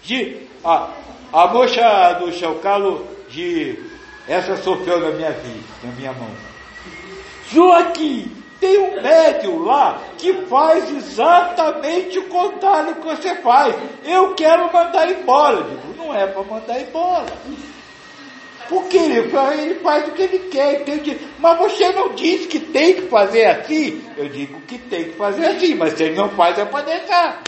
Speaker 1: A moça do São Carlos, essa sofreu na minha vida, na minha mão. Joaquim, tem um médium lá que faz exatamente o contrário que você faz. Eu quero mandar embora. Eu digo, não é para mandar embora. Porque ele faz o que ele quer, entende? Mas você não diz que tem que fazer assim? Eu digo que tem que fazer assim, mas se ele não faz é para deixar.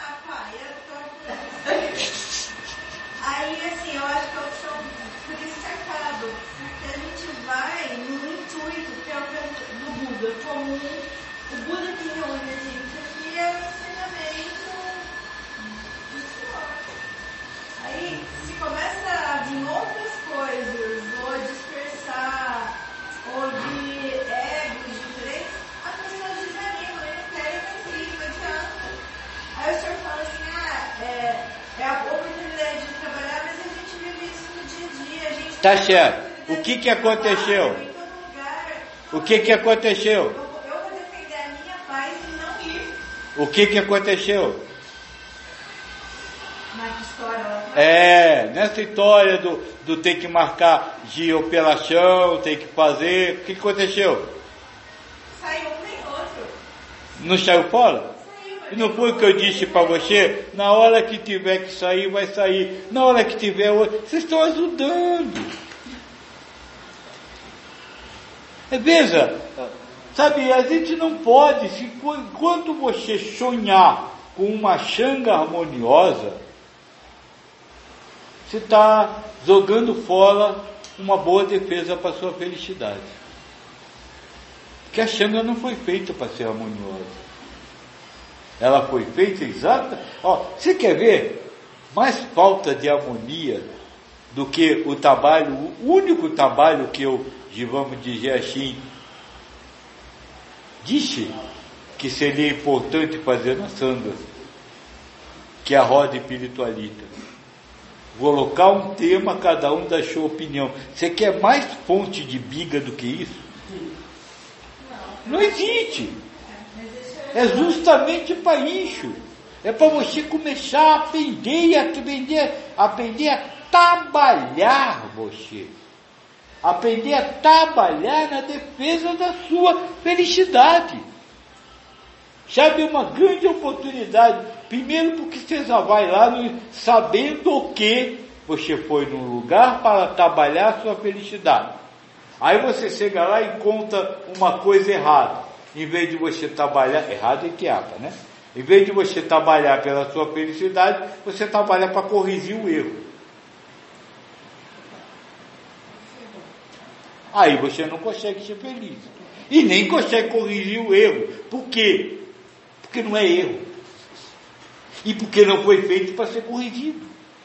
Speaker 9: Aí, assim, eu acho que é opção por isso sacado, porque a gente vai no intuito, que é o do Buda comum, o Buda que reúne a gente aqui é o ensinamento do Senhor. Aí, se começa a vir outras coisas, ou dispersar, ou de egos diferentes, as pessoas desanimam, eles querem cumprir, não adianta. Aí o senhor fala assim, é a oportunidade de trabalhar, mas a gente vive isso no dia a dia. A gente
Speaker 1: tá certo. O que aconteceu? O que aconteceu?
Speaker 9: Eu vou defender a minha paz e não ir.
Speaker 1: O que aconteceu?
Speaker 9: Na história lá.
Speaker 1: Nessa história do ter que marcar geopelação, tem que fazer. O que aconteceu?
Speaker 9: Saiu um nem outro.
Speaker 1: Não saiu fora? E não foi o que eu disse para você? Na hora que tiver que sair, vai sair. Na hora que tiver outro. Vocês estão ajudando. Veja, sabe, a gente não pode, enquanto você sonhar com uma Xanga harmoniosa, você está jogando fora uma boa defesa para a sua felicidade. Porque a Xanga não foi feita para ser harmoniosa. Ela foi feita exata. Você quer ver mais falta de harmonia do que o trabalho, o único trabalho que eu, vamos dizer assim, disse que seria importante fazer na Sangha, que é a roda espiritualista. Colocar um tema, cada um dá sua opinião. Você quer mais fonte de briga do que isso? Não existe. É justamente para isso. É para você começar a aprender a trabalhar você. Aprender a trabalhar na defesa da sua felicidade. Sabe, uma grande oportunidade. Primeiro porque você já vai lá sabendo que você foi num lugar para trabalhar a sua felicidade. Aí você chega lá e conta uma coisa errada. Em vez de você trabalhar, errado entre aspas, né? Em vez de você trabalhar pela sua felicidade, você trabalha para corrigir o erro. Aí você não consegue ser feliz. E nem consegue corrigir o erro. Por quê? Porque não é erro. E porque não foi feito para ser corrigido.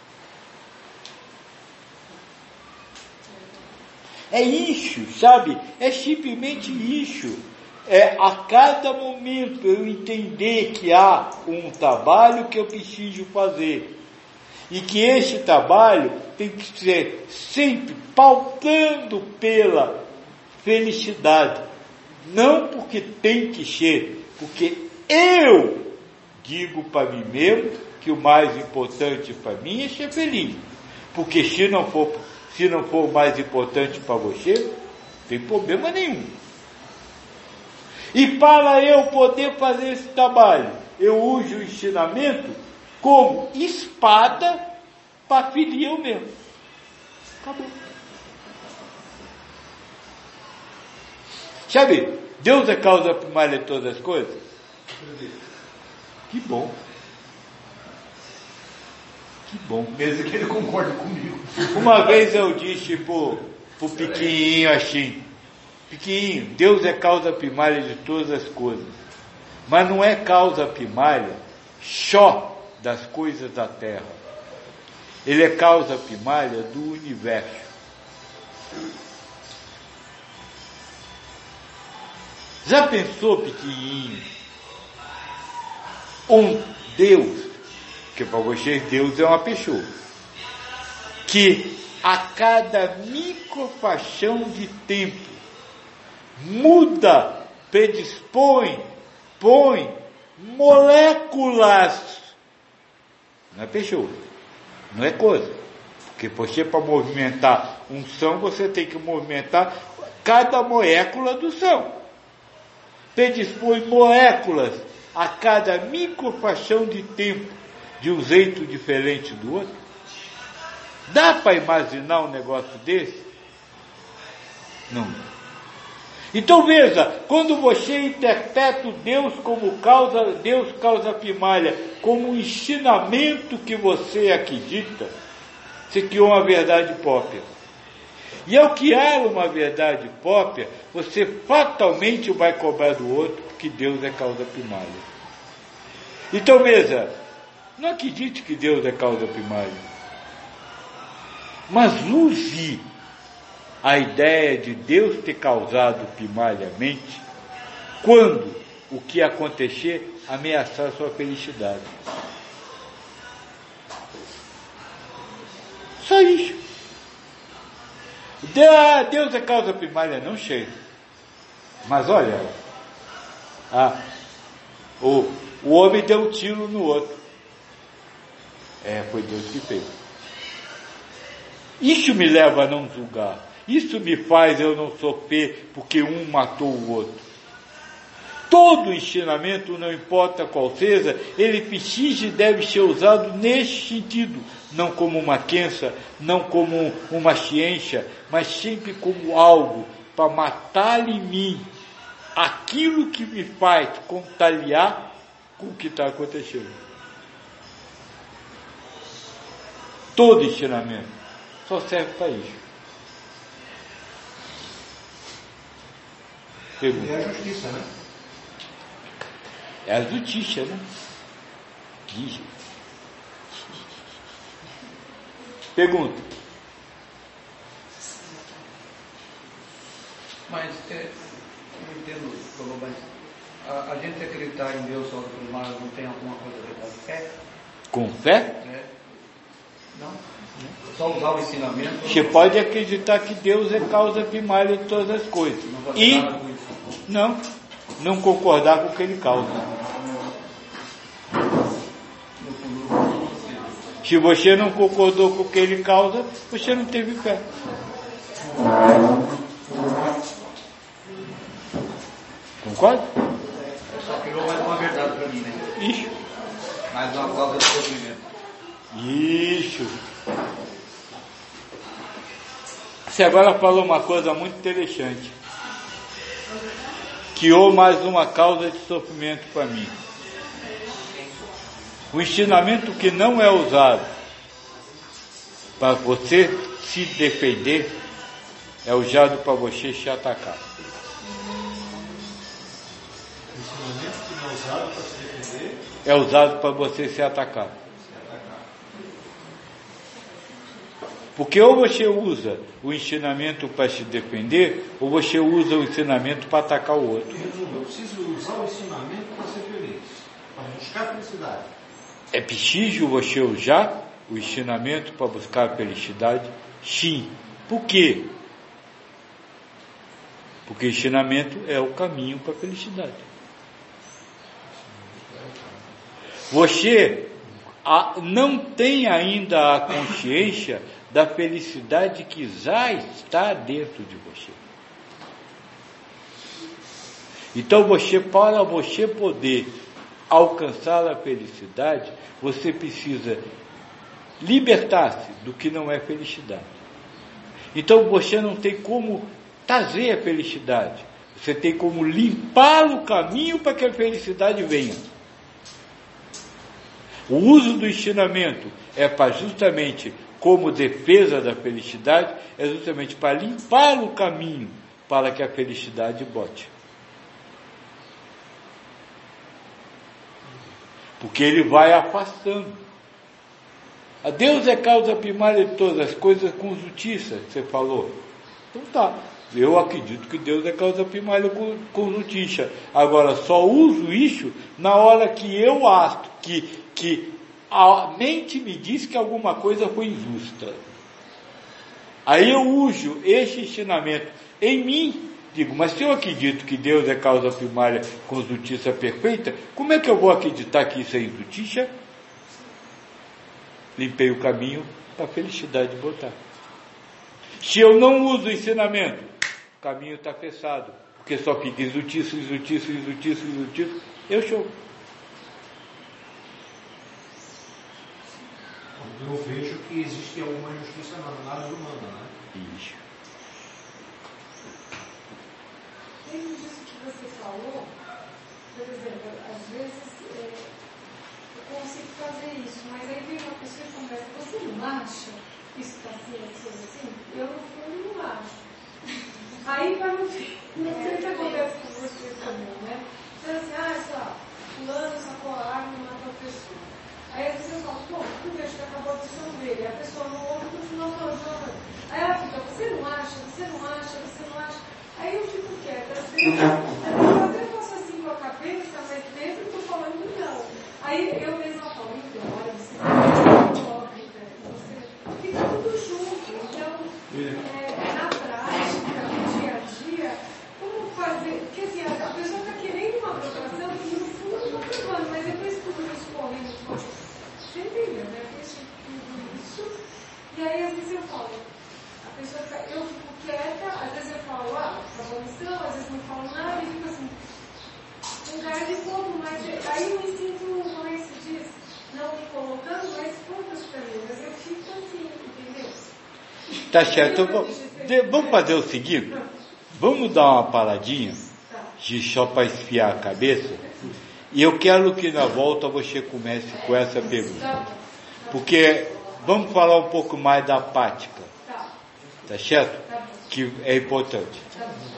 Speaker 1: É isso, sabe? É simplesmente isso. É a cada momento eu entender que há um trabalho que eu preciso fazer. E que esse trabalho tem que ser sempre pautando pela felicidade. Não porque tem que ser, porque eu digo para mim mesmo que o mais importante para mim é ser feliz. Porque se não for o mais importante para você, não tem problema nenhum. E para eu poder fazer esse trabalho, eu uso o ensinamento como espada para ferir eu mesmo. Acabou. Sabe, Deus é causa primária de todas as coisas? Que bom. Que bom.
Speaker 10: Mesmo que ele concorde comigo.
Speaker 1: Uma vez eu disse pro pequenininho assim, pequenininho, Deus é causa primária de todas as coisas, mas não é causa primária só das coisas da terra. Ele é causa primária do universo. Já pensou, pequenininho, um Deus, que para vocês Deus é uma pessoa, que a cada microfração de tempo muda, predispõe, põe moléculas, não é pessoa, não é coisa, porque você, para movimentar um som, você tem que movimentar cada molécula do som. Predispõe moléculas a cada microfração de tempo de um jeito diferente do outro. Dá para imaginar um negócio desse? Não. Então veja, quando você interpreta o Deus como Deus causa primária, como um ensinamento que você acredita, você criou uma verdade própria. E ao criar uma verdade própria, você fatalmente vai cobrar do outro, porque Deus é causa primária. Então veja, não acredite que Deus é causa primária, mas use a ideia de Deus ter causado primariamente quando o que acontecer ameaçar sua felicidade. Só isso. Deus é causa primária, não cheio. Mas olha, o homem deu um tiro no outro. Foi Deus que fez. Isso me leva a não julgar. Isso me faz eu não sofrer porque um matou o outro. Todo ensinamento, não importa qual seja, ele precisa e deve ser usado neste sentido, não como uma crença, não como uma ciência, mas sempre como algo para matar em mim aquilo que me faz contrariar com o que está acontecendo. Todo ensinamento só serve para isso. Pergunta.
Speaker 10: É a justiça, né?
Speaker 1: É a justiça, né? Pergunta.
Speaker 5: Mas, não entendo, mas a gente acreditar em Deus só primário não tem alguma coisa a ver com fé?
Speaker 1: Com fé?
Speaker 5: Não. Só usar o ensinamento.
Speaker 1: Você pode acreditar que Deus é causa primária de todas as coisas. E não concordar com o que ele causa. Se você não concordou com o que ele causa, você não teve fé. Concorda?
Speaker 5: Só criou mais uma verdade para mim, né?
Speaker 1: Isso.
Speaker 5: Mais uma causa de sofrimento.
Speaker 1: Isso. Você agora falou uma coisa muito interessante. Criou mais uma causa de sofrimento para mim. O ensinamento que não é usado para você se defender é usado para você se atacar.
Speaker 10: O ensinamento que não é usado para se defender
Speaker 1: é usado para você se atacar. Porque ou você usa o ensinamento para se defender, ou você usa o ensinamento para atacar o outro.
Speaker 10: Eu preciso usar o ensinamento para ser feliz, para buscar felicidade.
Speaker 1: É preciso você usar o ensinamento para buscar felicidade? Sim. Por quê? Porque o ensinamento é o caminho para a felicidade. Você não tem ainda a consciência da felicidade que já está dentro de você. Então para você poder alcançar a felicidade, você precisa libertar-se do que não é felicidade. Então você não tem como trazer a felicidade, você tem como limpar o caminho para que a felicidade venha. O uso do ensinamento é para justamente, como defesa da felicidade, é justamente para limpar o caminho para que a felicidade bote. Porque ele vai afastando. A Deus é causa primária de todas as coisas com justiça, que você falou. Então tá, eu acredito que Deus é causa primária com justiça. Agora, só uso isso na hora que eu acho que a mente me diz que alguma coisa foi injusta. Aí eu uso esse ensinamento em mim. Digo, mas se eu acredito que Deus é causa primária com justiça perfeita, como é que eu vou acreditar que isso é injustiça? Limpei o caminho para a felicidade botar. Se eu não uso o ensinamento, o caminho está fechado, porque só fica injustiça, injustiça, injustiça, injustiça, eu choro.
Speaker 10: Eu vejo que existe alguma justiça na análise humana, né?
Speaker 1: Isso.
Speaker 7: Dentro disso que você falou, por exemplo, às vezes eu consigo fazer isso, mas aí vem uma pessoa e conversa, você não acha que isso está assim? Eu no fundo não acho. Aí vai não sei se acontece com vocês também, né? Então assim, sei lá, fulano sacou a arma e matou a pessoa. Aí a pessoa fala, bom, porque acho que acabou a decisão dele. A pessoa no outro continua falando. Aí ela fica, você não acha? Aí eu fico quieta. Eu até faço assim com a cabeça, mas dentro eu estou falando não. Aí eu mesma falo, então, olha, você é hipócrita, você fica tudo junto. Então, na prática, no dia a dia, como fazer? Porque assim, a pessoa está querendo uma aprovação e no fundo não está provando, mas depois tudo isso correndo, você entendeu, né? Isso. E aí às vezes eu falo, a pessoa fica, eu fico quieta, às vezes eu falo, acabou a missão, às vezes não falo nada, e fico assim, um cara de fogo, mas aí eu me sinto, como é que se diz? Não me colocando, mas poucas para mim, mas eu fico assim, entendeu?
Speaker 1: Tá certo, vamos fazer o seguinte, vamos dar uma paradinha, só para esfriar a cabeça, e eu quero que na volta você comece com essa pergunta, porque vamos falar um pouco mais da prática, tá certo? Que é importante.